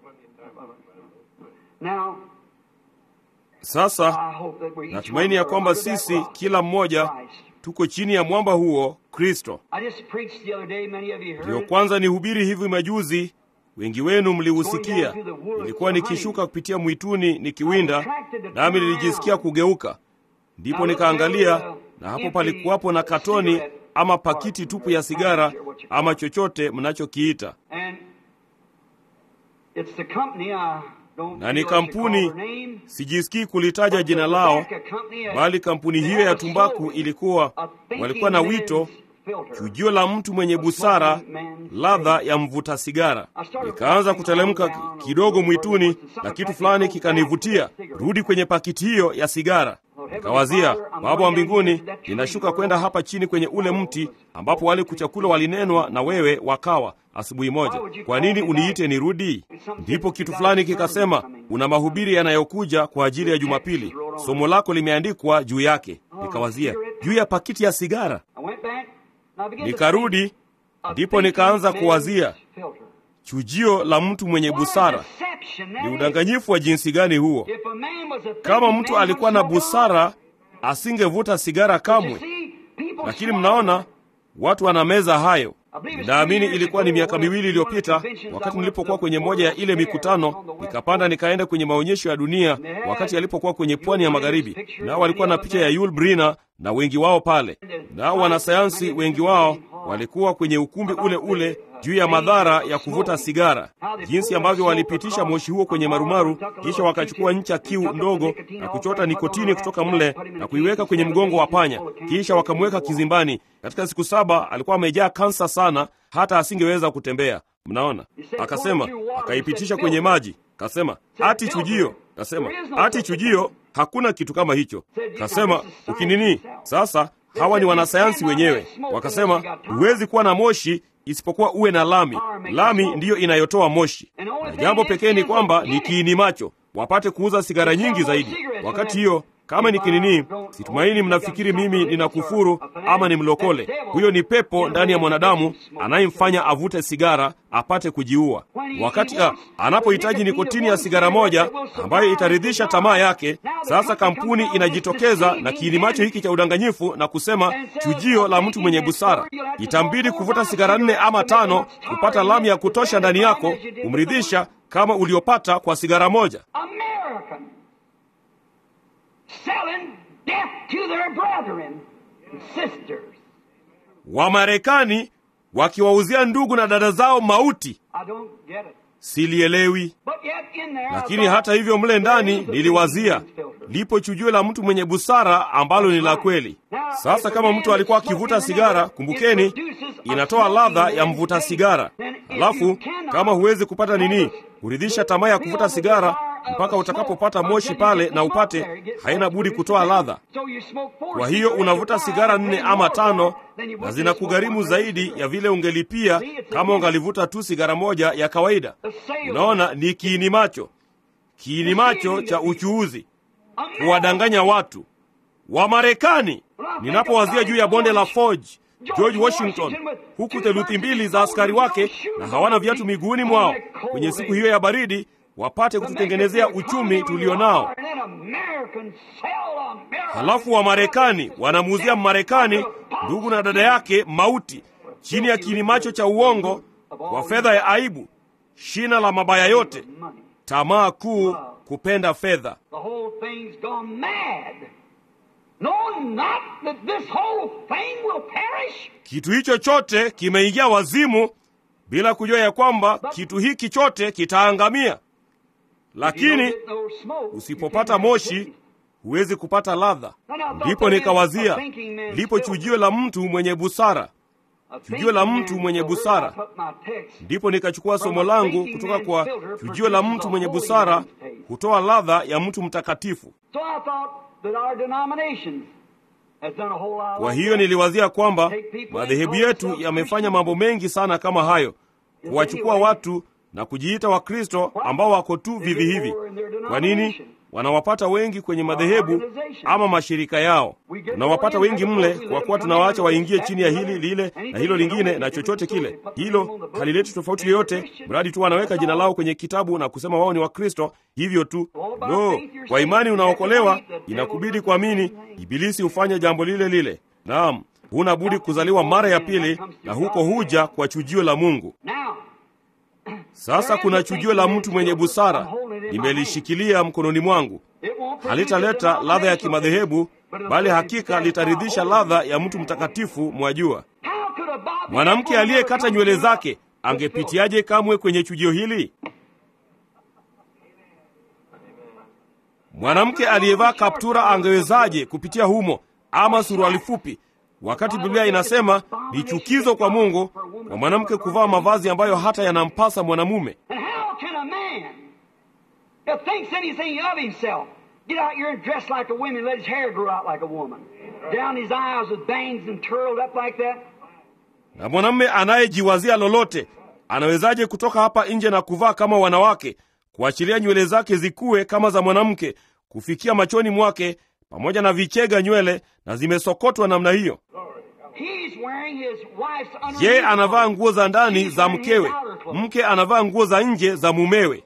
Sasa natumaini ya kwamba sisi kila mmoja tuko chini ya mwamba huo, Kristo. Ndio kwanza nihubiri hivi majuzi, wengi wenu mliusikia. Nilikuwa nikishuka kupitia mwituni nikiwinda, nami nilijisikia kugeuka. Ndipo nikaangalia, na hapo palikuwapo na katoni ama pakiti tupu ya sigara ama chochote mnachokiita. Na ni kampuni, sijisikii kulitaja jina lao, bali kampuni hiyo ya tumbaku walikuwa na wito, chujio la mtu mwenye busara, ladha ya mvuta sigara. Nikaanza kutelemka kidogo mwituni, na kitu fulani kikanivutia, rudi kwenye pakiti hiyo ya sigara. Nikawazia, Baba wa mbinguni, ninashuka kwenda hapa chini kwenye ule mti ambapo wale kuchakula walinenwa na wewe wakawa asubuhi moja. Kwa nini uniite nirudi? Ndipo kitu fulani kikasema, una mahubiri yanayokuja kwa ajili ya Jumapili, somo lako limeandikwa juu yake. Nikawazia, juu ya pakiti ya sigara. Nikarudi, ndipo nikaanza kuwazia, chujio la mtu mwenye busara. Ni udanganyifu wa jinsi gani huo? Kama mtu alikuwa na busara, asingevuta sigara kamwe. Lakini mnaona, watu wanameza hayo. Naamini ilikuwa ni miaka 2 iliyopita, wakati nilipokuwa kwenye moja ya ile mikutano, nikapanda nikaenda kwenye maonyesho ya dunia, wakati alipokuwa kwenye pwani ya magharibi. Nao walikuwa na picha ya Yul Brynner na wengi wao pale. Nao wanasayansi wengi wao walikuwa kwenye ukumbi ule ule juu ya madhara ya kuvuta sigara, jinsi ambavyo walipitisha moshi huo kwenye marumaru, kisha wakachukua ncha kiu ndogo na kuchota nikotini kutoka mle na kuiweka kwenye mgongo wa panya, kisha wakamweka kizimbani. Katika siku 7 alikuwa amejaa kansa sana, hata asingeweza kutembea. Mnaona? Akasema akaipitisha kwenye maji. Kasema ati chujio. Kasema ati chujio, hakuna kitu kama hicho. Kasema ukinini. Sasa hawa ni wanasayansi wenyewe. Wakasema huwezi kuwa na moshi isipokuwa uwe na lami. Lami ndiyo inayotoa moshi. Na jambo pekee ni kwamba ni kiini macho. wapate kuuza sigara nyingi zaidi. Wakati hiyo kama nikinini, situmaini mnafikiri mimi ninakufuru ama ni mlokole. Huyo ni pepo ndani ya mwanadamu anayemfanya avute sigara apate kujiua. Wakati anapohitaji nikotini ya sigara moja ambayo itaridhisha tamaa yake, sasa kampuni inajitokeza na kiinimacho hiki cha udanganyifu na kusema chujio la mtu mwenye busara. Itambidi kuvuta sigara 4 ama 5 kupata lamu ya kutosha ndani yako kumridhisha kama uliopata kwa sigara moja. Selling death to their brethren and sisters. Wamarekani wakiwauzia ndugu na dada zao mauti. I don't get it. Silielewi. But yet in there, Lakini hata hivyo mle ndani niliwazia lipo chujio la mtu mwenye busara ambalo ni la kweli. Sasa kama mtu alikuwa akivuta sigara, kumbukeni inatoa ladha ya mvuta sigara. Alafu kama huwezi kupata kuridhisha tamaa ya kuvuta sigara mpaka utakapopata moshi pale na upate, haina budi kutoa ladha. Kwa hiyo unavuta sigara 4 ama 5 na zinakugharimu zaidi ya vile ungelipia kama ungalivuta tu sigara moja ya kawaida. Unaona, ni kiini macho cha uchuuzi, kuwadanganya watu. Wamarekani, ninapowazia juu ya bonde la Forge, George Washington, huku theluthi 2 za askari wake na hawana viatu miguuni mwao, kwenye siku hiyo ya baridi wapate kututengenezea uchumi tulionao. Halafu Wamarekani wanamuuzia Mmarekani ndugu na dada yake mauti chini ya kiini macho cha uongo wa fedha ya aibu, shina la mabaya yote, tamaa kuu, kupenda fedha. Kitu hicho chote kimeingia wazimu bila kujua ya kwamba kitu hiki chote kitaangamia. Lakini usipopata moshi huwezi kupata ladha. Ndipo nikawazia lipo chujio la mtu mwenye busara. Chujio la mtu mwenye busara. Ndipo nikachukua somo langu kutoka kwa chujio la mtu mwenye busara hutoa ladha ya mtu mtakatifu. Kwa hiyo niliwazia kwamba madhehebu yetu yamefanya mambo mengi sana kama hayo, kuwachukua watu na kujiita Wakristo ambao wako tu vivi hivi. Kwa nini? Wanawapata wengi kwenye madhehebu ama mashirika yao. Tunawapata wengi mle kwa kuwa tunawaacha waingie chini ya hili lile na hilo lingine na chochote kile. Hilo halileti tofauti yoyote, mradi tu wanaweka jina lao kwenye kitabu na kusema wao ni Wakristo, hivyo tu. Kwa imani unaokolewa, inakubidi kuamini. Ibilisi hufanya jambo lile lile. Naam, huna budi kuzaliwa mara ya pili, na huko huja kwa chujio la Mungu. Sasa kuna chujio la mtu mwenye busara, nimelishikilia mkononi mwangu. Halitaleta ladha ya kimadhehebu, bali hakika litaridhisha ladha ya mtu mtakatifu. Mwajua, mwanamke aliyekata nywele zake angepitiaje kamwe kwenye chujio hili? Mwanamke aliyevaa kaptura angewezaje kupitia humo, ama suruali fupi, wakati Biblia inasema ni chukizo kwa Mungu kwa mwanamke kuvaa mavazi ambayo hata yanampasa mwanamume? Na mwanamume anayejiwazia lolote anawezaje kutoka hapa nje na kuvaa kama wanawake, kuachilia nywele zake zikue kama za mwanamke kufikia machoni mwake, pamoja na vichega nywele na zimesokotwa namna hiyo? Yeye anavaa nguo za ndani za mkewe, mke anavaa nguo za nje za mumewe.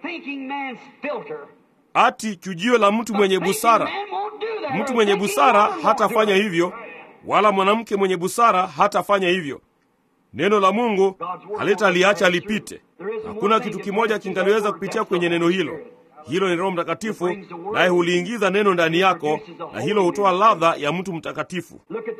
Ati chujio la mtu mwenye busara. Mtu mwenye busara hatafanya hivyo, wala mwanamke mwenye busara hatafanya hivyo. Neno la Mungu halitaliacha lipite. Hakuna kitu kimoja kingaliweza kupitia kwenye neno hilo. Hilo ni Roho Mtakatifu, naye huliingiza neno ndani yako, na hilo hutoa ladha ya mtu mtakatifu.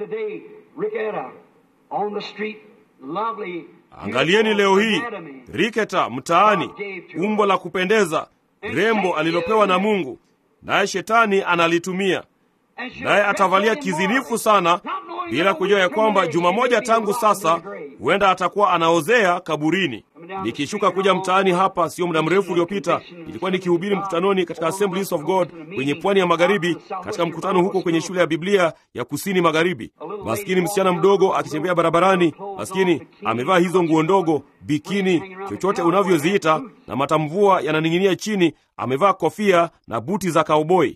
Angalieni leo hii Riketa mtaani, umbo la kupendeza, rembo alilopewa na Mungu, naye shetani analitumia. Naye atavalia kizinifu sana, bila kujua ya kwamba juma moja tangu sasa huenda atakuwa anaozea kaburini. Nikishuka kuja mtaani hapa sio muda mrefu uliopita, ilikuwa nikihubiri mkutanoni katika Assemblies of God kwenye pwani ya magharibi, katika mkutano huko kwenye shule ya Biblia ya kusini magharibi. Maskini msichana mdogo akitembea barabarani, maskini amevaa hizo nguo ndogo, bikini, chochote unavyoziita, na matamvua yananing'inia chini, amevaa kofia na buti za cowboy.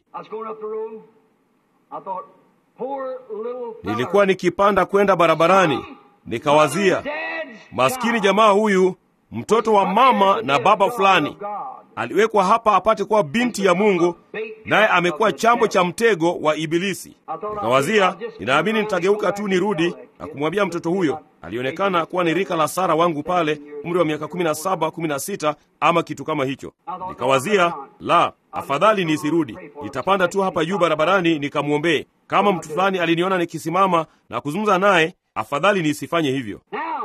Nilikuwa nikipanda kwenda barabarani, nikawazia, maskini jamaa huyu, mtoto wa mama na baba fulani, aliwekwa hapa apate kuwa binti ya Mungu, naye amekuwa chambo cha mtego wa Ibilisi. Nikawazia, ninaamini nitageuka tu nirudi na kumwambia mtoto huyo, alionekana kuwa ni rika la Sara wangu pale, umri wa miaka 17, 16 ama kitu kama hicho. Nikawazia, la, afadhali nisirudi. Nitapanda tu hapa juu barabarani nikamwombee. Kama mtu fulani aliniona nikisimama na kuzungumza naye, afadhali nisifanye hivyo.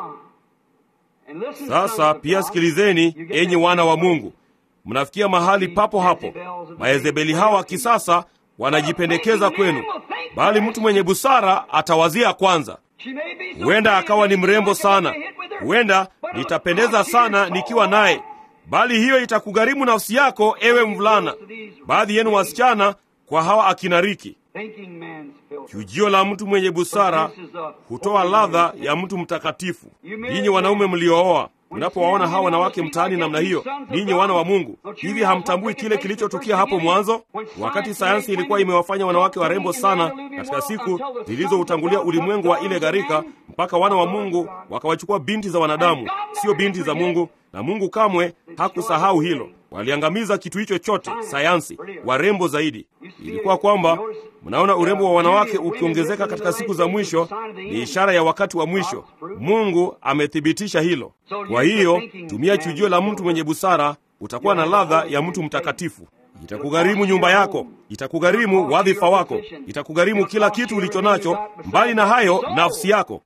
Sasa pia sikilizeni, enyi wana wa Mungu. Mnafikia mahali papo hapo. Maezebeli hawa kisasa wanajipendekeza kwenu, bali mtu mwenye busara atawazia kwanza. Huenda akawa ni mrembo sana, huenda nitapendeza sana nikiwa naye, bali hiyo itakugharimu nafsi yako, ewe mvulana. Baadhi yenu wasichana kwa hawa akina Riki. Chujio la mtu mwenye busara hutoa ladha ya mtu mtakatifu. Ninyi wanaume mliooa, mnapowaona hawa wanawake mtaani namna hiyo, ninyi wana wa Mungu, hivi hamtambui kile kilichotukia hapo mwanzo, wakati sayansi ilikuwa imewafanya wanawake warembo sana katika siku zilizoutangulia ulimwengu wa ile gharika, mpaka wana wa Mungu wakawachukua binti za wanadamu, sio binti za Mungu, na Mungu kamwe hakusahau hilo. Waliangamiza kitu hicho chote, sayansi, warembo zaidi. Ilikuwa kwamba, mnaona urembo wa wanawake ukiongezeka katika siku za mwisho, ni ishara ya wakati wa mwisho. Mungu amethibitisha hilo. Kwa hiyo, tumia chujio la mtu mwenye busara, utakuwa na ladha ya mtu mtakatifu. Itakugharimu nyumba yako, itakugharimu wadhifa wako, itakugharimu kila kitu ulicho nacho, mbali na hayo nafsi yako.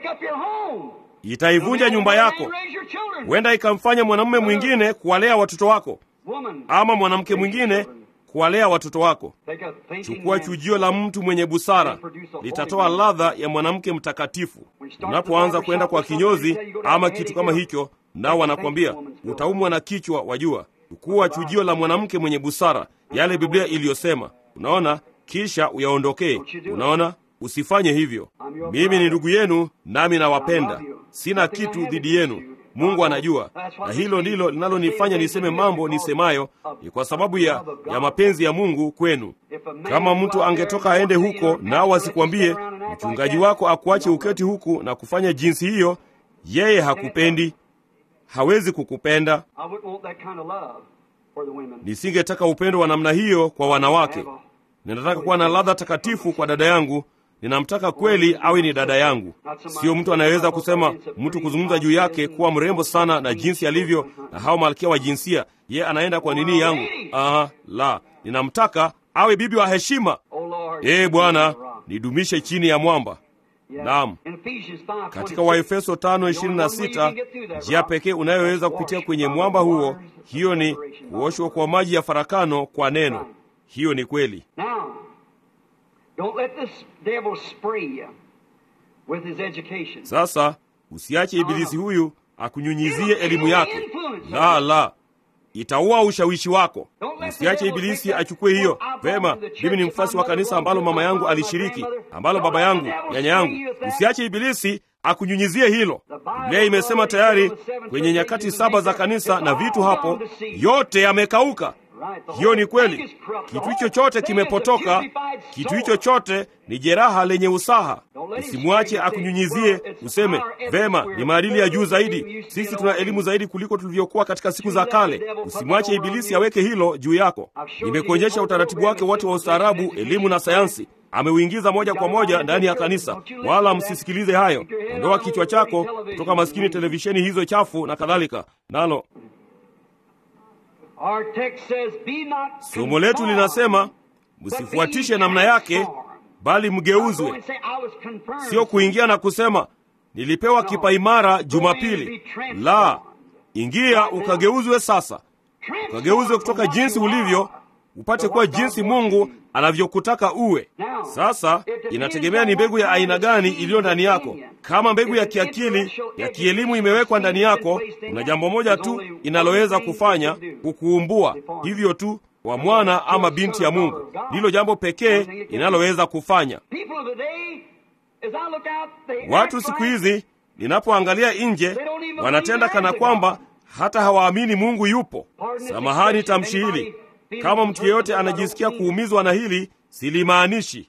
Itaivunja nyumba yako. Huenda ikamfanya mwanamume mwingine kuwalea watoto wako, ama mwanamke mwingine kuwalea watoto wako. Chukua chujio la mtu mwenye busara, litatoa ladha ya mwanamke mtakatifu. Unapoanza kwenda kwa kinyozi ama kitu kama hicho, nao wanakwambia utaumwa na kichwa, wajua, chukua chujio la mwanamke mwenye busara, yale Biblia iliyosema. Unaona, kisha uyaondokee. Unaona, usifanye hivyo. Mimi ni ndugu yenu, nami nawapenda. Sina kitu dhidi yenu. Mungu anajua, na hilo ndilo linalonifanya niseme mambo nisemayo, ni kwa sababu ya mapenzi ya Mungu kwenu. Kama mtu angetoka aende huko nao wasikwambie, mchungaji wako akuache uketi huku na kufanya jinsi hiyo, yeye hakupendi, hawezi kukupenda. Nisingetaka upendo wa namna hiyo kwa wanawake. Ninataka kuwa na ladha takatifu kwa dada yangu. Ninamtaka kweli awe ni dada yangu. Sio mtu anayeweza kusema, mtu kuzungumza juu yake kuwa mrembo sana na jinsi alivyo, na hao malkia wa jinsia, ye anaenda kwa nini yangu. La, ninamtaka awe bibi wa heshima. Bwana, nidumishe chini ya mwamba. Naam. Katika Waefeso 5:26, njia pekee unayoweza kupitia kwenye mwamba huo, hiyo ni kuoshwa kwa maji ya farakano kwa neno. Hiyo ni kweli. Don't let this devil spray you with his education. Sasa usiache ibilisi huyu akunyunyizie elimu yake. La, itaua ushawishi wako. Usiache ibilisi achukue hiyo. Vema, mimi ni mfuasi wa kanisa ambalo mama yangu alishiriki, ambalo baba yangu, nyanya yangu. Usiache ibilisi akunyunyizie hilo. Biblia imesema tayari kwenye nyakati 7 za kanisa, na vitu hapo yote yamekauka. Hiyo ni kweli. Kitu hicho chote kimepotoka. Kitu hicho chote ni jeraha lenye usaha. Usimwache akunyunyizie useme, vema, ni maadili ya juu zaidi, sisi tuna elimu zaidi kuliko tulivyokuwa katika siku za kale. Usimwache ibilisi aweke hilo juu yako. Nimekuonyesha utaratibu wake wote wa ustaarabu, elimu na sayansi. Ameuingiza moja kwa moja ndani ya kanisa. Wala msisikilize hayo. Ondoa kichwa chako kutoka maskini televisheni hizo chafu na kadhalika. Nalo somo letu linasema, msifuatishe namna yake, bali mgeuzwe. Sio kuingia na kusema, nilipewa kipaimara Jumapili. La, ingia ukageuzwe sasa. Ukageuzwe kutoka jinsi ulivyo, upate kuwa jinsi Mungu anavyokutaka uwe. Sasa inategemea ni mbegu ya aina gani iliyo ndani yako. Kama mbegu ya kiakili, ya kielimu imewekwa ndani yako, kuna jambo moja tu inaloweza kufanya, kukuumbua. Hivyo tu, wa mwana ama binti ya Mungu. Ndilo jambo pekee inaloweza kufanya. Watu siku hizi, ninapoangalia nje, wanatenda kana kwamba hata hawaamini Mungu yupo. Samahani tamshi hili. Kama mtu yeyote anajisikia kuumizwa na hili, silimaanishi.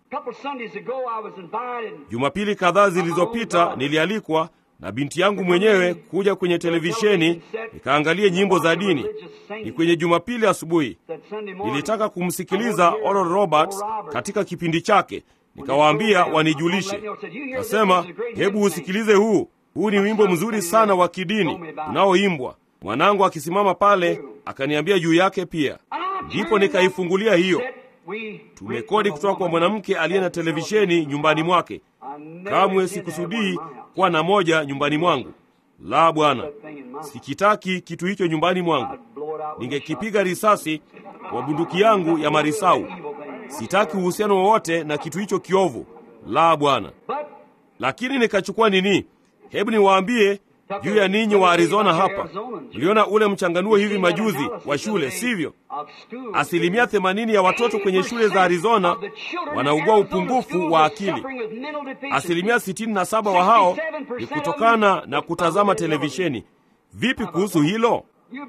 Jumapili kadhaa zilizopita nilialikwa na binti yangu mwenyewe kuja kwenye televisheni nikaangalie nyimbo za dini. Ni kwenye Jumapili asubuhi. Nilitaka kumsikiliza Oral Roberts katika kipindi chake. Nikawaambia wanijulishe. Nasema, hebu usikilize huu. Huu ni wimbo mzuri sana wa kidini unaoimbwa. Mwanangu akisimama pale akaniambia juu yake pia. Ndipo nikaifungulia hiyo. Tumekodi kutoka kwa mwanamke aliye na televisheni nyumbani mwake. Kamwe sikusudii kuwa na moja nyumbani mwangu. La, Bwana, sikitaki kitu hicho nyumbani mwangu. Ningekipiga risasi kwa bunduki yangu ya marisau. Sitaki uhusiano wowote na kitu hicho kiovu. La, Bwana. Lakini nikachukua nini? Hebu niwaambie juu ya ninyi wa Arizona hapa. Mliona ule mchanganuo hivi majuzi wa shule, sivyo? 80% ya watoto kwenye shule za Arizona wanaugua upungufu wa akili. 67% wa hao ni kutokana na kutazama televisheni. Vipi kuhusu hilo?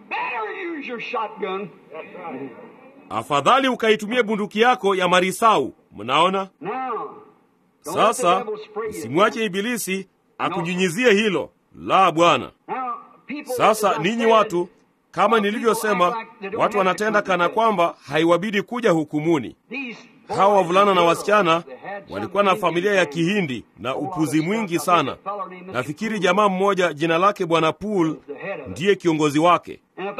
Afadhali ukaitumie bunduki yako ya marisau. Mnaona? Sasa usimwache ibilisi akunyinyizie hilo. La, Bwana. Sasa ninyi watu, kama nilivyosema, watu wanatenda kana kwamba haiwabidi kuja hukumuni. Hawa wavulana na wasichana walikuwa na familia ya Kihindi na upuzi mwingi sana. Nafikiri jamaa mmoja jina lake Bwana Poole ndiye kiongozi wake.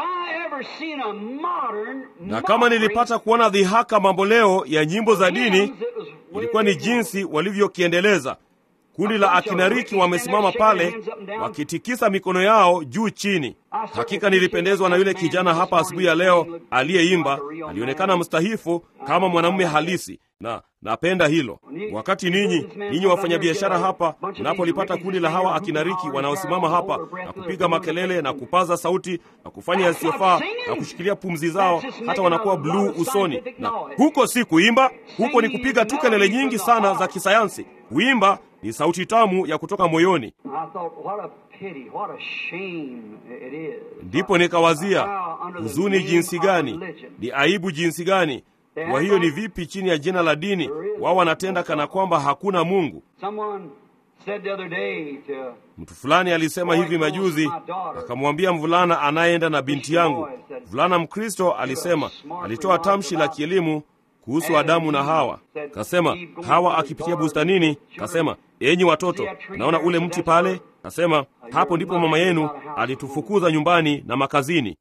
Na kama nilipata kuona dhihaka mambo leo ya nyimbo za dini, ilikuwa ni jinsi walivyokiendeleza. Kundi la akinariki wamesimama pale wakitikisa mikono yao juu chini. Hakika nilipendezwa na yule kijana hapa asubuhi ya leo aliyeimba. Alionekana mstahifu kama mwanamume halisi, na napenda hilo. Wakati ninyi wafanyabiashara hapa mnapolipata kundi la hawa akinariki wanaosimama hapa na kupiga makelele na kupaza sauti na kufanya yasiyofaa na kushikilia pumzi zao hata wanakuwa bluu usoni, na huko si kuimba, huko ni kupiga tu kelele nyingi sana za kisayansi. Kuimba ni sauti tamu ya kutoka moyoni. Ndipo nikawazia, huzuni jinsi gani, ni aibu jinsi gani. Kwa hiyo ni vipi chini ya jina la dini wao wanatenda kana kwamba hakuna Mungu? Mtu fulani alisema hivi majuzi, akamwambia mvulana anayeenda na binti yangu. Mvulana Mkristo alisema, alitoa tamshi la kielimu kuhusu Adamu na Hawa. Kasema, Hawa akipitia bustanini, kasema, enyi watoto, naona ule mti pale? Kasema, hapo ndipo mama yenu alitufukuza nyumbani na makazini.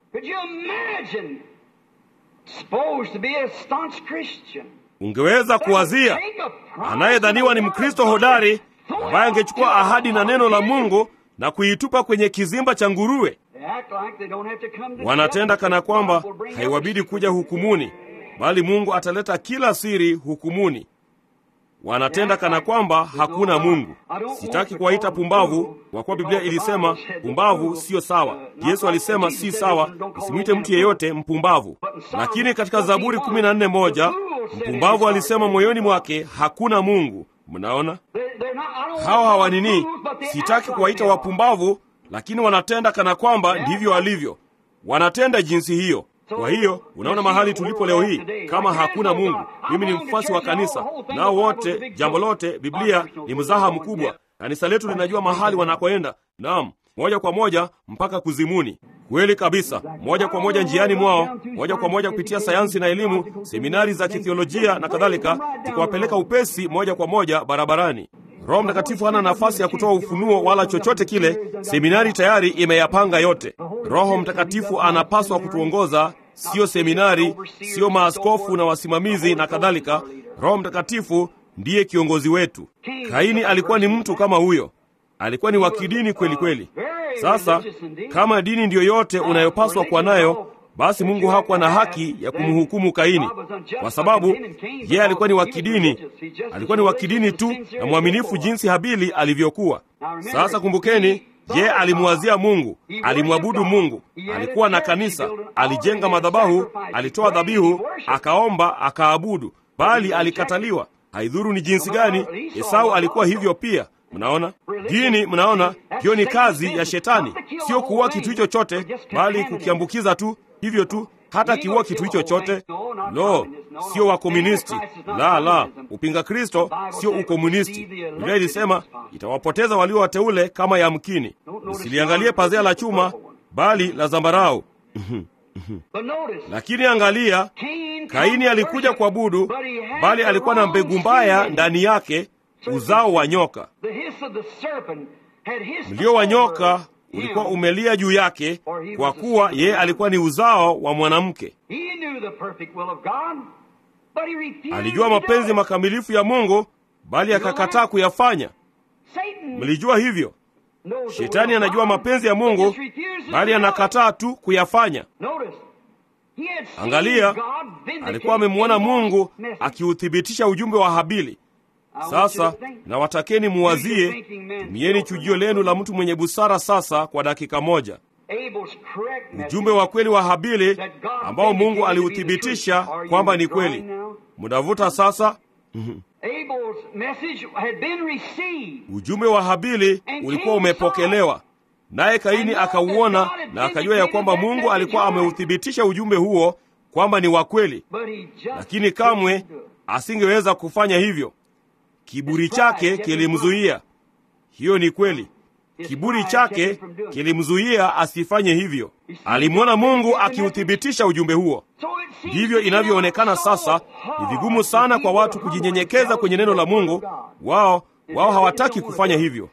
Ungeweza kuwazia anayedhaniwa ni Mkristo hodari ambaye angechukua ahadi na neno la Mungu na kuitupa kwenye kizimba cha nguruwe. Wanatenda kana kwamba haiwabidi kuja hukumuni, bali Mungu ataleta kila siri hukumuni. Wanatenda kana kwamba hakuna Mungu. Sitaki kuwaita pumbavu, kwa kuwa Biblia ilisema pumbavu sio sawa. Yesu alisema si sawa, usimwite mtu yeyote mpumbavu. Lakini katika Zaburi 14:1, mpumbavu alisema moyoni mwake hakuna Mungu. Mnaona? Hawa nini? Sitaki kuwaita wapumbavu, lakini wanatenda kana kwamba ndivyo walivyo. Wanatenda jinsi hiyo. Kwa hiyo, unaona mahali tulipo leo hii, kama hakuna Mungu. Mimi ni mfuasi wa kanisa, nao wote, jambo lote, Biblia ni mzaha mkubwa. Kanisa letu linajua mahali wanakoenda. Naam, moja kwa moja mpaka kuzimuni. Kweli kabisa, moja kwa moja njiani mwao, moja kwa moja kupitia sayansi na elimu, seminari za kithiolojia na kadhalika, zikawapeleka upesi moja kwa moja barabarani. Roho Mtakatifu hana nafasi ya kutoa ufunuo wala chochote kile. Seminari tayari imeyapanga yote. Roho Mtakatifu anapaswa kutuongoza, sio seminari, sio maaskofu na wasimamizi na kadhalika. Roho Mtakatifu ndiye kiongozi wetu. Kaini alikuwa ni mtu kama huyo. Alikuwa ni wa kidini kweli kweli. Sasa, kama dini ndiyo yote unayopaswa kuwa nayo, basi Mungu hakuwa na haki ya kumhukumu Kaini, kwa sababu yeye alikuwa ni wa kidini. Alikuwa ni wa kidini tu na mwaminifu jinsi Habili alivyokuwa. Sasa kumbukeni, yeye alimwazia Mungu, alimwabudu Mungu, alikuwa na kanisa, alijenga madhabahu, alitoa dhabihu, akaomba, akaabudu, bali alikataliwa. Haidhuru ni jinsi gani, Esau alikuwa hivyo pia. Mnaona dini, mnaona hiyo ni kazi ya Shetani, sio kuua kitu hicho chote, bali kukiambukiza tu hivyo tu. Hata kiua kitu hicho chote, no, sio wa komunisti. La, upinga Kristo sio ukomunisti. Biblia ilisema itawapoteza walio wateule kama yamkini. Usiliangalie pazia la chuma, bali la zambarau. Lakini angalia, Kaini alikuja kuabudu, bali alikuwa na mbegu mbaya ndani yake, uzao wa nyoka. Mlio wa nyoka ulikuwa umelia juu yake, kwa kuwa yeye alikuwa ni uzao wa mwanamke. Alijua mapenzi makamilifu ya Mungu, bali akakataa kuyafanya. Mlijua hivyo? Shetani anajua mapenzi ya Mungu, bali anakataa tu kuyafanya. Angalia, alikuwa amemwona Mungu akiuthibitisha ujumbe wa Habili. Sasa nawatakeni muwazie, tumieni chujio lenu la mtu mwenye busara sasa kwa dakika moja. Ujumbe wa kweli wa Habili ambao Mungu aliuthibitisha kwamba ni kweli. Mnavuta sasa. Ujumbe wa Habili ulikuwa umepokelewa, naye Kaini akauona na akajua ya kwamba Mungu alikuwa ameuthibitisha ujumbe huo kwamba ni wa kweli, lakini kamwe asingeweza kufanya hivyo. Kiburi chake kilimzuia. Hiyo ni kweli. Kiburi chake kilimzuia asifanye hivyo. Alimwona Mungu akiuthibitisha ujumbe huo. Ndivyo inavyoonekana sasa. Ni vigumu sana kwa watu kujinyenyekeza kwenye neno la Mungu. Wao hawataki kufanya hivyo.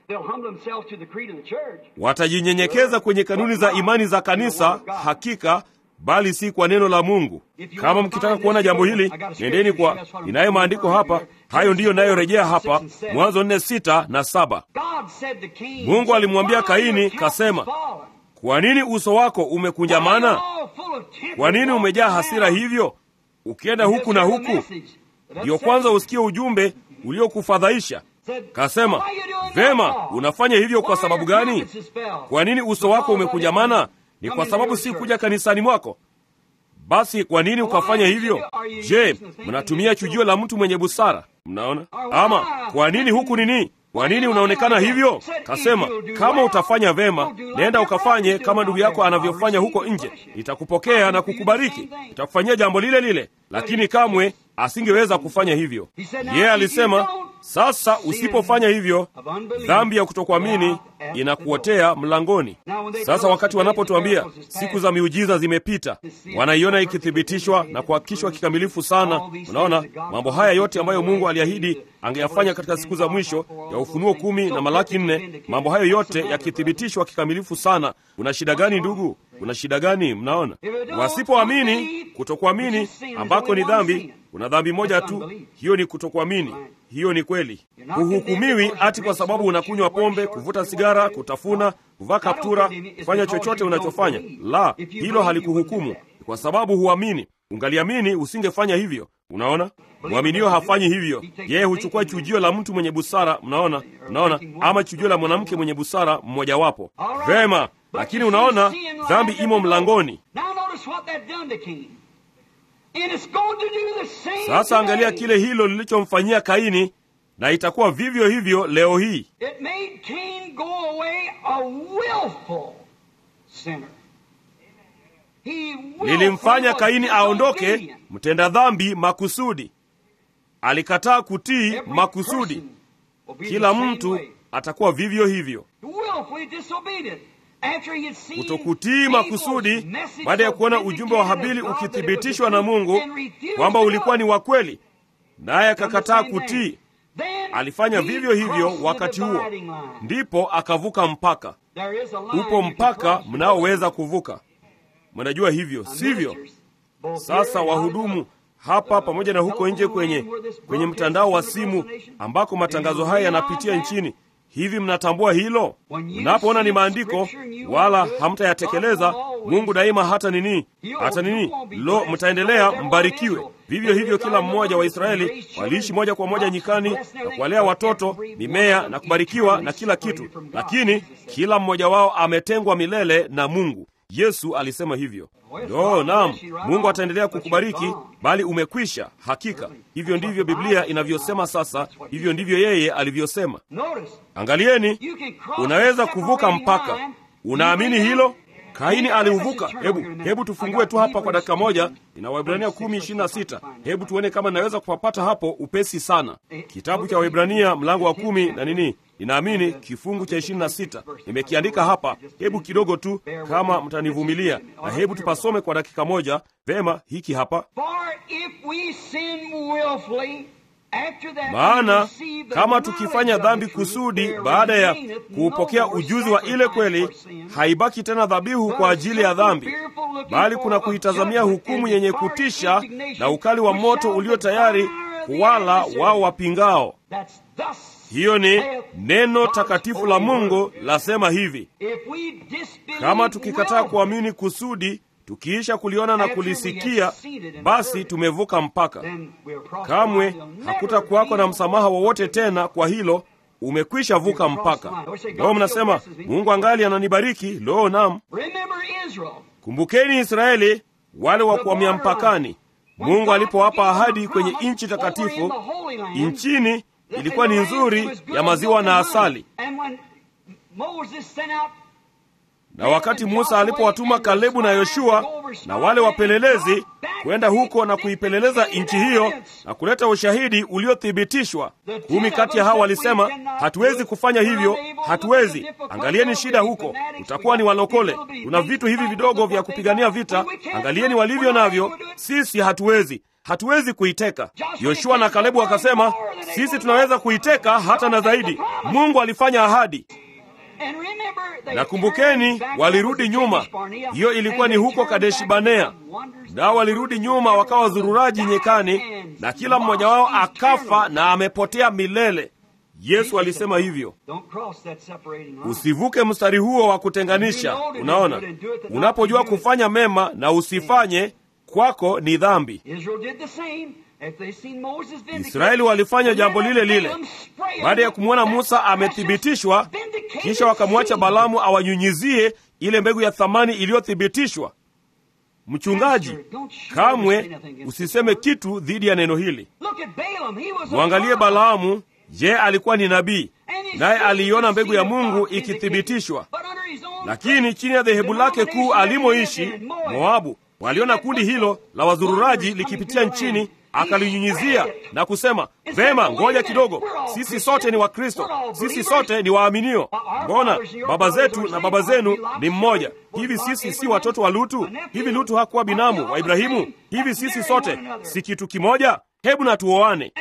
Watajinyenyekeza kwenye kanuni za imani za kanisa, hakika, bali si kwa neno la Mungu. Kama mkitaka kuona jambo hili, nendeni kwa ninayo maandiko hapa. Hayo ndiyo nayorejea hapa, Mwanzo 4:6 na 7. Mungu alimwambia Kaini, kasema, kwa nini uso wako umekunjamana? Kwa nini umejaa hasira hivyo, ukienda huku na huku? Ndiyo kwanza usikie ujumbe uliokufadhaisha. Kasema, vema, unafanya hivyo kwa sababu gani? Kwa nini uso wako umekunjamana? Ni kwa sababu si kuja kanisani mwako. Basi kwa nini ukafanya hivyo? Je, mnatumia chujio la mtu mwenye busara? Mnaona? Ama kwa nini huku nini? Kwa nini unaonekana hivyo? Kasema, kama utafanya vema, nenda ukafanye kama ndugu yako anavyofanya huko nje. Nitakupokea na kukubariki. Nitakufanyia jambo lile lile. Lakini kamwe asingeweza kufanya hivyo. Yeye alisema, sasa usipofanya hivyo, dhambi ya kutokuamini inakuotea mlangoni. Sasa wakati wanapotuambia siku za miujiza zimepita, wanaiona ikithibitishwa na kuhakikishwa kikamilifu sana. Unaona, mambo haya yote ambayo Mungu aliahidi angeyafanya katika siku za mwisho ya Ufunuo 10 na Malaki 4, mambo hayo yote yakithibitishwa kikamilifu sana. Una shida gani ndugu? Una shida gani? Mnaona, wasipoamini, kutokuamini ambako ni dhambi, kuna dhambi moja tu, hiyo ni kutokuamini. Hiyo ni kweli. Huhukumiwi ati kwa sababu unakunywa pombe, kuvuta sigara, kutafuna, kuvaa kaptura, kufanya chochote unachofanya. La, hilo halikuhukumu, kwa sababu huamini. Ungaliamini usingefanya hivyo. Unaona, mwaminio hafanyi hivyo. Yeye huchukua chujio la mtu mwenye busara. Mnaona, ama chujio la mwanamke mwenye busara mmojawapo. Vema, lakini unaona, dhambi imo mlangoni. Sasa angalia kile hilo lilichomfanyia Kaini, na itakuwa vivyo hivyo leo hii. Lilimfanya Kaini aondoke mtenda dhambi makusudi. Alikataa kutii makusudi. Kila mtu atakuwa vivyo hivyo. Kutokutii makusudi, baada ya kuona ujumbe wa Habili ukithibitishwa na Mungu kwamba ulikuwa ni wa kweli, naye akakataa kutii, alifanya vivyo hivyo wakati huo. Ndipo akavuka mpaka. Upo mpaka mnaoweza kuvuka. Mnajua hivyo, sivyo? Sasa wahudumu hapa pamoja na huko nje kwenye mtandao wa simu ambako matangazo haya yanapitia nchini, Hivi mnatambua hilo? Mnapoona ni maandiko wala hamtayatekeleza, Mungu daima hata nini? Lo, mtaendelea mbarikiwe. Vivyo hivyo kila mmoja wa Israeli waliishi moja kwa moja nyikani na kuwalea watoto, mimea na kubarikiwa na kila kitu. Lakini kila mmoja wao ametengwa milele na Mungu. Yesu alisema hivyo. Naam, Mungu ataendelea kukubariki, bali umekwisha. Hakika hivyo ndivyo Biblia inavyosema sasa, hivyo ndivyo yeye alivyosema. Angalieni, unaweza kuvuka mpaka. Unaamini hilo? Kaini aliuvuka. Hebu tufungue tu hapa kwa dakika moja. Ina Waebrania 10:26. Hebu tuone kama naweza kupapata hapo upesi sana. Kitabu cha Waebrania mlango wa 10 na nini? Ninaamini kifungu cha 26. Nimekiandika hapa. Hebu kidogo tu kama mtanivumilia. Na hebu tupasome kwa dakika moja. Vema, hiki hapa. Maana kama tukifanya dhambi kusudi baada ya kuupokea ujuzi wa ile kweli, haibaki tena dhabihu kwa ajili ya dhambi, bali kuna kuitazamia hukumu yenye kutisha na ukali wa moto ulio tayari kuwala wao wapingao. Hiyo ni neno takatifu la Mungu lasema hivi. Kama tukikataa kuamini kusudi, tukiisha kuliona na kulisikia, basi tumevuka mpaka. Kamwe hakutakuwako na msamaha wowote tena kwa hilo. Umekwisha vuka mpaka. Leo mnasema Mungu angali ananibariki. Lo, naam. Kumbukeni Israeli, wale wa kuhamia mpakani. Mungu alipowapa ahadi kwenye nchi takatifu, nchini ilikuwa ni nzuri ya maziwa na asali. Na wakati Musa alipowatuma Kalebu na Yoshua na wale wapelelezi kwenda huko na kuipeleleza nchi hiyo na kuleta ushahidi uliothibitishwa, 10 kati ya hao walisema, hatuwezi kufanya hivyo, hatuwezi. Angalieni shida huko, tutakuwa ni walokole, tuna vitu hivi vidogo vya kupigania vita, angalieni walivyo navyo, sisi hatuwezi kuiteka. Yoshua na Kalebu wakasema, sisi tunaweza kuiteka hata na zaidi. Mungu alifanya ahadi. Na kumbukeni, walirudi nyuma. Hiyo ilikuwa ni huko Kadeshi Barnea. Nao walirudi nyuma wakawa zururaji nyekani, na kila mmoja wao akafa na amepotea milele. Yesu alisema hivyo. Usivuke mstari huo wa kutenganisha. Unaona, unapojua kufanya mema na usifanye, kwako ni dhambi. Israeli walifanya jambo lile lile. Baada ya kumwona Musa amethibitishwa, kisha wakamwacha Balaamu awanyunyizie ile mbegu ya thamani iliyothibitishwa. Mchungaji, kamwe usiseme kitu dhidi ya neno hili. Muangalie Balaamu. Je, alikuwa ni nabii, naye aliiona mbegu ya Mungu ikithibitishwa. Lakini chini ya dhehebu lake kuu alimoishi Moabu, waliona kundi hilo la wazururaji likipitia nchini, akalinyunyizia na kusema, vema, ngoja kidogo, sisi sote ni Wakristo, sisi sote ni waaminio. Mbona baba zetu na baba zenu ni mmoja? Hivi sisi si watoto wa Lutu? Hivi Lutu hakuwa binamu wa Ibrahimu? Hivi sisi sote si kitu kimoja? Hebu na tuoane.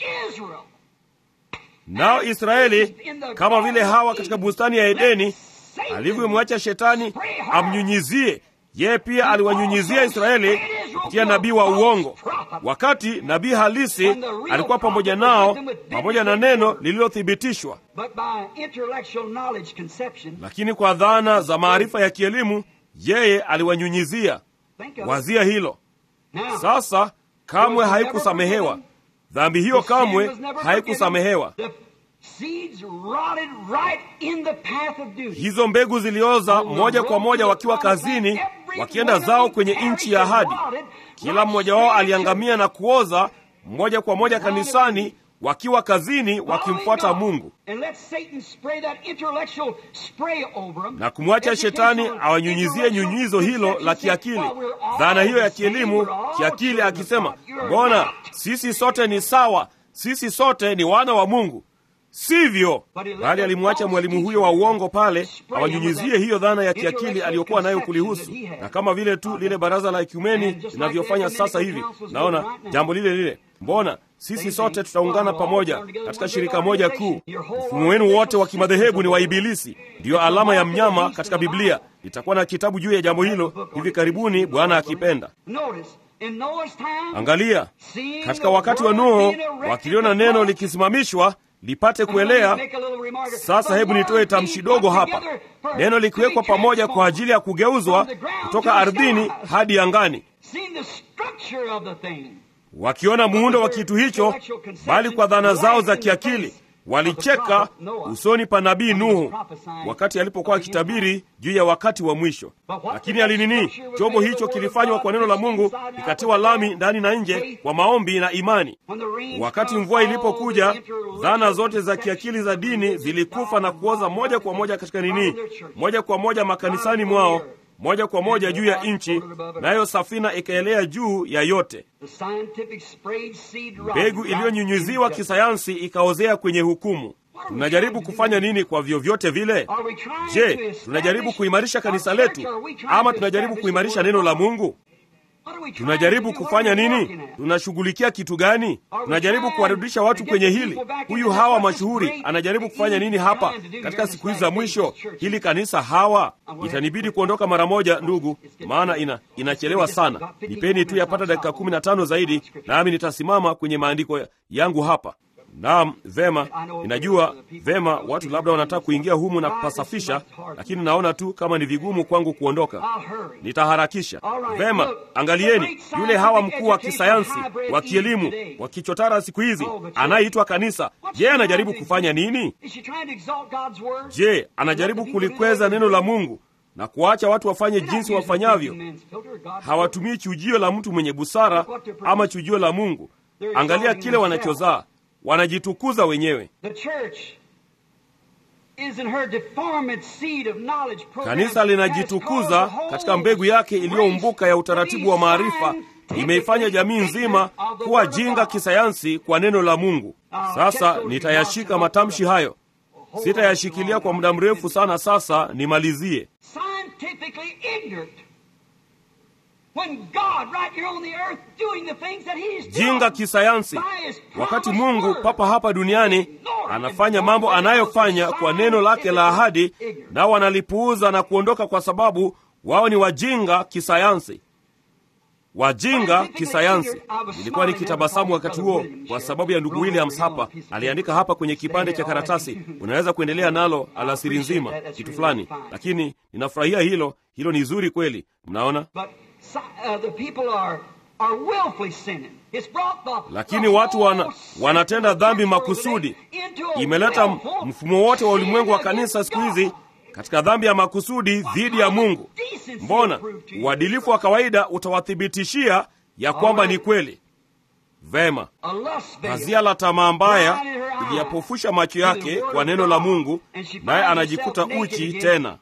Nao Israeli, kama vile Hawa katika bustani ya Edeni alivyomwacha Shetani amnyunyizie, yeye pia aliwanyunyizia Israeli kupitia nabii wa uongo, wakati nabii halisi alikuwa pamoja nao, pamoja na neno lililothibitishwa. Lakini kwa dhana za maarifa ya kielimu, yeye aliwanyunyizia. Wazia hilo. Sasa kamwe haikusamehewa. Dhambi hiyo kamwe haikusamehewa. Hizo mbegu zilioza moja kwa moja wakiwa kazini, wakienda zao kwenye nchi ya ahadi. Kila mmoja wao aliangamia na kuoza moja kwa moja kanisani, wakiwa kazini wakimfuata Mungu, na kumwacha Shetani awanyunyizie nyunyizo hilo la kiakili, dhana hiyo ya kielimu kiakili, akisema, mbona sisi sote ni sawa, sisi sote ni wana wa Mungu. Sivyo, bali alimwacha mwalimu huyo wa uongo pale awanyunyizie hiyo dhana ya kiakili aliyokuwa nayo kulihusu. Na kama vile tu lile baraza la ekumeni linavyofanya sasa hivi, naona jambo lile. Mbona sisi sote tutaungana pamoja katika shirika moja kuu? Mfumo wenu wote wa kimadhehebu ni wa Ibilisi. Ndiyo alama ya mnyama katika Biblia. Nitakuwa na kitabu juu ya jambo hilo hivi karibuni, Bwana akipenda. Angalia, katika wakati wa Nuhu, wakiliona neno likisimamishwa, lipate kuelea. Sasa hebu nitoe tamshi dogo hapa. Neno likiwekwa pamoja kwa ajili ya kugeuzwa kutoka ardhini hadi angani. Wakiona muundo wa kitu hicho, bali kwa dhana zao za kiakili walicheka usoni pa nabii Nuhu wakati alipokuwa akitabiri juu ya wakati wa mwisho. Lakini alinini? Chombo hicho kilifanywa kwa neno la Mungu, ikatiwa lami ndani na nje kwa maombi na imani. Wakati mvua ilipokuja, dhana zote za kiakili za dini zilikufa na kuoza moja kwa moja katika nini? Moja kwa moja makanisani mwao, moja kwa moja juu ya nchi, nayo safina ikaelea juu ya yote. Mbegu iliyonyunyiziwa kisayansi ikaozea kwenye hukumu. Tunajaribu kufanya nini kwa vyovyote vile? Je, tunajaribu kuimarisha kanisa letu ama tunajaribu kuimarisha neno la Mungu? Tunajaribu kufanya nini? Tunashughulikia kitu gani? Tunajaribu kuwarudisha watu kwenye hili. Huyu Hawa mashuhuri anajaribu kufanya nini hapa katika siku hizi za mwisho? Hili kanisa Hawa. Itanibidi kuondoka mara moja ndugu, maana inachelewa sana. Nipeni tu yapata dakika 15 zaidi, nami nitasimama kwenye maandiko yangu hapa. Naam, vema. Ninajua vema watu labda wanataka kuingia humu na kupasafisha, lakini naona tu kama ni vigumu kwangu kuondoka. Nitaharakisha. Vema, angalieni yule Hawa mkuu wa kisayansi, wa kielimu, wa kichotara siku hizi, anayeitwa kanisa. Je, anajaribu kufanya nini? Je, anajaribu kulikweza neno la Mungu na kuacha watu wafanye jinsi wafanyavyo? Hawatumii chujio la mtu mwenye busara ama chujio la Mungu. Angalia kile wanachozaa. Wanajitukuza wenyewe. Kanisa linajitukuza katika mbegu yake iliyoumbuka ya utaratibu wa maarifa. Imeifanya jamii nzima kuwa jinga kisayansi kwa neno la Mungu. Sasa nitayashika matamshi hayo. Sitayashikilia kwa muda mrefu sana. Sasa nimalizie. Jinga kisayansi, wakati Mungu papa hapa duniani anafanya mambo anayofanya kwa neno lake la ahadi, nao wanalipuuza na kuondoka kwa sababu wao ni wajinga kisayansi. Wajinga kisayansi. Nilikuwa nikitabasamu wakati huo kwa sababu ya ndugu Williams hapa. Aliandika hapa kwenye kipande cha karatasi, unaweza kuendelea nalo alasiri nzima, kitu fulani. Lakini ninafurahia hilo ni zuri kweli. Mnaona? Lakini watu wanatenda dhambi makusudi. Imeleta mfumo wote wa ulimwengu wa kanisa siku hizi katika dhambi ya makusudi dhidi ya Mungu. Mbona uadilifu wa kawaida utawathibitishia ya kwamba ni kweli? Vema, pazia la tamaa mbaya iliyapofusha macho yake kwa neno la Mungu, naye anajikuta uchi tena.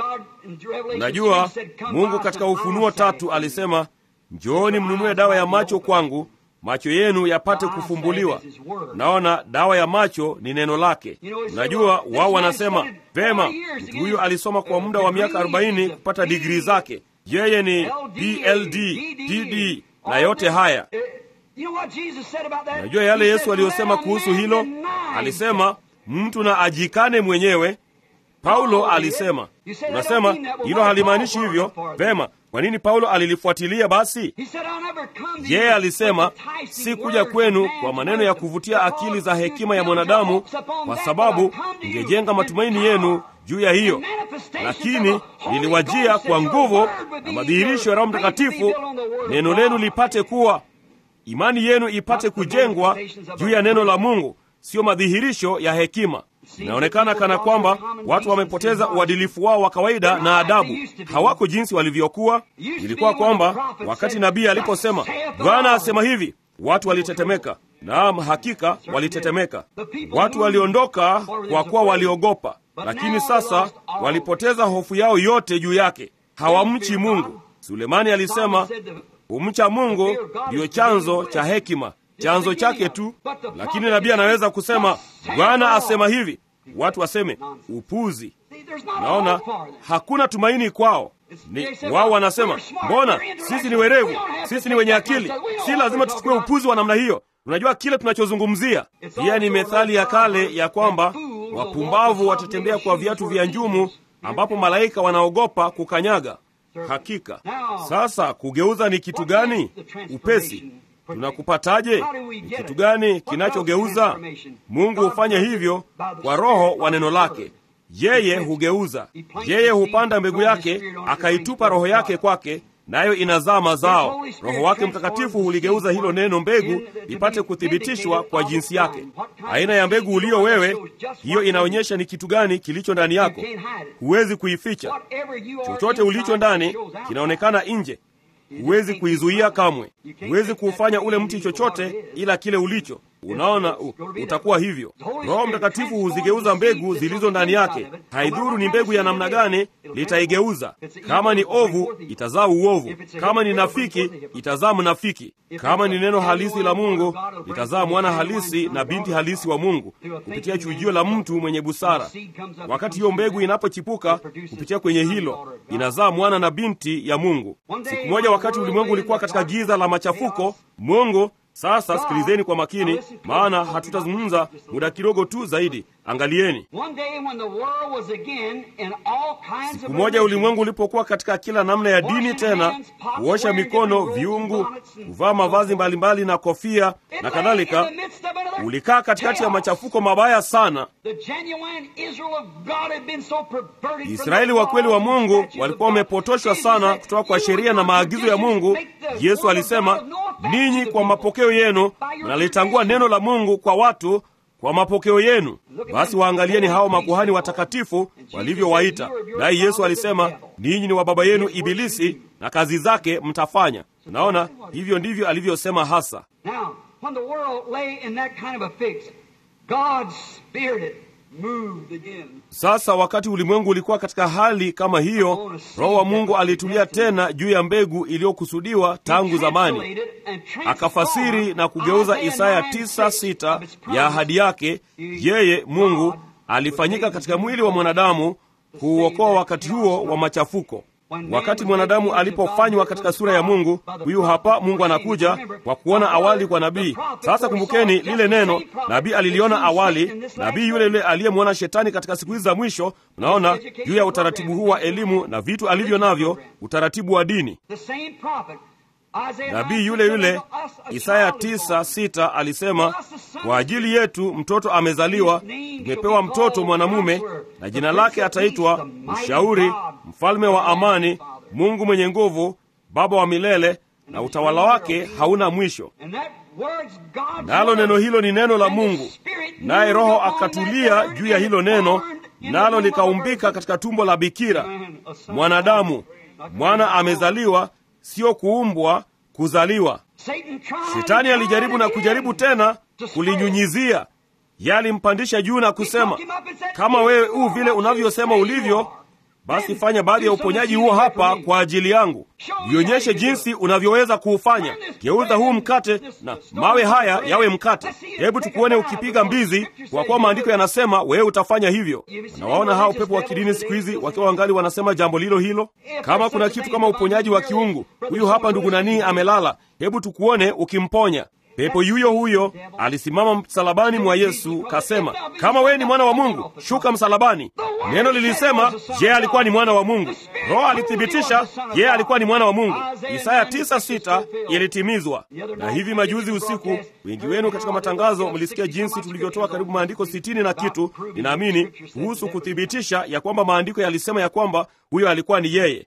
Unajua, Mungu katika Ufunuo 3 alisema, njooni mnunue dawa ya macho kwangu, macho yenu yapate kufumbuliwa. Naona dawa ya macho ni neno lake. Unajua, wao wanasema, vema, mtu huyu alisoma kwa muda wa miaka 40 kupata digrii zake. Yeye ni PLD, DD na yote haya. Unajua yale Yesu aliyosema kuhusu hilo? Alisema, mtu na ajikane mwenyewe. Paulo alisema. Unasema hilo halimaanishi hivyo. Vema, kwa nini Paulo alilifuatilia basi? Yeye alisema, si kuja kwenu kwa maneno ya kuvutia akili za hekima ya mwanadamu, kwa sababu ningejenga matumaini yenu juu ya hiyo, lakini niliwajia kwa nguvu na madhihirisho ya Roho Mtakatifu, neno lenu lipate kuwa, imani yenu ipate kujengwa juu ya neno la Mungu, sio madhihirisho ya hekima. Inaonekana kana kwamba watu wamepoteza uadilifu wao wa kawaida na adabu. Hawako jinsi walivyokuwa. Ilikuwa kwamba wakati nabii aliposema, Bwana asema hivi, watu walitetemeka. Naam, hakika walitetemeka. Watu waliondoka kwa kuwa waliogopa, lakini sasa walipoteza hofu yao yote juu yake. Hawamchi Mungu. Sulemani alisema, kumcha Mungu ndiyo chanzo cha hekima, chanzo chake tu. Lakini nabii anaweza kusema, Bwana asema hivi, watu waseme upuzi. Naona hakuna tumaini kwao. Wao wanasema, mbona sisi ni werevu, sisi ni wenye akili, si lazima tuchukue upuzi wa namna hiyo. Unajua kile tunachozungumzia. Pia ni methali ya kale ya kwamba wapumbavu watatembea kwa viatu vya njumu, ambapo malaika wanaogopa kukanyaga. Hakika. Sasa kugeuza ni kitu gani? Upesi. Tunakupataje? Ni kitu gani kinachogeuza? Mungu hufanya hivyo kwa Roho wa neno lake. Yeye hugeuza. Yeye hupanda mbegu yake, akaitupa Roho yake kwake, nayo inazaa mazao. Roho wake Mtakatifu huligeuza hilo neno mbegu ipate kuthibitishwa kwa jinsi yake. Aina ya mbegu ulio wewe, hiyo inaonyesha ni kitu gani kilicho ndani yako. Huwezi kuificha. Chochote ulicho ndani kinaonekana nje. Huwezi kuizuia kamwe. Huwezi kuufanya ule mti chochote ila kile ulicho. Unaona, utakuwa hivyo. Roho Mtakatifu huzigeuza mbegu zilizo ndani yake. Haidhuru ni mbegu ya namna gani, litaigeuza. Kama ni ovu, itazaa uovu. Kama ni nafiki, itazaa mnafiki. Kama ni neno halisi la Mungu, litazaa mwana halisi na binti halisi wa Mungu kupitia chujio la mtu mwenye busara. Wakati hiyo mbegu inapochipuka kupitia kwenye hilo, inazaa mwana na binti ya Mungu. Siku moja, wakati ulimwengu ulikuwa katika giza la machafuko, Mungu sasa, sikilizeni kwa makini, maana hatutazungumza muda kidogo tu zaidi. Angalieni. Siku moja ulimwengu ulipokuwa katika kila namna ya dini tena, kuosha mikono, viungu, kuvaa mavazi mbalimbali na kofia na kadhalika, ulikaa katikati ya machafuko mabaya sana. Israeli wa kweli wa Mungu walikuwa wamepotoshwa sana kutoka kwa sheria na maagizo ya Mungu. Yesu alisema, ninyi kwa mapokeo yenu mnalitangua neno la Mungu kwa watu kwa mapokeo yenu. Basi waangalieni hao makuhani watakatifu walivyowaita. Naye Yesu alisema, ninyi ni wa baba yenu Ibilisi na kazi zake mtafanya. Unaona, hivyo ndivyo alivyosema hasa. Now, when the world lay in that kind of a fix, God's Spirit moved again. Sasa wakati ulimwengu ulikuwa katika hali kama hiyo, Roho wa Mungu alitulia tena juu ya mbegu iliyokusudiwa tangu zamani. Akafasiri na kugeuza Isaya 9:6 ya ahadi yake. Yeye Mungu alifanyika katika mwili wa mwanadamu kuuokoa wakati huo wa machafuko. Wakati mwanadamu alipofanywa katika sura ya Mungu, huyu hapa Mungu anakuja kwa kuona awali kwa nabii. Sasa kumbukeni lile neno nabii aliliona awali, nabii yule yule aliyemwona Shetani katika siku hizi za mwisho. Unaona, juu ya utaratibu huu wa elimu na vitu alivyo navyo, utaratibu wa dini. Nabii yule yule Isaya 9:6 alisema, kwa ajili yetu mtoto amezaliwa, tumepewa mtoto mwanamume, na jina lake ataitwa Mshauri, Mfalme wa Amani, Mungu mwenye nguvu, Baba wa milele, na utawala wake hauna mwisho. Nalo neno hilo ni neno la Mungu, naye Roho akatulia juu ya hilo neno, nalo likaumbika katika tumbo la bikira mwanadamu. Mwana amezaliwa, sio kuumbwa, kuzaliwa. Shetani alijaribu na kujaribu tena kulinyunyizia. Yalimpandisha juu na kusema, kama wewe vile unavyosema ulivyo, basi fanya baadhi ya uponyaji huo hapa kwa ajili yangu. Nionyeshe jinsi unavyoweza kuufanya. Geuza huu mkate na mawe haya yawe mkate. Hebu tukuone ukipiga mbizi, kwa kuwa maandiko yanasema wewe utafanya hivyo. Unawaona hao pepo wa kidini siku hizi wakiwa wangali wanasema jambo lilo hilo. Kama kuna kitu kama uponyaji wa kiungu, huyu hapa ndugu nani amelala, hebu tukuone ukimponya. Pepo yuyo huyo alisimama msalabani mwa Yesu, kasema, kama wewe ni mwana wa Mungu, shuka msalabani. Neno lilisema yeye alikuwa ni mwana wa Mungu. Roho alithibitisha yeye alikuwa ni mwana wa Mungu. Isaya 9:6 ilitimizwa. Na hivi majuzi usiku, wengi wenu katika matangazo mlisikia jinsi tulivyotoa karibu maandiko 60 na kitu, ninaamini, kuhusu kuthibitisha ya kwamba maandiko yalisema ya kwamba huyo alikuwa ni yeye.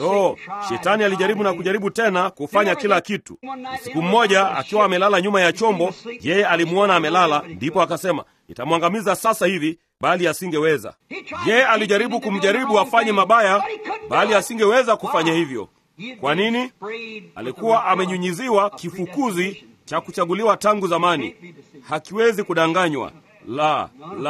Shetani alijaribu na kujaribu tena kufanya kila kitu. Siku mmoja akiwa amelala nyuma ya chombo, yeye alimuona amelala, ndipo akasema, nitamwangamiza sasa hivi, bali asingeweza. Yeye alijaribu kumjaribu afanye mabaya, bali asingeweza kufanya hivyo. Kwa nini? Alikuwa amenyunyiziwa kifukuzi cha kuchaguliwa tangu zamani. Hakiwezi kudanganywa. La.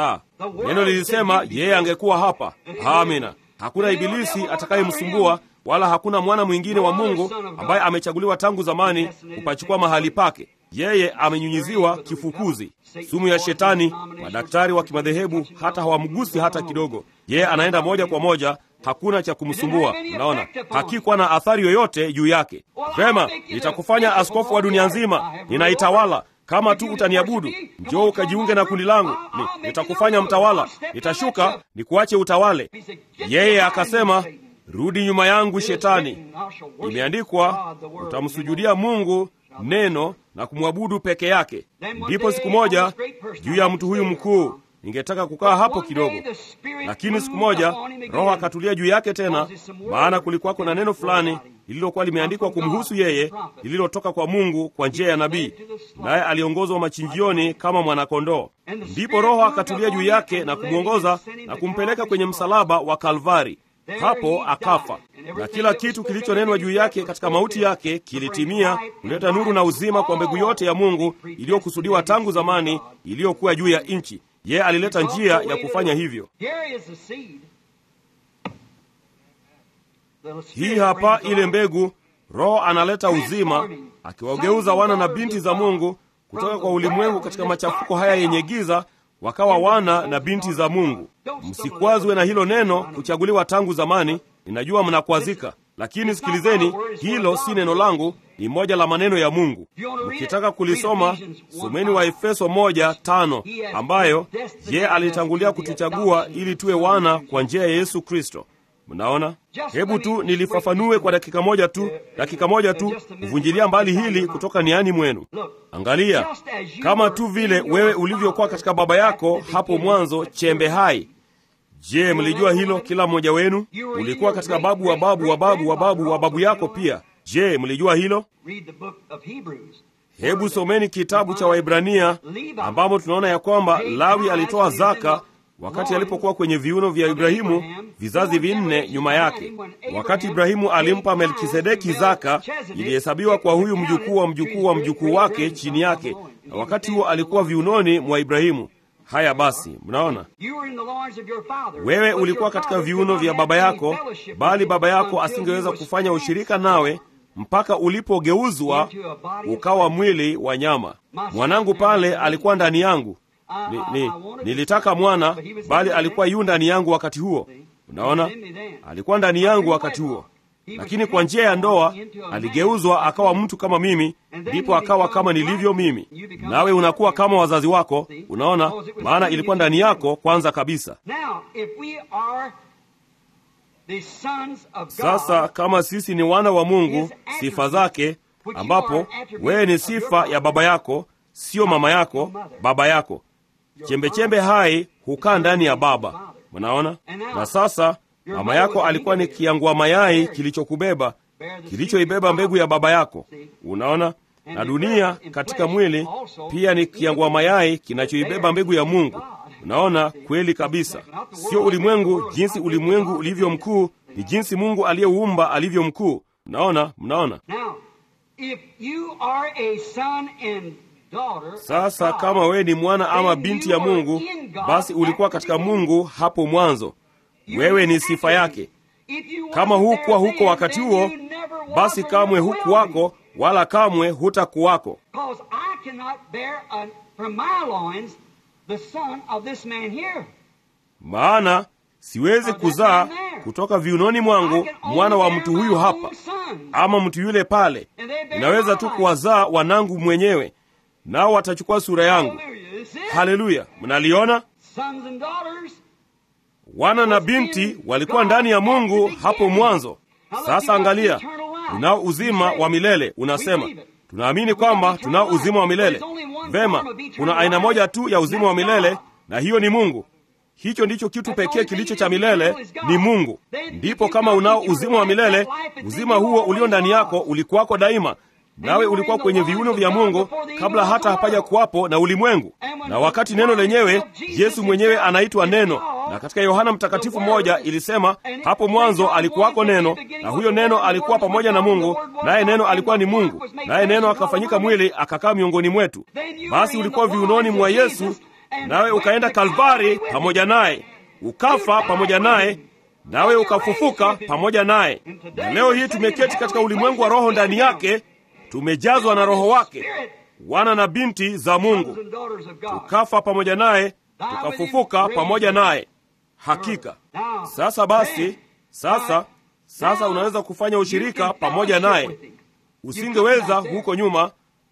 Neno lilisema yeye angekuwa hapa. Amina. Hakuna ibilisi atakayemsumbua, wala hakuna mwana mwingine wa Mungu ambaye amechaguliwa tangu zamani kupachukua mahali pake. Yeye amenyunyiziwa kifukuzi. Sumu ya Shetani, madaktari wa kimadhehebu hata hawamgusi hata kidogo. Yeye anaenda moja kwa moja, hakuna cha kumsumbua. Unaona, hakikuwa na athari yoyote juu yake. Vema, nitakufanya askofu wa dunia nzima, ninaitawala. Kama tu utaniabudu, njoo ukajiunge na kundi langu, nitakufanya mtawala. Nitashuka nikuache utawale. Yeye akasema, rudi nyuma yangu Shetani. Imeandikwa, utamsujudia Mungu neno na kumwabudu peke yake. Ndipo siku moja, juu ya mtu huyu mkuu, ningetaka kukaa hapo kidogo, lakini siku moja Roho akatulia juu yake tena, maana kulikuwako na neno fulani lililokuwa limeandikwa kumhusu yeye, lililotoka kwa Mungu kwa njia ya nabii, naye aliongozwa machinjioni kama mwanakondoo. Ndipo Roho akatulia juu yake na kumwongoza na kumpeleka kwenye msalaba wa Kalvari. Hapo akafa, na kila kitu kilichonenwa juu yake katika mauti yake kilitimia, kuleta nuru na uzima kwa mbegu yote ya Mungu iliyokusudiwa tangu zamani, iliyokuwa juu ya nchi. Yeye alileta njia ya kufanya hivyo. Hii hapa ile mbegu. Roho analeta uzima, akiwageuza wana na binti za Mungu kutoka kwa ulimwengu katika machafuko haya yenye giza, wakawa wana na binti za Mungu. Msikwazwe na hilo neno kuchaguliwa tangu zamani. Ninajua mnakwazika, lakini sikilizeni, hilo si neno langu, ni moja la maneno ya Mungu. Mkitaka kulisoma, someni wa Efeso 1:5, ambayo yeye alitangulia kutuchagua ili tuwe wana kwa njia ya Yesu Kristo. Mnaona? Hebu tu nilifafanue kwa dakika moja tu, kuvunjilia mbali hili kutoka niani mwenu. Angalia, kama tu vile wewe ulivyokuwa katika baba yako hapo mwanzo, chembe hai. Je, mlijua hilo? Kila mmoja wenu ulikuwa katika babu wa babu wa babu wa babu wa babu yako pia. Je, mlijua hilo? Hebu someni kitabu cha Waebrania, ambamo tunaona ya kwamba Lawi alitoa zaka wakati alipokuwa kwenye viuno vya Ibrahimu, vizazi 4 nyuma yake. Wakati Ibrahimu alimpa Melkisedeki zaka, ilihesabiwa kwa huyu mjukuu wa mjukuu wa mjukuu wake chini yake, na wakati huo alikuwa viunoni mwa Ibrahimu. Haya basi, mnaona, wewe ulikuwa katika viuno vya baba yako, bali baba yako asingeweza kufanya ushirika nawe mpaka ulipogeuzwa ukawa mwili wa nyama. Mwanangu pale alikuwa ndani yangu. Nilitaka mwana, bali alikuwa yu ndani yangu wakati huo. Unaona, alikuwa ndani yangu wakati huo, lakini kwa njia ya ndoa aligeuzwa akawa mtu kama mimi, ndipo akawa kama nilivyo mimi. Nawe unakuwa kama wazazi wako. Unaona, maana ilikuwa ndani yako kwanza kabisa. Sasa kama sisi ni wana wa Mungu, sifa zake, ambapo wewe ni sifa ya baba yako, sio mama yako, baba yako. Chembechembe hai hukaa ndani ya baba. Mnaona? Na sasa mama yako alikuwa ni kiangua mayai kilichokubeba, kilichoibeba mbegu ya baba yako. Unaona? Na dunia katika mwili pia ni kiangua mayai kinachoibeba mbegu ya Mungu. Unaona? Kweli kabisa. Sio ulimwengu jinsi ulimwengu ulivyo mkuu, ni jinsi Mungu aliyeuumba alivyo mkuu. Mnaona? Sasa kama wewe ni mwana ama binti ya Mungu, basi ulikuwa katika Mungu hapo mwanzo. Wewe ni sifa yake. Kama hukuwa huko wakati huo, basi kamwe hukuwako, wala kamwe hutakuwako. Maana siwezi kuzaa kutoka viunoni mwangu mwana wa mtu huyu hapa ama mtu yule pale. Ninaweza tu kuwazaa wanangu mwenyewe, nao watachukua sura yangu. Haleluya! Mnaliona? Wana na binti walikuwa ndani ya Mungu hapo mwanzo. Sasa angalia, tunao uzima wa milele. Unasema, tunaamini kwamba tunao uzima wa milele. Vema, kuna aina moja tu ya uzima wa milele, na hiyo ni Mungu. Hicho ndicho kitu pekee kilicho cha milele, ni Mungu. Ndipo kama unao uzima wa milele, uzima huo ulio ndani yako ulikuwako daima, nawe ulikuwa kwenye viuno vya Mungu kabla hata hapaja kuwapo na ulimwengu. Na wakati neno lenyewe, Yesu mwenyewe anaitwa neno, na katika Yohana Mtakatifu 1 ilisema, hapo mwanzo alikuwako neno, na huyo neno alikuwa pamoja na Mungu, naye neno alikuwa ni Mungu, naye neno akafanyika mwili akakaa miongoni mwetu. Basi ulikuwa viunoni mwa Yesu, nawe ukaenda Kalvari pamoja naye, ukafa pamoja naye, nawe ukafufuka pamoja naye. Na leo hii tumeketi katika ulimwengu wa roho ndani yake, tumejazwa na Roho wake, wana na binti za Mungu. Tukafa pamoja naye, tukafufuka pamoja naye. Hakika. Sasa basi, sasa unaweza kufanya ushirika pamoja naye. Usingeweza huko nyuma,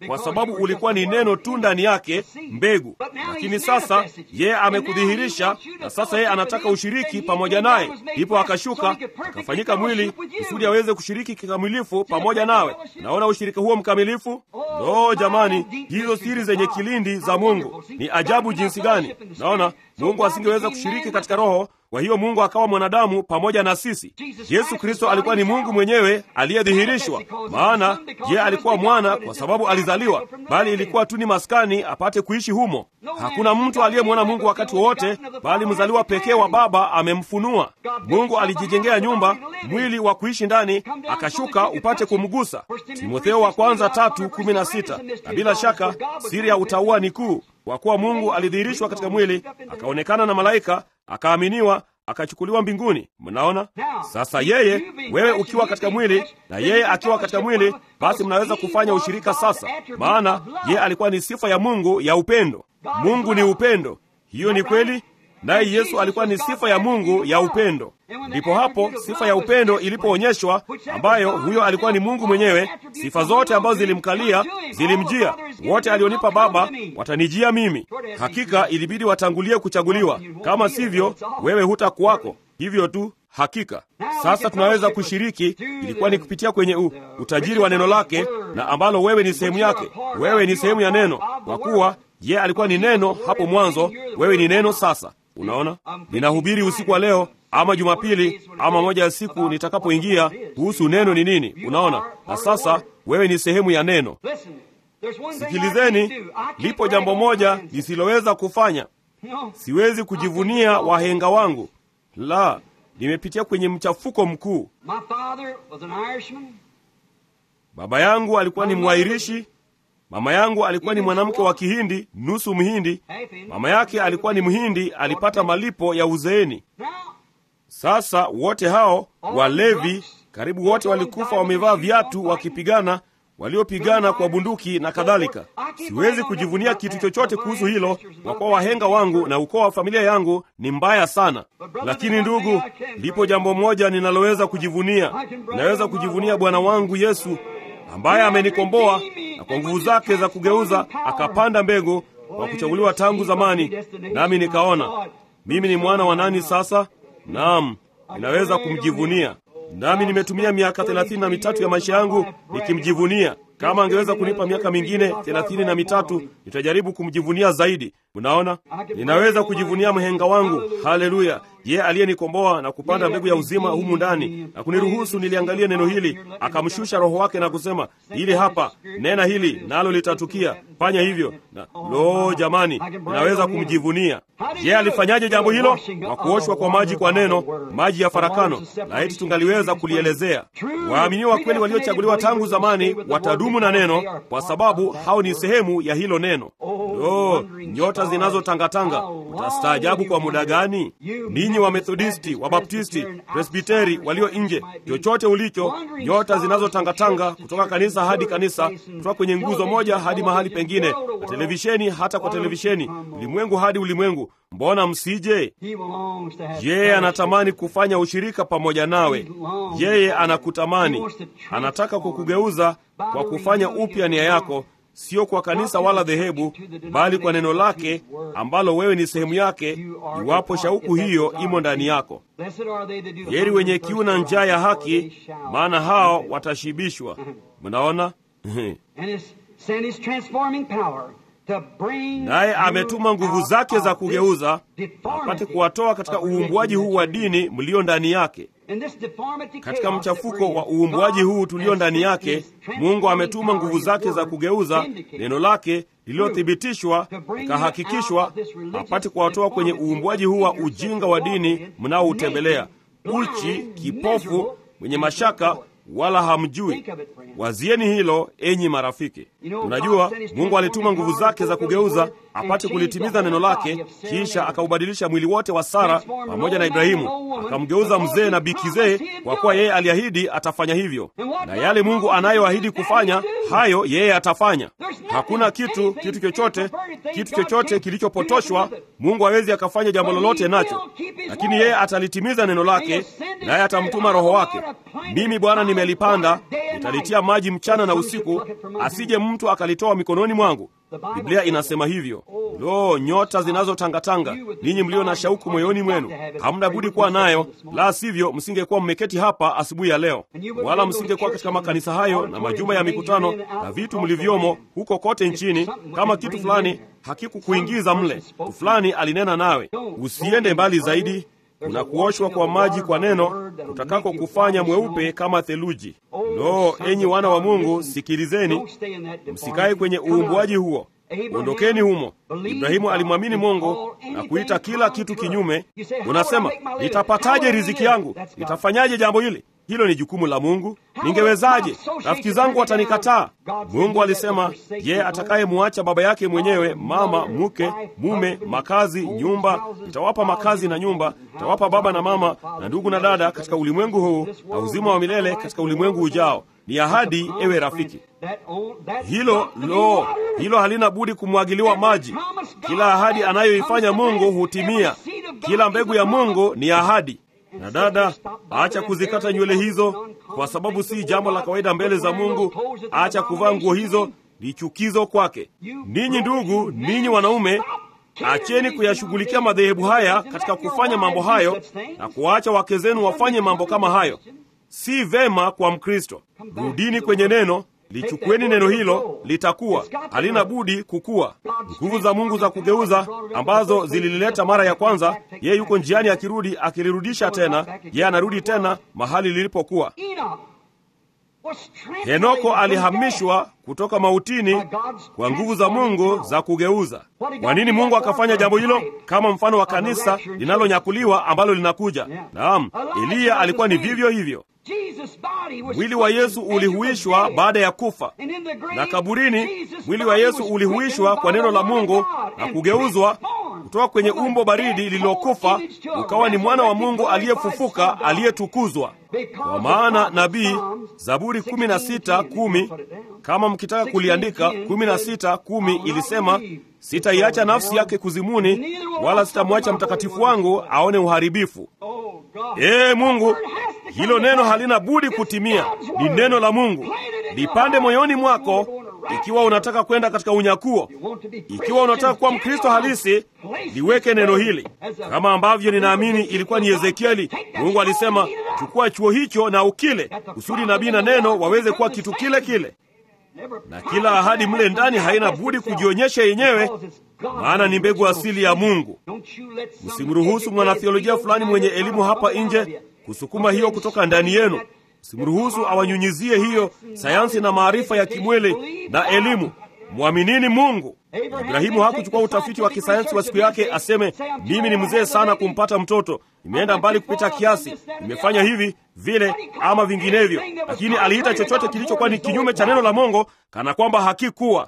kwa sababu ulikuwa ni neno tu ndani yake, mbegu. Lakini sasa yeye amekudhihirisha, na sasa yeye anataka ushiriki pamoja naye. Ndipo akashuka akafanyika mwili kusudi aweze kushiriki kikamilifu pamoja nawe. Naona ushirika huo mkamilifu. Jamani, hizo siri zenye kilindi za Mungu ni ajabu jinsi gani. Naona Mungu asingeweza kushiriki katika roho, kwa hiyo Mungu akawa mwanadamu pamoja na sisi. Yesu Kristo alikuwa ni Mungu mwenyewe aliyedhihirishwa, maana yeye alikuwa mwana kwa sababu alizaliwa, bali ilikuwa tu ni maskani apate kuishi humo. Hakuna mtu aliyemwona Mungu wakati wowote, bali mzaliwa pekee wa Baba amemfunua. Mungu alijijengea nyumba, mwili wa kuishi ndani, akashuka upate kumgusa. Timotheo wa kwanza 3:16. Na bila shaka siri ya utauwa ni kuu, kwa kuwa Mungu alidhihirishwa katika mwili, akaonekana na malaika, akaaminiwa, akachukuliwa mbinguni. Mnaona sasa, wewe ukiwa katika mwili na yeye akiwa katika mwili, basi mnaweza kufanya ushirika sasa, maana yeye alikuwa ni sifa ya Mungu ya upendo. Mungu ni upendo, hiyo ni kweli, naye Yesu alikuwa ni sifa ya Mungu ya upendo. Ndipo hapo sifa ya upendo ilipoonyeshwa, ambayo huyo alikuwa ni Mungu mwenyewe. Sifa zote ambazo zilimkalia zilimjia. Wote alionipa Baba watanijia mimi. Hakika ilibidi watangulie kuchaguliwa, kama sivyo wewe hutakuwako. Hivyo tu, hakika. Sasa tunaweza kushiriki, ilikuwa ni kupitia kwenye utajiri wa neno lake, na ambalo wewe ni sehemu yake. Wewe ni sehemu ya neno, kwa kuwa yeye alikuwa ni neno hapo mwanzo. Wewe ni neno sasa. Unaona, ninahubiri usiku wa leo ama Jumapili ama moja ya siku nitakapoingia kuhusu neno ni nini. Unaona, na sasa wewe ni sehemu ya neno. Sikilizeni, lipo jambo moja nisiloweza kufanya. Siwezi kujivunia wahenga wangu. La, nimepitia kwenye mchafuko mkuu. Baba yangu alikuwa ni Mwairishi. Mama yangu alikuwa ni mwanamke wa Kihindi, nusu Mhindi. Mama yake alikuwa ni Mhindi, alipata malipo ya uzeeni. Sasa wote hao walevi, karibu wote walikufa wamevaa viatu wakipigana, waliopigana kwa bunduki na kadhalika. Siwezi kujivunia kitu chochote kuhusu hilo, kwa kuwa wahenga wangu na ukoo wa familia yangu ni mbaya sana. Lakini ndugu, lipo jambo moja ninaloweza kujivunia. Ninaweza kujivunia Bwana wangu Yesu, ambaye amenikomboa na kwa nguvu zake za kugeuza akapanda mbegu kwa kuchaguliwa tangu zamani, nami nikaona mimi ni mwana wa nani sasa. Naam, ninaweza kumjivunia. Nami nimetumia miaka 33 ya maisha yangu nikimjivunia. Kama angeweza kunipa miaka mingine 33, nitajaribu kumjivunia zaidi. Unaona, ninaweza kujivunia mhenga wangu. Haleluya! Yeye aliyenikomboa na kupanda mbegu ya uzima humu ndani na kuniruhusu niliangalie neno hili, akamshusha Roho wake na kusema, hili hapa, nena hili nalo litatukia, fanya hivyo. Na jamani, ninaweza kumjivunia. Yeye alifanyaje jambo hilo? Kwa kuoshwa kwa maji kwa neno, maji ya farakano. Na eti tungaliweza kulielezea. Waamini wa kweli waliochaguliwa tangu zamani watadumu na neno, kwa sababu hao ni sehemu ya hilo neno. Nyota zinazotangatanga, utastaajabu kwa muda gani? Ninyi wa Methodisti, wa Baptisti, Presbiteri walio nje, chochote ulicho, nyota zinazotangatanga kutoka kanisa hadi kanisa, kutoka kwenye nguzo moja hadi mahali pengine, na televisheni hata kwa televisheni, ulimwengu hadi ulimwengu. Mbona msije? Yeye anatamani kufanya ushirika pamoja nawe. Yeye anakutamani, anataka kukugeuza kwa kufanya upya nia yako, sio kwa kanisa wala dhehebu, bali kwa neno lake ambalo wewe ni sehemu yake, iwapo shauku hiyo imo ndani yako. Heri wenye kiu na njaa ya haki, maana hao watashibishwa. Mnaona? Naye ametuma nguvu zake za kugeuza, apate kuwatoa katika uumbuaji huu wa dini mlio ndani yake. Katika mchafuko wa uumbuaji huu tulio ndani yake, Mungu ametuma nguvu zake za kugeuza, neno lake lililothibitishwa likahakikishwa, apate kuwatoa kwenye uumbuaji huu wa ujinga wa dini mnaoutembelea, uchi, kipofu, mwenye mashaka, wala hamjui. Wazieni hilo, enyi marafiki. Unajua, Mungu alituma nguvu zake za kugeuza apate kulitimiza neno lake, kisha akaubadilisha mwili wote wa Sara pamoja na Ibrahimu, akamgeuza mzee na bikizee, kwa kuwa yeye aliahidi atafanya hivyo. Na yale Mungu anayoahidi kufanya, hayo yeye atafanya. Hakuna kitu chochote kilichopotoshwa Mungu hawezi akafanya jambo lolote nacho. Lakini yeye atalitimiza neno lake, naye atamtuma Roho wake. Mimi Bwana nimelipanda, nitalitia maji mchana na usiku, asije mtu akalitoa mikononi mwangu. Biblia inasema hivyo. Lo, nyota zinazotangatanga, ninyi mlio na shauku moyoni mwenu, hamna budi kuwa nayo, la sivyo msingekuwa mmeketi hapa asubuhi ya leo, wala msingekuwa katika makanisa hayo na majumba ya mikutano na vitu mlivyomo huko kote nchini. Kama kitu fulani hakikukuingiza mle, mtu fulani alinena nawe. Usiende mbali zaidi. Kuna kuoshwa kwa maji kwa neno utakako kufanya mweupe kama theluji. Lo, enyi wana wa Mungu, sikilizeni, msikae kwenye uumbuaji huo. Ondokeni humo. Ibrahimu alimwamini Mungu na kuita kila kitu kinyume. Unasema, nitapataje riziki yangu? Nitafanyaje jambo hili? Hilo ni jukumu la Mungu. Ningewezaje? Rafiki zangu watanikataa. Mungu alisema, yeye atakaye muacha baba yake mwenyewe, mama, mke, mume, makazi, nyumba, nitawapa makazi na nyumba, nitawapa baba na mama na ndugu na dada katika ulimwengu huu na uzima wa milele katika ulimwengu ujao. Ni ahadi, ewe rafiki. Hilo halina budi kumwagiliwa maji. Kila ahadi anayoifanya Mungu hutimia. Kila mbegu ya Mungu ni ahadi. Na dada, acha kuzikata nywele hizo, kwa sababu si jambo la kawaida mbele za Mungu. Acha kuvaa nguo hizo, ni chukizo kwake. Ninyi ndugu, ninyi wanaume, acheni kuyashughulikia madhehebu haya katika kufanya mambo hayo na kuacha wake zenu wafanye mambo kama hayo. Si vema kwa Mkristo. Rudini kwenye neno, lichukueni neno hilo, litakuwa, halina budi kukua. Nguvu za Mungu za kugeuza ambazo zililileta mara ya kwanza, yeye yuko njiani akirudi, akilirudisha tena. Yeye anarudi tena mahali lilipokuwa. Henoko alihamishwa kutoka mautini kwa nguvu za Mungu za kugeuza. Kwa nini Mungu akafanya jambo hilo? Kama mfano wa kanisa linalonyakuliwa ambalo linakuja. Naam, Eliya alikuwa ni vivyo hivyo. Mwili wa Yesu ulihuishwa baada ya kufa, na kaburini mwili wa Yesu ulihuishwa kwa neno la Mungu na kugeuzwa kutoka kwenye umbo baridi lililokufa ukawa ni mwana wa Mungu aliyefufuka, aliyetukuzwa. Kwa maana nabii, Zaburi 16:10, kama mkitaka kuliandika, 16:10 ilisema, sitaiacha nafsi yake kuzimuni, wala sitamwacha mtakatifu wangu aone uharibifu. Mungu, hilo neno halina budi kutimia. Ni neno la Mungu. Lipande moyoni mwako ikiwa unataka kwenda katika unyakuo. Ikiwa unataka kuwa Mkristo halisi, liweke neno hili. Kama ambavyo ninaamini ilikuwa ni Ezekieli, Mungu alisema, chukua chuo hicho na ukile, kusudi nabii na neno waweze kuwa kitu kile kile. Na kila ahadi mle ndani haina budi kujionyesha yenyewe, maana ni mbegu asili ya Mungu. Msimruhusu mwanatheolojia fulani mwenye elimu hapa nje kusukuma hiyo kutoka ndani yenu. Msimruhusu awanyunyizie hiyo sayansi na maarifa ya kimwili na elimu. Mwaminini Mungu. Ibrahimu hakuchukua utafiti wa kisayansi wa siku yake aseme, mimi ni mzee sana kumpata mtoto, nimeenda mbali kupita kiasi, nimefanya hivi vile ama vinginevyo. Lakini aliita chochote kilichokuwa ni kinyume cha neno la Mungu kana kwamba hakikuwa,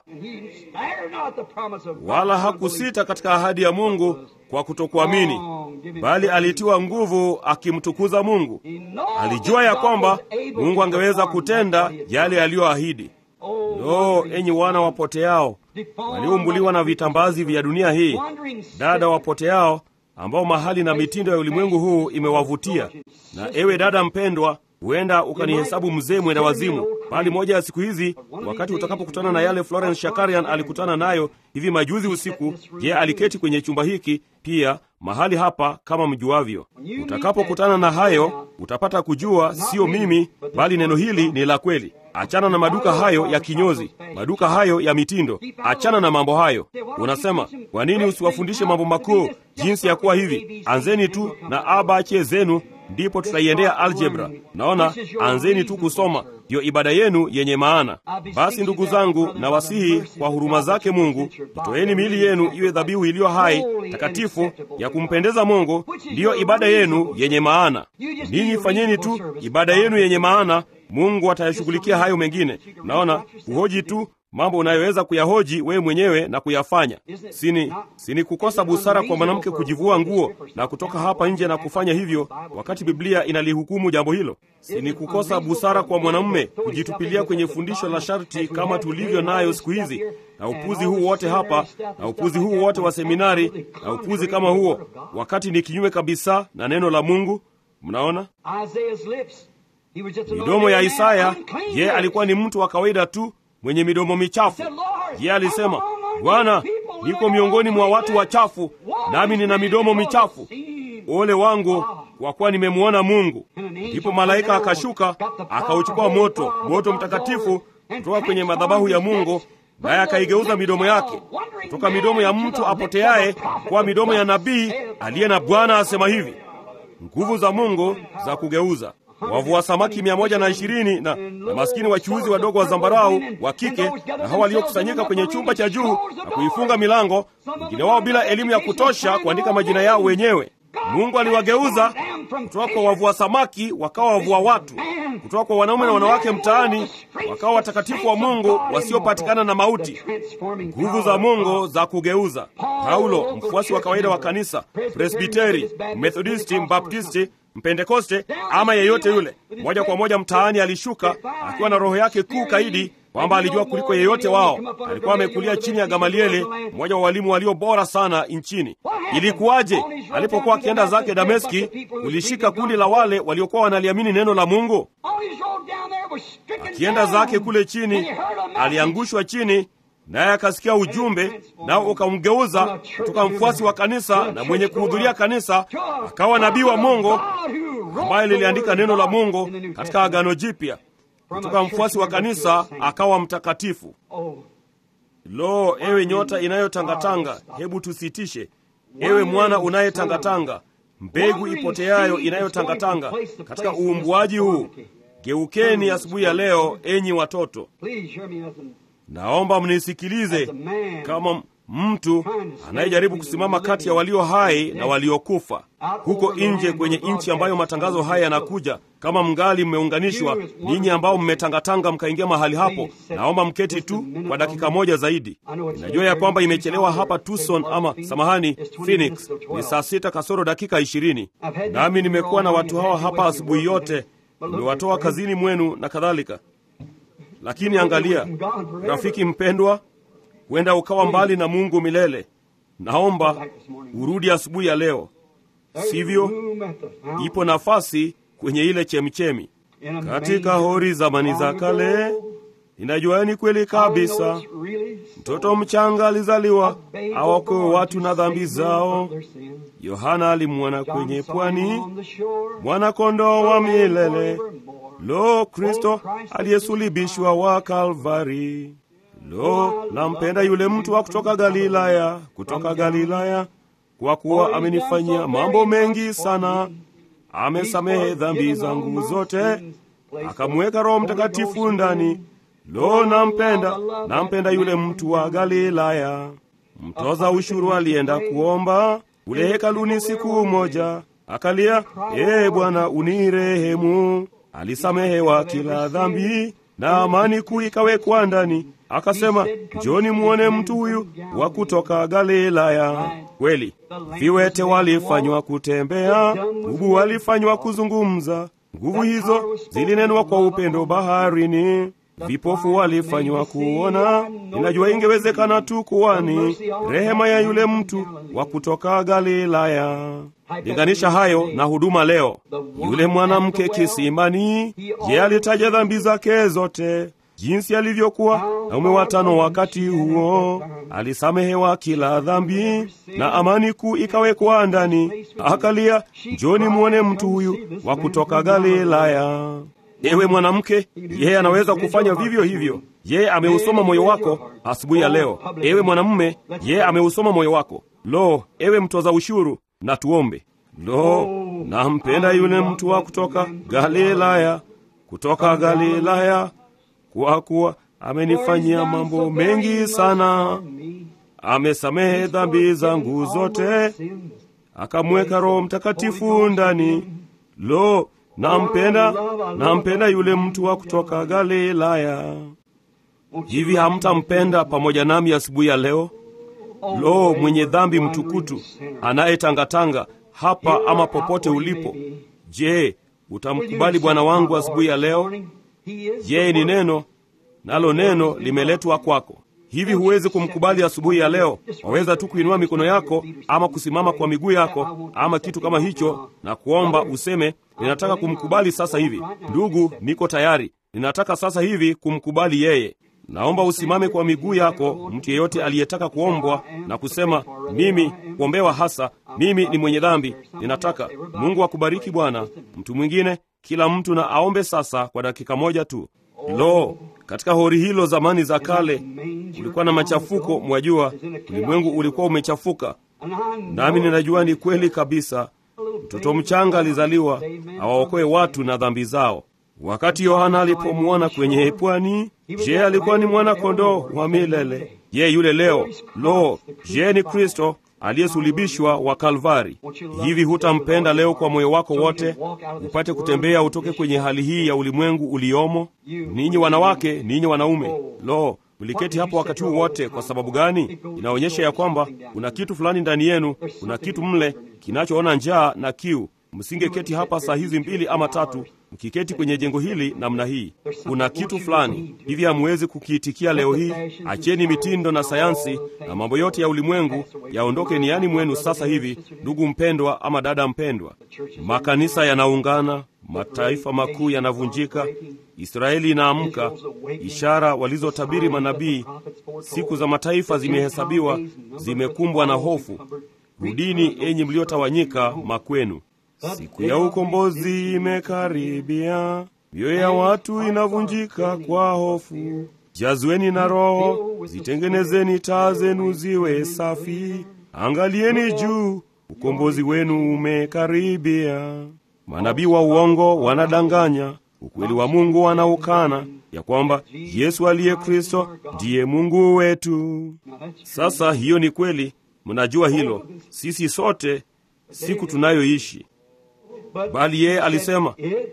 wala hakusita katika ahadi ya Mungu kwa kutokuamini, bali alitiwa nguvu akimtukuza Mungu. Alijua ya kwamba Mungu angeweza kutenda yale aliyoahidi. Enyi wana wapoteao, waliumbuliwa na vitambazi vya dunia hii, dada wapoteao ambao mahali na mitindo ya ulimwengu huu imewavutia. Na ewe dada mpendwa, huenda ukanihesabu mzee mwenda wazimu, bali moja ya siku hizi, wakati utakapokutana na yale Florence Shakarian alikutana nayo hivi majuzi usiku, aliketi kwenye chumba hiki pia mahali hapa kama mjuavyo. Utakapokutana na hayo, utapata kujua sio mimi, bali neno hili ni la kweli. Achana na maduka hayo ya kinyozi, maduka hayo ya mitindo. Achana na mambo hayo. Unasema, kwa nini usiwafundishe mambo makuu, jinsi ya kuwa hivi? Anzeni tu na abache zenu, ndipo tutaiendea algebra. Naona, anzeni tu kusoma, ndiyo ibada yenu yenye maana. Basi ndugu zangu, na wasihi kwa huruma zake Mungu, itoeni miili yenu iwe dhabihu iliyo hai, takatifu, ya kumpendeza Mungu, ndiyo ibada yenu yenye maana. Ninyi fanyeni tu ibada yenu yenye maana, Mungu atayashughulikia hayo mengine. Naona, kuhoji tu mambo unayoweza kuyahoji wewe mwenyewe na kuyafanya. Sini kukosa busara kwa mwanamke kujivua nguo na kutoka hapa nje na kufanya hivyo wakati Biblia inalihukumu jambo hilo. Sini kukosa busara kwa mwanamume kujitupilia kwenye fundisho la sharti kama tulivyo nayo siku hizi, na upuzi huu wote hapa, na upuzi huu wote wa seminari, na upuzi kama huo, wakati ni kinyume kabisa na neno la Mungu. Mnaona? Midomo ya Isaya, yeye alikuwa ni mtu wa kawaida tu mwenye midomo michafu. Yeye alisema, Bwana, niko miongoni mwa watu wachafu, nami nina midomo michafu. Ole wangu, kwa kuwa nimemwona Mungu. Ndipo malaika akashuka, akauchukua moto mtakatifu kutoka kwenye madhabahu ya Mungu, naye akaigeuza midomo yake kutoka midomo ya mtu apoteaye kwa midomo ya nabii aliye na Bwana asema hivi. Nguvu za Mungu za kugeuza. Wavua samaki 120 na maskini wachuuzi wadogo wa zambarau wa kike, na hao waliokusanyika kwenye chumba cha juu na kuifunga milango, wengine wao bila elimu ya kutosha kuandika majina yao wenyewe. Mungu aliwageuza kutoka kwa wavua samaki wakawa wavua watu, kutoka kwa wanaume na wanawake mtaani wakawa watakatifu wa Mungu wasiopatikana na mauti. Nguvu za Mungu za kugeuza. Paulo, mfuasi wa kawaida wa kanisa, Presbiteri, Methodisti, Mbaptisti, Mpentekoste ama yeyote yule, moja kwa moja mtaani alishuka akiwa na roho yake kuu kaidi, kwamba alijua kuliko yeyote wao. Alikuwa amekulia chini ya Gamalieli, mmoja wa walimu walio bora sana nchini. Ilikuwaje alipokuwa akienda zake Dameski, ulishika kundi la wale waliokuwa wanaliamini neno la Mungu? Akienda zake kule chini, aliangushwa chini, naye akasikia ujumbe, nao ukamgeuza kutoka mfuasi wa kanisa na mwenye kuhudhuria kanisa akawa nabii wa Mungu ambaye liliandika neno la Mungu katika Agano Jipya. Kutoka mfuasi wa kanisa akawa mtakatifu. Lo, ewe nyota inayotangatanga, hebu tusitishe. Ewe mwana unayetangatanga, mbegu ipoteayo inayotangatanga katika uumbuaji huu, geukeni asubuhi ya leo, enyi watoto. Naomba mnisikilize kama mtu anayejaribu kusimama kati ya walio hai na waliokufa. Huko nje kwenye nchi ambayo matangazo haya yanakuja, kama mngali mmeunganishwa, ninyi ambao mmetangatanga mkaingia mahali hapo, naomba mketi tu kwa dakika moja zaidi. Najua ya kwamba imechelewa hapa Tucson, ama samahani, Phoenix. Ni saa 6 kasoro dakika 20. Nami nimekuwa na watu hawa hapa asubuhi yote, nimewatoa kazini mwenu na kadhalika. Lakini angalia, rafiki mpendwa, huenda ukawa mbali na Mungu milele. Naomba urudi asubuhi ya leo. Sivyo? Ipo nafasi kwenye ile chemichemi. Katika hori zamani za kale, ninajua ni kweli kabisa, mtoto mchanga alizaliwa awaokoe watu na dhambi zao. Yohana alimwona kwenye pwani, mwana kondoo wa milele. Lo, Kristo aliyesulibishwa wa Kalvari. Lo, nampenda yule mtu wa kutoka Galilaya, kwa kuwa amenifanyia mambo mengi sana. Amesamehe dhambi zangu zote, akamweka Roho Mtakatifu ndani. Lo, nampenda yule mtu wa Galilaya. Mtoza ushuru alienda kuomba ule hekaluni siku moja, akalia, Bwana unirehemu. Alisamehewa kila dhambi na amani kuu ikawekwa ndani. Akasema, njoni muone mtu huyu wa kutoka Galilaya. Kweli, viwete walifanywa kutembea, bubu walifanywa kuzungumza. Nguvu hizo zilinenwa kwa upendo baharini. Vipofu walifanywa kuona. Ninajua ingewezekana tu kuwani rehema ya yule mtu wa kutoka Galilaya. Linganisha hayo na huduma leo. Yule mwanamke kisimani, je, alitaja dhambi zake zote, jinsi alivyokuwa na mume watano wakati huo. Alisamehewa kila dhambi na amani kuu ikawekwa ndani. Akalia, njoni muone mtu huyu wa kutoka Galilaya. Ewe mwanamke, yeye anaweza kufanya vivyo hivyo. Yeye ameusoma moyo wako asubuhi ya leo. Ewe mwanamume, yeye ameusoma moyo wako. Lo, ewe mtoza ushuru, na tuombe. Lo, nampenda yule mtu wa kutoka Galilaya, kwa kuwa amenifanyia mambo mengi sana. Amesamehe dhambi zangu zote, akamweka Roho Mtakatifu ndani. Lo, nampenda yule mtu wa kutoka Galilaya. Hivi hamtampenda pamoja nami asubuhi ya leo? Lo, mwenye dhambi mtukutu anayetangatanga hapa ama popote ulipo, je, utamkubali Bwana wangu asubuhi ya leo? Yeye ni neno, nalo neno limeletwa kwako. Hivi huwezi kumkubali asubuhi ya leo? Waweza tu kuinua mikono yako ama kusimama kwa miguu yako ama kitu kama hicho na kuomba, useme, ninataka kumkubali sasa hivi. Ndugu, niko tayari. Ninataka sasa hivi kumkubali yeye. Naomba usimame kwa miguu yako, mtu yeyote aliyetaka kuombwa na kusema, mimi kuombewa hasa, mimi ni mwenye dhambi, ninataka. Mungu akubariki Bwana. Mtu mwingine, kila mtu na aombe sasa kwa dakika moja tu. Lo, katika hori hilo zamani za kale kulikuwa na machafuko, mwajua, ulimwengu ulikuwa umechafuka. Nami ninajua ni kweli kabisa. Mtoto mchanga alizaliwa awaokoe watu na dhambi zao. Wakati Yohana alipomwona kwenye pwani, je, alikuwa ni mwana kondoo wa milele? Je, yule leo? Lo, je, ni Kristo aliyesulibishwa wa Kalvari? Hivi hutampenda leo kwa moyo wako wote, upate kutembea utoke kwenye hali hii ya ulimwengu uliomo? Ninyi wanawake, ninyi wanaume, lo, mliketi hapo wakati huu wote kwa sababu gani? Inaonyesha ya kwamba kuna kitu fulani ndani yenu, kuna kitu mle kinachoona njaa na kiu. Msingeketi hapa saa hizi 2 ama 3 mkiketi kwenye jengo hili namna hii. Kuna kitu fulani hivi hamwezi kukiitikia leo hii. Acheni mitindo na sayansi na mambo yote ya ulimwengu yaondoke niani mwenu sasa hivi, ndugu mpendwa ama dada mpendwa. Makanisa yanaungana, mataifa makuu yanavunjika, Israeli inaamka, ishara walizotabiri manabii. Siku za mataifa zimehesabiwa, zimekumbwa na hofu. Rudini enyi mliotawanyika makwenu. Siku ya ukombozi imekaribia, mioyo ya watu inavunjika kwa hofu. Jazweni na Roho, zitengenezeni taa zenu ziwe safi. Angalieni juu, ukombozi wenu umekaribia. Manabii wa uongo wanadanganya, ukweli wa Mungu wanaukana, ya kwamba Yesu aliye Kristo ndiye Mungu wetu. Sasa hiyo ni kweli, mnajua hilo. Sisi sote siku tunayoishi. Bali yeye alisema,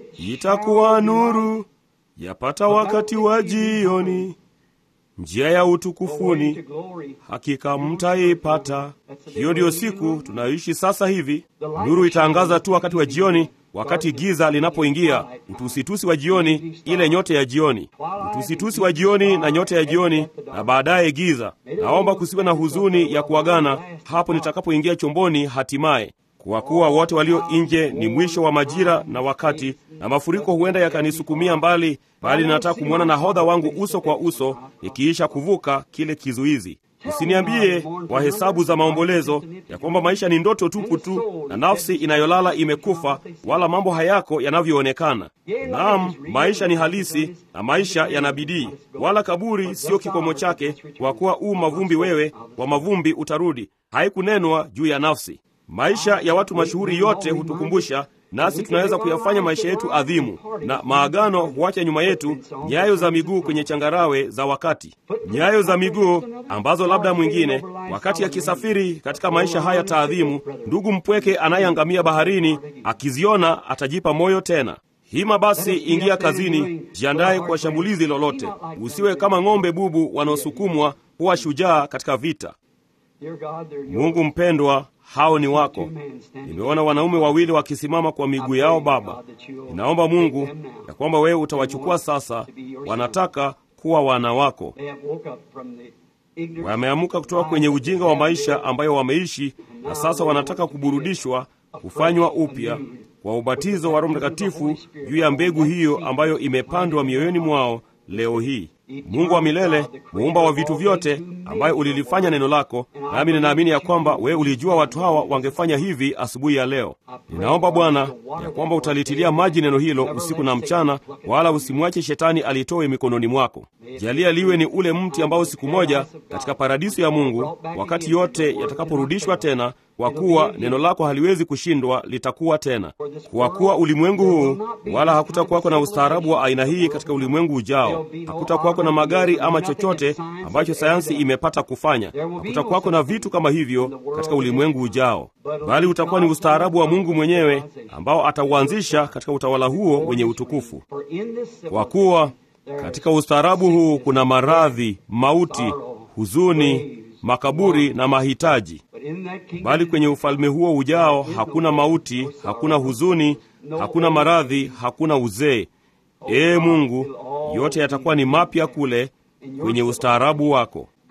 itakuwa nuru, yapata wakati wa jioni, njia ya utukufuni, hakika mtaipata. Hiyo ndiyo siku tunayoishi sasa hivi. Nuru itaangaza tu wakati wa jioni, wakati giza linapoingia. Utusitusi wa jioni, ile nyota ya jioni. Utusitusi wa jioni na nyota ya jioni, na baadaye giza. Naomba kusiwe na huzuni ya kuagana hapo nitakapoingia chomboni hatimaye. Kwa kuwa wote walio nje ni mwisho wa majira na wakati, na mafuriko huenda yakanisukumia mbali, bali nataka kumwona nahodha wangu uso kwa uso, ikiisha kuvuka kile kizuizi. Usiniambie kwa hesabu za maombolezo ya kwamba maisha ni ndoto tupu tu, na nafsi inayolala imekufa, wala mambo hayako yanavyoonekana. Naam, maisha ni halisi, na maisha yana bidii, wala kaburi sio kikomo chake, kwa kuwa mavumbi wewe, kwa mavumbi utarudi. Haikunenwa juu ya nafsi. Maisha ya watu mashuhuri yote hutukumbusha, nasi tunaweza kuyafanya maisha yetu adhimu, na maagano huacha nyuma yetu nyayo za miguu kwenye changarawe za wakati. Nyayo za miguu ambazo labda mwingine wakati akisafiri katika maisha haya taadhimu, ndugu mpweke anayeangamia baharini akiziona atajipa moyo tena. Hima basi, ingia kazini, jiandae kwa shambulizi lolote. Usiwe kama ng'ombe bubu wanaosukumwa, huwa shujaa katika vita. Mungu mpendwa, hao ni wako. Nimeona wanaume 2 wakisimama kwa miguu yao. Baba, ninaomba Mungu ya kwamba wewe utawachukua sasa. Wanataka kuwa wana wako. Wameamuka kutoka kwenye ujinga wa maisha ambayo wameishi, na sasa wanataka kuburudishwa, kufanywa upya kwa ubatizo wa Roho Mtakatifu juu ya mbegu hiyo ambayo imepandwa mioyoni mwao leo hii. Mungu wa milele, muumba wa vitu vyote, ambaye ulilifanya neno lako, nami ninaamini ya kwamba wewe ulijua watu hawa wangefanya hivi asubuhi ya leo. Ninaomba Bwana ya kwamba utalitilia maji neno hilo usiku na mchana, wala usimwache shetani alitoe mikononi mwako. Jalia liwe ni ule mti ambao siku moja katika paradiso ya Mungu, wakati yote yatakaporudishwa tena, kwa kuwa neno lako haliwezi kushindwa, litakuwa tena. Kwa kuwa ulimwengu huu, wala hakutakuwako na ustaarabu wa aina hii katika ulimwengu ujao. Hakutakuwako na magari ama chochote ambacho sayansi imepata kufanya. Hakutakuwako na vitu kama hivyo katika ulimwengu ujao, bali utakuwa ni ustaarabu wa Mungu mwenyewe ambao atauanzisha katika utawala huo wenye utukufu. Kwa kuwa katika ustaarabu huu kuna maradhi, mauti, huzuni, makaburi na mahitaji. Bali kwenye ufalme huo ujao hakuna mauti, hakuna huzuni, hakuna maradhi, hakuna uzee. Mungu, yote yatakuwa ni mapya kule kwenye ustaarabu wako.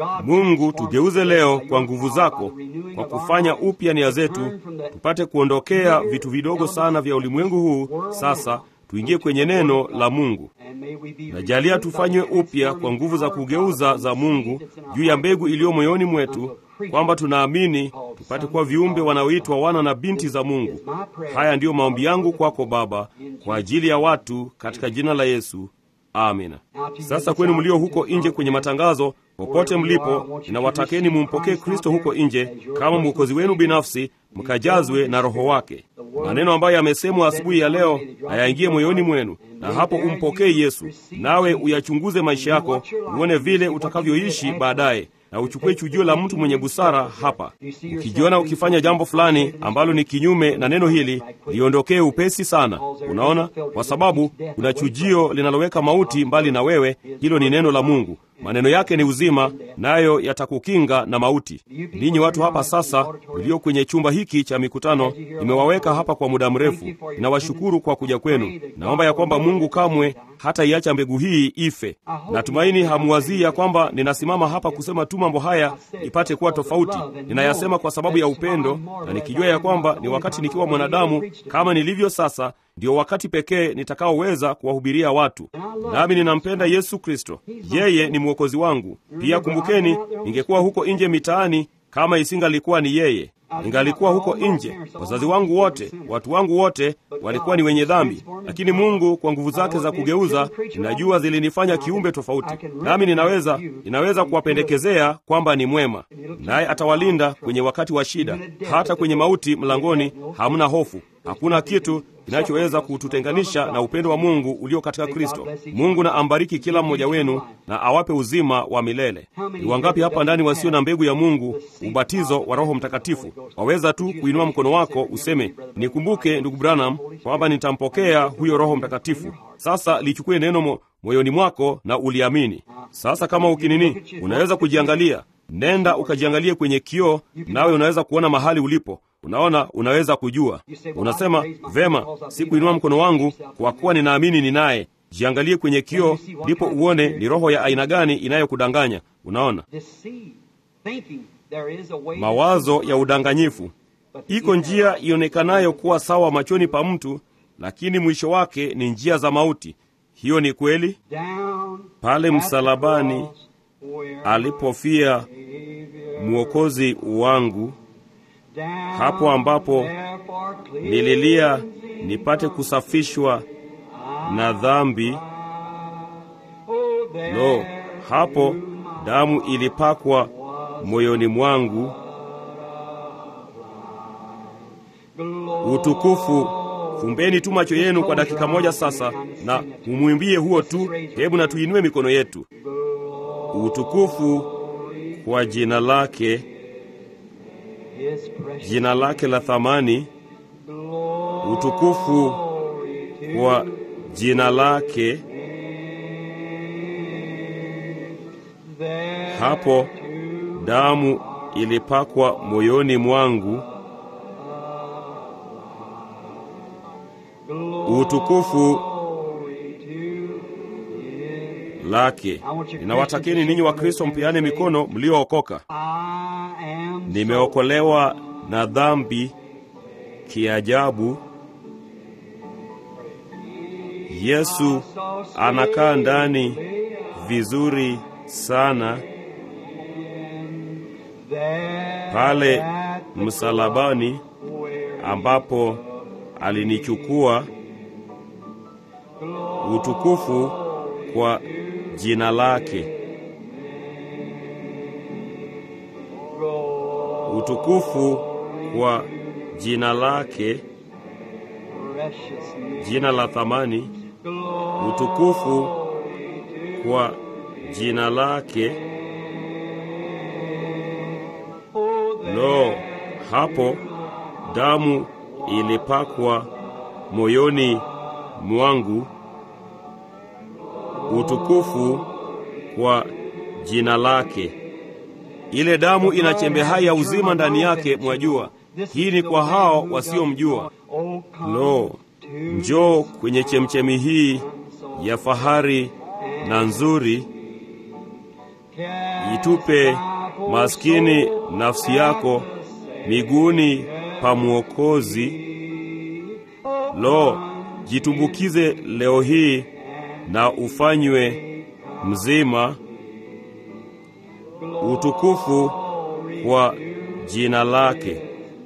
Mungu, tugeuze leo kwa nguvu zako, kwa kufanya upya nia zetu, tupate kuondokea vitu vidogo sana vya ulimwengu huu. Sasa tuingie kwenye neno la Mungu. Najalia tufanywe upya kwa nguvu za kugeuza za Mungu juu ya mbegu iliyo moyoni mwetu, kwamba tunaamini tupate kuwa viumbe wanaoitwa wana na binti za Mungu. Haya ndiyo maombi yangu kwako Baba, kwa ajili ya watu, katika jina la Yesu. Amina. Sasa kwenu mlio huko nje kwenye matangazo, popote mlipo, ninawatakeni mumpokee Kristo huko nje kama mwokozi wenu binafsi, mkajazwe na Roho wake. Maneno ambayo yamesemwa asubuhi ya leo na yaingie moyoni mwenu, na hapo umpokee Yesu, nawe uyachunguze maisha yako, uone vile utakavyoishi baadaye, na uchukue chujio la mtu mwenye busara hapa. Ukijiona ukifanya jambo fulani ambalo ni kinyume na neno hili, liondokee upesi sana. Unaona, kwa sababu kuna chujio linaloweka mauti mbali na wewe. Hilo ni neno la Mungu. Maneno yake ni uzima, nayo yatakukinga na mauti. Ninyi watu hapa sasa mlio kwenye chumba hiki cha mikutano, nimewaweka hapa kwa muda mrefu. Ninawashukuru kwa kuja kwenu. Naomba ya kwamba Mungu kamwe hata iacha mbegu hii ife. Natumaini hamuwazii ya kwamba ninasimama hapa kusema tu mambo haya ipate kuwa tofauti. Ninayasema kwa sababu ya upendo, na nikijua ya kwamba ni wakati nikiwa mwanadamu kama nilivyo sasa, ndio wakati pekee nitakaoweza kuwahubiria watu. Nami ninampenda Yesu Kristo. Yeye ni mwokozi wangu. Pia kumbukeni, ningekuwa huko nje mitaani kama isingalikuwa ni yeye. Ningalikuwa huko nje. Wazazi wangu wote, watu wangu wote walikuwa ni wenye dhambi, lakini Mungu kwa nguvu zake za kugeuza, ninajua zilinifanya kiumbe tofauti. Nami ninaweza kuwapendekezea kwamba ni mwema, naye atawalinda kwenye wakati wa shida. Hata kwenye mauti mlangoni hamna hofu. Hakuna kitu kinachoweza kututenganisha na upendo wa Mungu ulio katika Kristo. Mungu na ambariki kila mmoja wenu na awape uzima wa milele. Ni wangapi hapa ndani wasio na mbegu ya Mungu, ubatizo wa Roho Mtakatifu? Waweza tu kuinua mkono wako useme, nikumbuke ndugu Branham kwamba nitampokea huyo Roho Mtakatifu. Sasa lichukue neno moyoni mwako na uliamini. Sasa kama ukinini, unaweza kujiangalia. Nenda ukajiangalie kwenye kioo, nawe unaweza kuona mahali ulipo. Unaona, unaweza kujua. Unasema, vema, si kuinua mkono wangu kwa kuwa ninaamini ninaye. Jiangalie kwenye kioo, ndipo uone ni roho ya aina gani inayokudanganya. Unaona, mawazo ya udanganyifu. Iko njia ionekanayo kuwa sawa machoni pa mtu, lakini mwisho wake ni njia za mauti. Hiyo ni kweli. Pale msalabani alipofia mwokozi wangu, hapo ambapo nililia nipate kusafishwa na dhambi, hapo damu ilipakwa moyoni mwangu. Utukufu. Fumbeni tu macho yenu kwa dakika moja sasa na mumwimbie huo tu. Hebu na tuinue mikono yetu. Utukufu kwa jina lake, jina lake la thamani. Utukufu kwa jina lake. Hapo damu ilipakwa moyoni mwangu. Utukufu lake. Ninawatakeni ninyi wa Kristo mpeane mikono mliookoka. Nimeokolewa na dhambi kiajabu. Yesu anakaa ndani vizuri sana. Pale msalabani ambapo alinichukua. Utukufu kwa jina lake. Utukufu kwa jina lake, jina la thamani. Utukufu kwa jina lake. Hapo damu ilipakwa moyoni mwangu. Utukufu kwa jina lake. Ile damu ina chembe hai ya uzima ndani yake, mwajua. Hii ni kwa hao wasiomjua. Njoo kwenye chemchemi hii ya fahari na nzuri. itupe maskini nafsi yako miguuni pa Mwokozi. Lo, jitumbukize leo hii na ufanywe mzima. Utukufu kwa jina lake.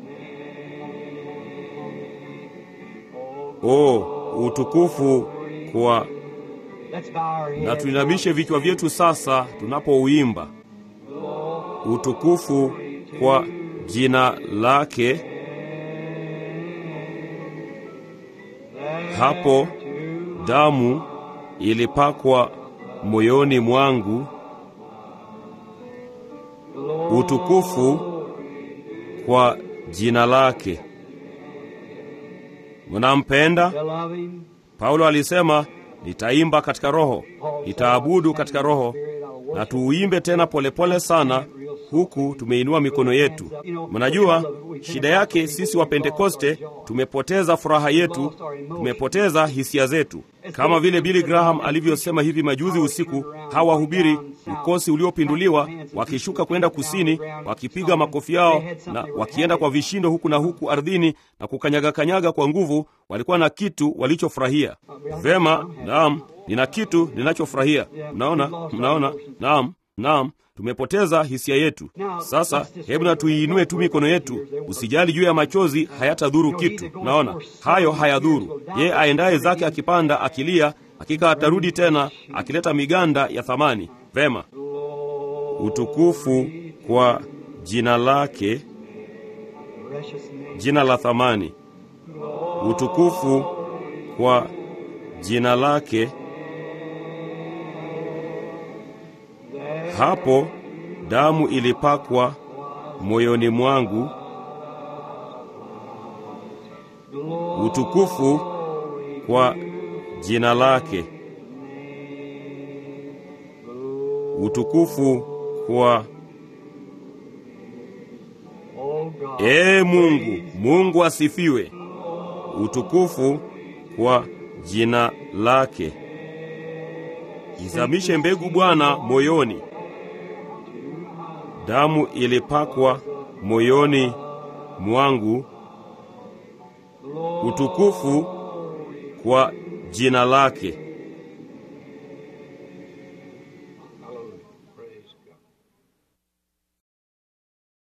Utukufu kwa. Na tuinamishe vichwa vyetu sasa tunapouimba. Utukufu kwa jina lake. Hapo damu ilipakwa moyoni mwangu. Utukufu kwa jina lake. Mnampenda? Paulo alisema, nitaimba katika roho, nitaabudu katika roho. Na tuuimbe tena polepole sana huku tumeinua mikono yetu. Mnajua shida yake sisi wa Pentekoste, tumepoteza furaha yetu, tumepoteza hisia zetu. Kama vile Billy Graham alivyosema hivi majuzi usiku, hawahubiri ukosi uliopinduliwa, wakishuka kwenda kusini, wakipiga makofi yao na wakienda kwa vishindo huku na huku ardhini na kukanyaga kwa nguvu. Walikuwa na kitu walichofurahia. Vema, naam, nina kitu ninachofurahia. Mnaona? Naam. Tumepoteza hisia yetu. Sasa hebu na tuiinue tu mikono yetu. Usijali juu ya machozi, hayatadhuru kitu. Naona hayo hayadhuru. Yeye aendaye zake akipanda akilia, hakika atarudi tena akileta miganda ya thamani. Vema. Utukufu kwa jina lake, jina la thamani. Utukufu kwa jina lake. Hapo damu ilipakwa moyoni mwangu. Utukufu kwa jina lake. Utukufu kwa Mungu asifiwe. Utukufu kwa jina lake. Izamishe mbegu Bwana moyoni. Damu ilipakwa moyoni mwangu. Utukufu kwa jina lake.